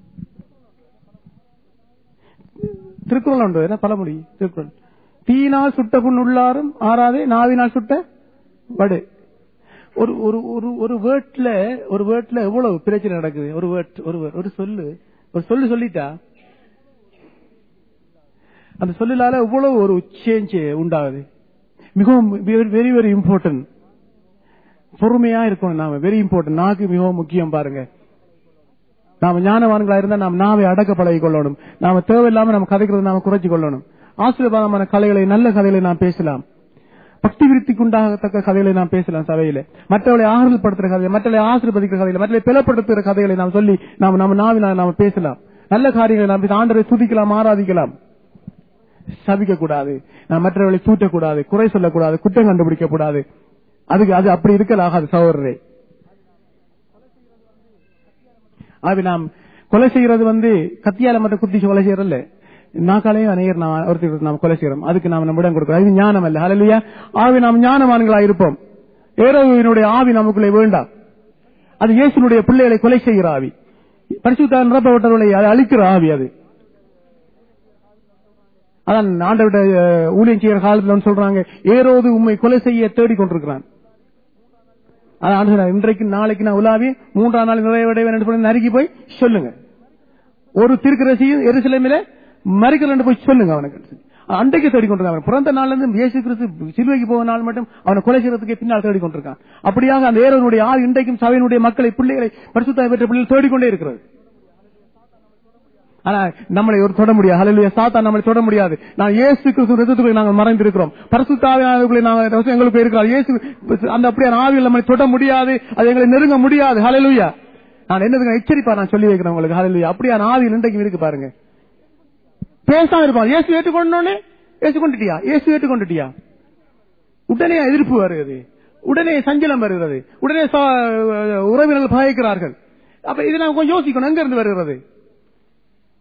திருக்குறள் உண்டு, என்ன பழமொழி திருக்குறள், தீனால் சுட்ட புண் உள்ளாரும் ஆறாதே நாவினால் சுட்ட வடு. ஒரு ஒரு ஒரு வேர்ட்ல ஒரு வேர்ட்ல எவ்வளவு பிரச்சனை நடக்குது. ஒரு வேர்ட் ஒரு ஒரு சொல்லு ஒரு சொல்லு சொல்லிட்டா அந்த சொல்லிலால எவ்வளவு ஒரு சேஞ்ச் உண்டாகுது. மிகவும் வெரி வெரி இம்பார்ட்டன்ட். பொறுமையா இருக்கணும் நாம, வெரி இம்பார்ட்டன்ட். நாக்கு மிகவும் முக்கியம். பாருங்க, நாம ஞானவான்களா இருந்தா நாம் நாவை அடக்க பழகி கொள்ளணும். நாம தேவையில்லாம நம்ம கதைக்கிறது நாம குறைச்சு கொள்ளணும். ஆசீர்வாதமான கலைகளை, நல்ல கதைகளை நாம் பேசலாம். பக்தி விருத்திக்கு உண்டாகத்தக்க கதைகளை நாம் பேசலாம் சபையில. மற்றவர்களை ஆறுதல் படுத்துற கதையை, மற்றவர்களை ஆசீர்வதிக்கிற கதைகளை, மற்றவர்களை பிளப்படுத்துகிற கதைகளை நாம் சொல்லி நாம் நம்ம நாவினால் நாம பேசலாம். நல்ல காரியங்களை நாம் ஆண்டவரை துதிக்கலாம், ஆராதிக்கலாம். சபிக்க கூடாது, நாம் மற்றவர்களை தூட்டக்கூடாது, குறை சொல்லக்கூடாது, குற்றம் கண்டுபிடிக்க கூடாது. அதுக்கு அது அப்படி இருக்கலாகாது சகோதரரே. அது நாம் கொலை செய்யறது வந்து கத்தியால மட்டும் குத்தி கொலை செய்யறதில்ல, நாக்காலையும் அநேகர் ஒருத்தர் நாம் கொலை செய்யறோம். அதுக்கு நாம் நம்ம இடம் கொடுக்கிறோம். அது ஞானம் அல்ல. ஹல்லேலூயா. ஆவி நாம் ஞானவான்களா இருப்போம். ஏரோவினுடைய ஆவி நமக்குள்ளே வேண்டாம். அது இயேசுனுடைய பிள்ளைகளை கொலை செய்கிற ஆவி, பரிசுத்த நிரப்பப்பட்டவர்களை அழிக்கிற ஆவி. அது அதான் ஆண்டவருடைய ஊழியம் செய்கிற காலத்தில் சொல்றாங்க, ஏரோது உண்மை கொலை செய்ய தேடிக் கொண்டிருக்கிறான். அதான் இன்றைக்கு நாளைக்கு நான் உலாவி மூன்றாம் நாள் நிறைவடைவேன் என்று சொல்லி நறுக்கி போய் சொல்லுங்க. ஒரு தீர்க்கதரிசியும் எருசலேமிலே மறிக்கல போய் சொல்லுங்க அவனுக்கு. அன்றைக்கு தேடிக்கொண்டிருக்கான். பிறந்த நாள்ல இருந்து இயேசு கிறிஸ்து சிலுவைக்கு போக நாள் மட்டும் அவனை கொலை செய்யறதுக்கு பின்னால் தேடிக்கொண்டிருக்கான். அப்படியாக அந்த ஏரோனுடைய ஆவி இன்றைக்கும் சபையினுடைய மக்களை, பிள்ளைகளை, பரிசுத்தம் பெற்ற பிள்ளைகள் தேடிக்கொண்டே இருக்கிறது. ஆனா நம்மளை ஒரு தொட முடியாது. ஹல்லேலூயா. சாத்தான் நம்மளை தொட முடியாது. நான் இயேசு கிறிஸ்து ரத்தத்துக்குள்ளே நாங்கள் மறைந்திருக்கிறோம். பரிசுத்த ஆவியானவருக்குள்ளே நாங்கள் எங்களுக்கு இருக்கிறோம். இயேசு அந்த அப்படியே ஆவியில் நம்மளை தொட முடியாது, அது எங்களை நெருங்க முடியாது. ஹல்லேலூயா. நான் என்னதுங்க எச்சரிப்பா நான் சொல்லி வைக்கிறேன் உங்களுக்கு. ஹல்லேலூயா. அப்படியே ஆவியில் இன்றைக்கு இருக்கு பாருங்க. பேசாம இருப்பான். இயேசு ஏற்றுக்கொண்டோன்னே இயேசு கொண்டுட்டியா, இயேசு ஏற்றுக்கொண்டுட்டியா, உடனே எதிர்ப்பு வருகிறது, உடனே சஞ்சலம் வருகிறது, உடனே உறவினர்கள் பயக்கிறார்கள். அப்ப இதை நான் கொஞ்சம் யோசிக்கணும். எங்க இருந்து வருகிறது?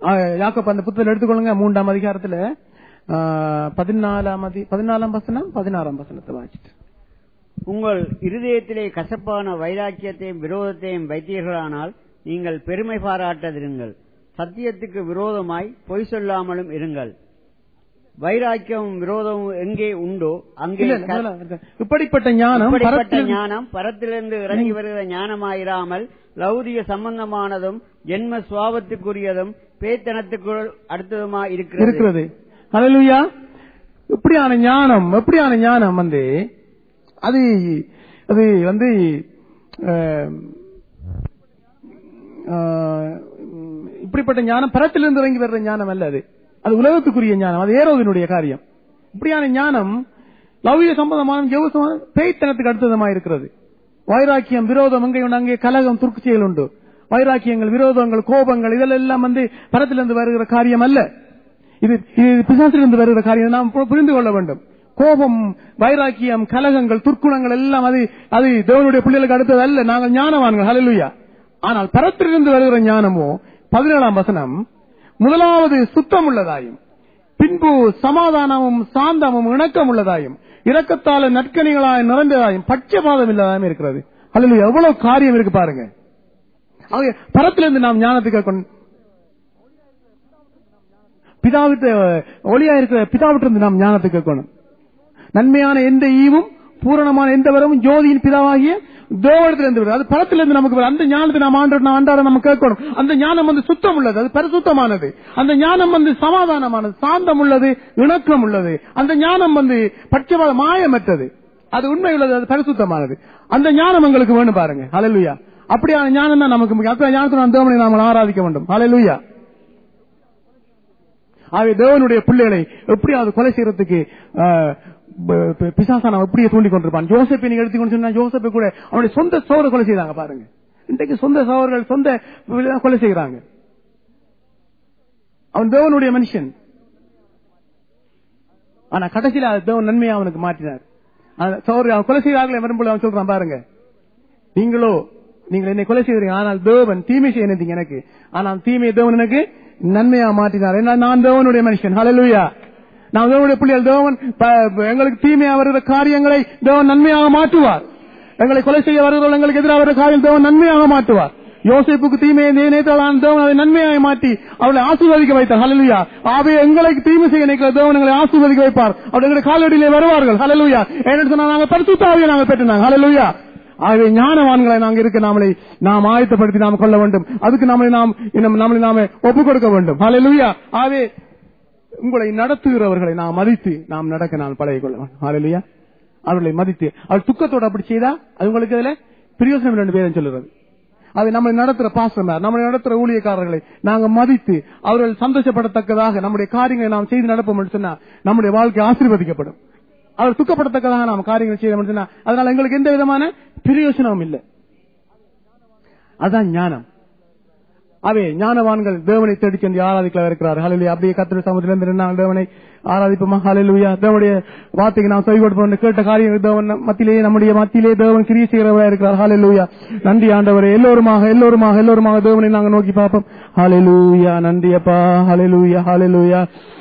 யாக்கோபு அந்த புத்தகத்தில் எடுத்துக்கொள்ளுங்க, மூன்றாம் அதிகாரத்துல பதினாலாம் அதி பதினாலாம் வசனம் பதினாறாம் வசனத்தை வாசிட்டு. உங்கள் இருதயத்திலே கசப்பான வைராக்கியத்தையும் விரோதத்தையும் வைத்தீர்களானால் நீங்கள் பெருமை பாராட்டாதிருங்கள். சத்தியத்துக்கு விரோதமாய் பொய் சொல்லாமலும் இருங்கள். வைராக்கியமும் விரோதமும் எங்கே உண்டோ அங்கே இப்படிப்பட்ட ஞானம் இப்படிப்பட்ட ஞானம் பரத்திலிருந்து இறங்கி வருகிற ஞானமாயிராமல் லௌதிக சம்பந்தமானதும் ஜென்ம சுவாபத்துக்குரியதும் பேத்தனத்துக்கு அடுத்ததுமாய் இருக்கிறது. ஹல்லேலூயா. இப்படியான ஞானம் எப்படியான ஞானம் வந்து அது அது வந்து இப்படிப்பட்ட ஞானம் பரத்திலிருந்து இறங்கி வர்ற ஞானம் அல்ல. அது அது உலகத்துக்குரிய ஞானம், அது ஏரோதினுடைய காரியம். இப்படியான ஞானம் லௌகிக சம்பந்தமான ஜெவசமான பேய்த்தனத்துக்கு அடுத்ததுமா இருக்கிறது. வைராக்கியம் விரோதம் அங்கே உண்டு, அங்கே கலகம் துர்க்குச்சிகள் உண்டு. வைராக்கியங்கள் விரோதங்கள் கோபங்கள் இதெல்லாம் வந்து பரத்திலிருந்து வருகிற காரியம் அல்ல. இது இது பிசாசிலிருந்து வருகிற காரியம் நாம் புரிந்து கொள்ள வேண்டும். கோபம் வைராக்கியம் கலகங்கள் துர்க்குணங்கள் எல்லாம் அது அது தேவனுடைய பிள்ளைகளுக்கு அடுத்தது அல்ல. நாங்கள் ஞானவான்கள். ஹல்லேலூயா. ஆனால் பரத்திலிருந்து வருகிற ஞானமோ பதினேழாம் வசனம், முதலாவது சுத்தம் உள்ளதாயும் பின்பு சமாதானமும் சாந்தமும் இணக்கம் உள்ளதாயும் இரக்கத்தால நற்கனிகளாய் நிறைந்ததாயும் பட்சபாதம் இல்லாதாயும் இருக்கிறது. ஹல்லேலூயா. எவ்வளவு காரியம் இருக்கு பாருங்க. பரத்திலிருந்து நாம் ஞானத்துக்கு பிதாவிட்ட ஒளியா இருக்கிற பிதாவிட்டிருந்து நாம் ஞானத்துக்கு கேட்கணும். நன்மையான எந்த ஈவும் பூரணமான எந்த வரமும் ஜோதியின் பிதாவாகிய தேவனிடத்திலிருந்து அது பரத்திலிருந்து நமக்கு அந்த ஞானத்தை நாம் ஆண்டு அன்றாட நம்ம கேட்கணும். அந்த ஞானம் வந்து சுத்தம் உள்ளது, அது பரிசுத்தமானது. அந்த ஞானம் வந்து சமாதானமானது, சாந்தம் உள்ளது, இணக்கம் உள்ளது. அந்த ஞானம் வந்து பட்சபாத மாயமற்றது, அது உண்மை உள்ளது, அது பரிசுத்தமானது. அந்த ஞானம் எங்களுக்கு வேணும் பாருங்க. ஹல்லேலூயா. அப்படியான ஞானம் தான் நமக்கு முக்கியம். அந்த ஞானத்தை தேவனை நாம் ஆராதிக்க வேண்டும். ஹல்லேலூயா. ஆகவே தேவனுடைய பிள்ளைகளை எப்படியாவது கொலை செய்யறதுக்கு பிசாசான எப்படியே தூண்டி கொண்டிருப்பான். ஜோசப்பை நீங்க எடுத்துக்கொண்டு சொன்னா ஜோசப்பை கூட அவனுடைய சொந்த சோதரை கொலை செய்தாங்க பாருங்க. இன்றைக்கு சொந்த சோதர்கள் சொந்த கொலை செய்கிறாங்க. அவன் தேவனுடைய மனுஷன். ஆனா கடைசியில தேவன் நன்மையை அவனுக்கு மாற்றினார். அவன் கொலை செய்தார்களே வரும்போது அவன் சொல்றான் பாருங்க, நீங்களோ நீங்கள் என்னை கொலை செய்கிறீங்க, ஆனால் தேவன் தீமை செய்ய நினைத்தீங்க எனக்கு, ஆனால் தீமையை தேவன் எனக்கு நன்மையா மாற்றினார். ஏன்னா நான் தேவனுடைய மனுஷன். ஹல்லேலூயா. நான் தேவனுடைய பிள்ளைகள். தேவன் எங்களுக்கு தீமையா வருகிற காரியங்களை தேவன் நன்மையாக மாற்றுவார். எங்களை கொலை செய்ய வருகிறவர்கள் எங்களுக்கு எதிராக வருகிற காரியம் தேவன் நன்மையாக மாற்றுவார். யோசேப்புக்கு தீமையை நினைத்தால் தேவன் அதை நன்மையாக மாற்றி அவளை ஆசீர்வதிக்க வைத்தார். ஹல்லேலூயா. ஆகவே எங்களுக்கு தீமை செய்ய நினைக்கிற தேவன் எங்களை ஆசீர்வதிக்க வைப்பார். அவர்களுடைய காலடியிலே வருவார்கள். ஹல்லேலூயா. ஏன்னு சொன்னா நாங்கள் பரிசுத்த ஆவியை நாங்கள் பெற்றினாங்க. ஹல்லேலூயா. ஆகவே ஞானவான்களை நாங்கள் இருக்க நாமளை நாம் ஆயத்தப்படுத்தி நாம் கொள்ள வேண்டும். அதுக்கு நம்மளை நாம் நம்மளை நாம ஒப்புக் கொடுக்க வேண்டும். ஹல்லேலூயா. ஆகவே உங்களை நடத்துகிறவர்களை நாம் மதித்து நாம் நடக்க நாம் பழகிக் கொள்ள வேண்டும். ஹல்லேலூயா. அவர்களை மதித்து அவர் துக்கத்தோடு அப்படி செய்தா அது உங்களுக்கு அதுல பிரயோசனம் ரெண்டு பேரும் சொல்லுறது. அதை நம்மளை நடத்துற பாஸ்டர் நம்மளை நடத்துற ஊழியக்காரர்களை நாங்க மதித்து அவர்கள் சந்தோஷப்படத்தக்கதாக நம்முடைய காரியங்களை நாம் செய்து நடப்போம் என்று சொன்னா நம்முடைய வாழ்க்கை ஆசீர்வதிக்கப்படும். அவர் துக்கப்படத்தக்கதாக நாம் காரியங்கள் செய்ய சொன்னா அதனால எங்களுக்கு எந்த விதமான பிரயோசனமும் இல்லை. அதான் ஞானம். அவே ஞானவான்கள் தேவனை தேடி சென்று ஆராதிக்கலாம் இருக்கிறார். ஹல்லேலூயா. அப்படியே கர்த்தருடைய சமூகத்திலிருந்து நாங்கள் தேவனை ஆராதிப்போமா. ஹல்லேலூயா. தேவனுடைய வார்த்தைக்கு நாம் செவி கொடுப்போம். கேட்ட காரியங்கள் தேவன் மத்தியிலே நம்முடைய மத்தியிலே தேவன் கிரியை செய்கிறவராக இருக்கிறார். ஹல்லேலூயா. நன்றி ஆண்டவரே. எல்லோருமாக எல்லோருமாக எல்லோருமாக தேவனை நாங்கள் நோக்கி பார்ப்போம். ஹல்லேலூயா. நன்றி அப்பா. ஹல்லேலூயா. ஹல்லேலூயா.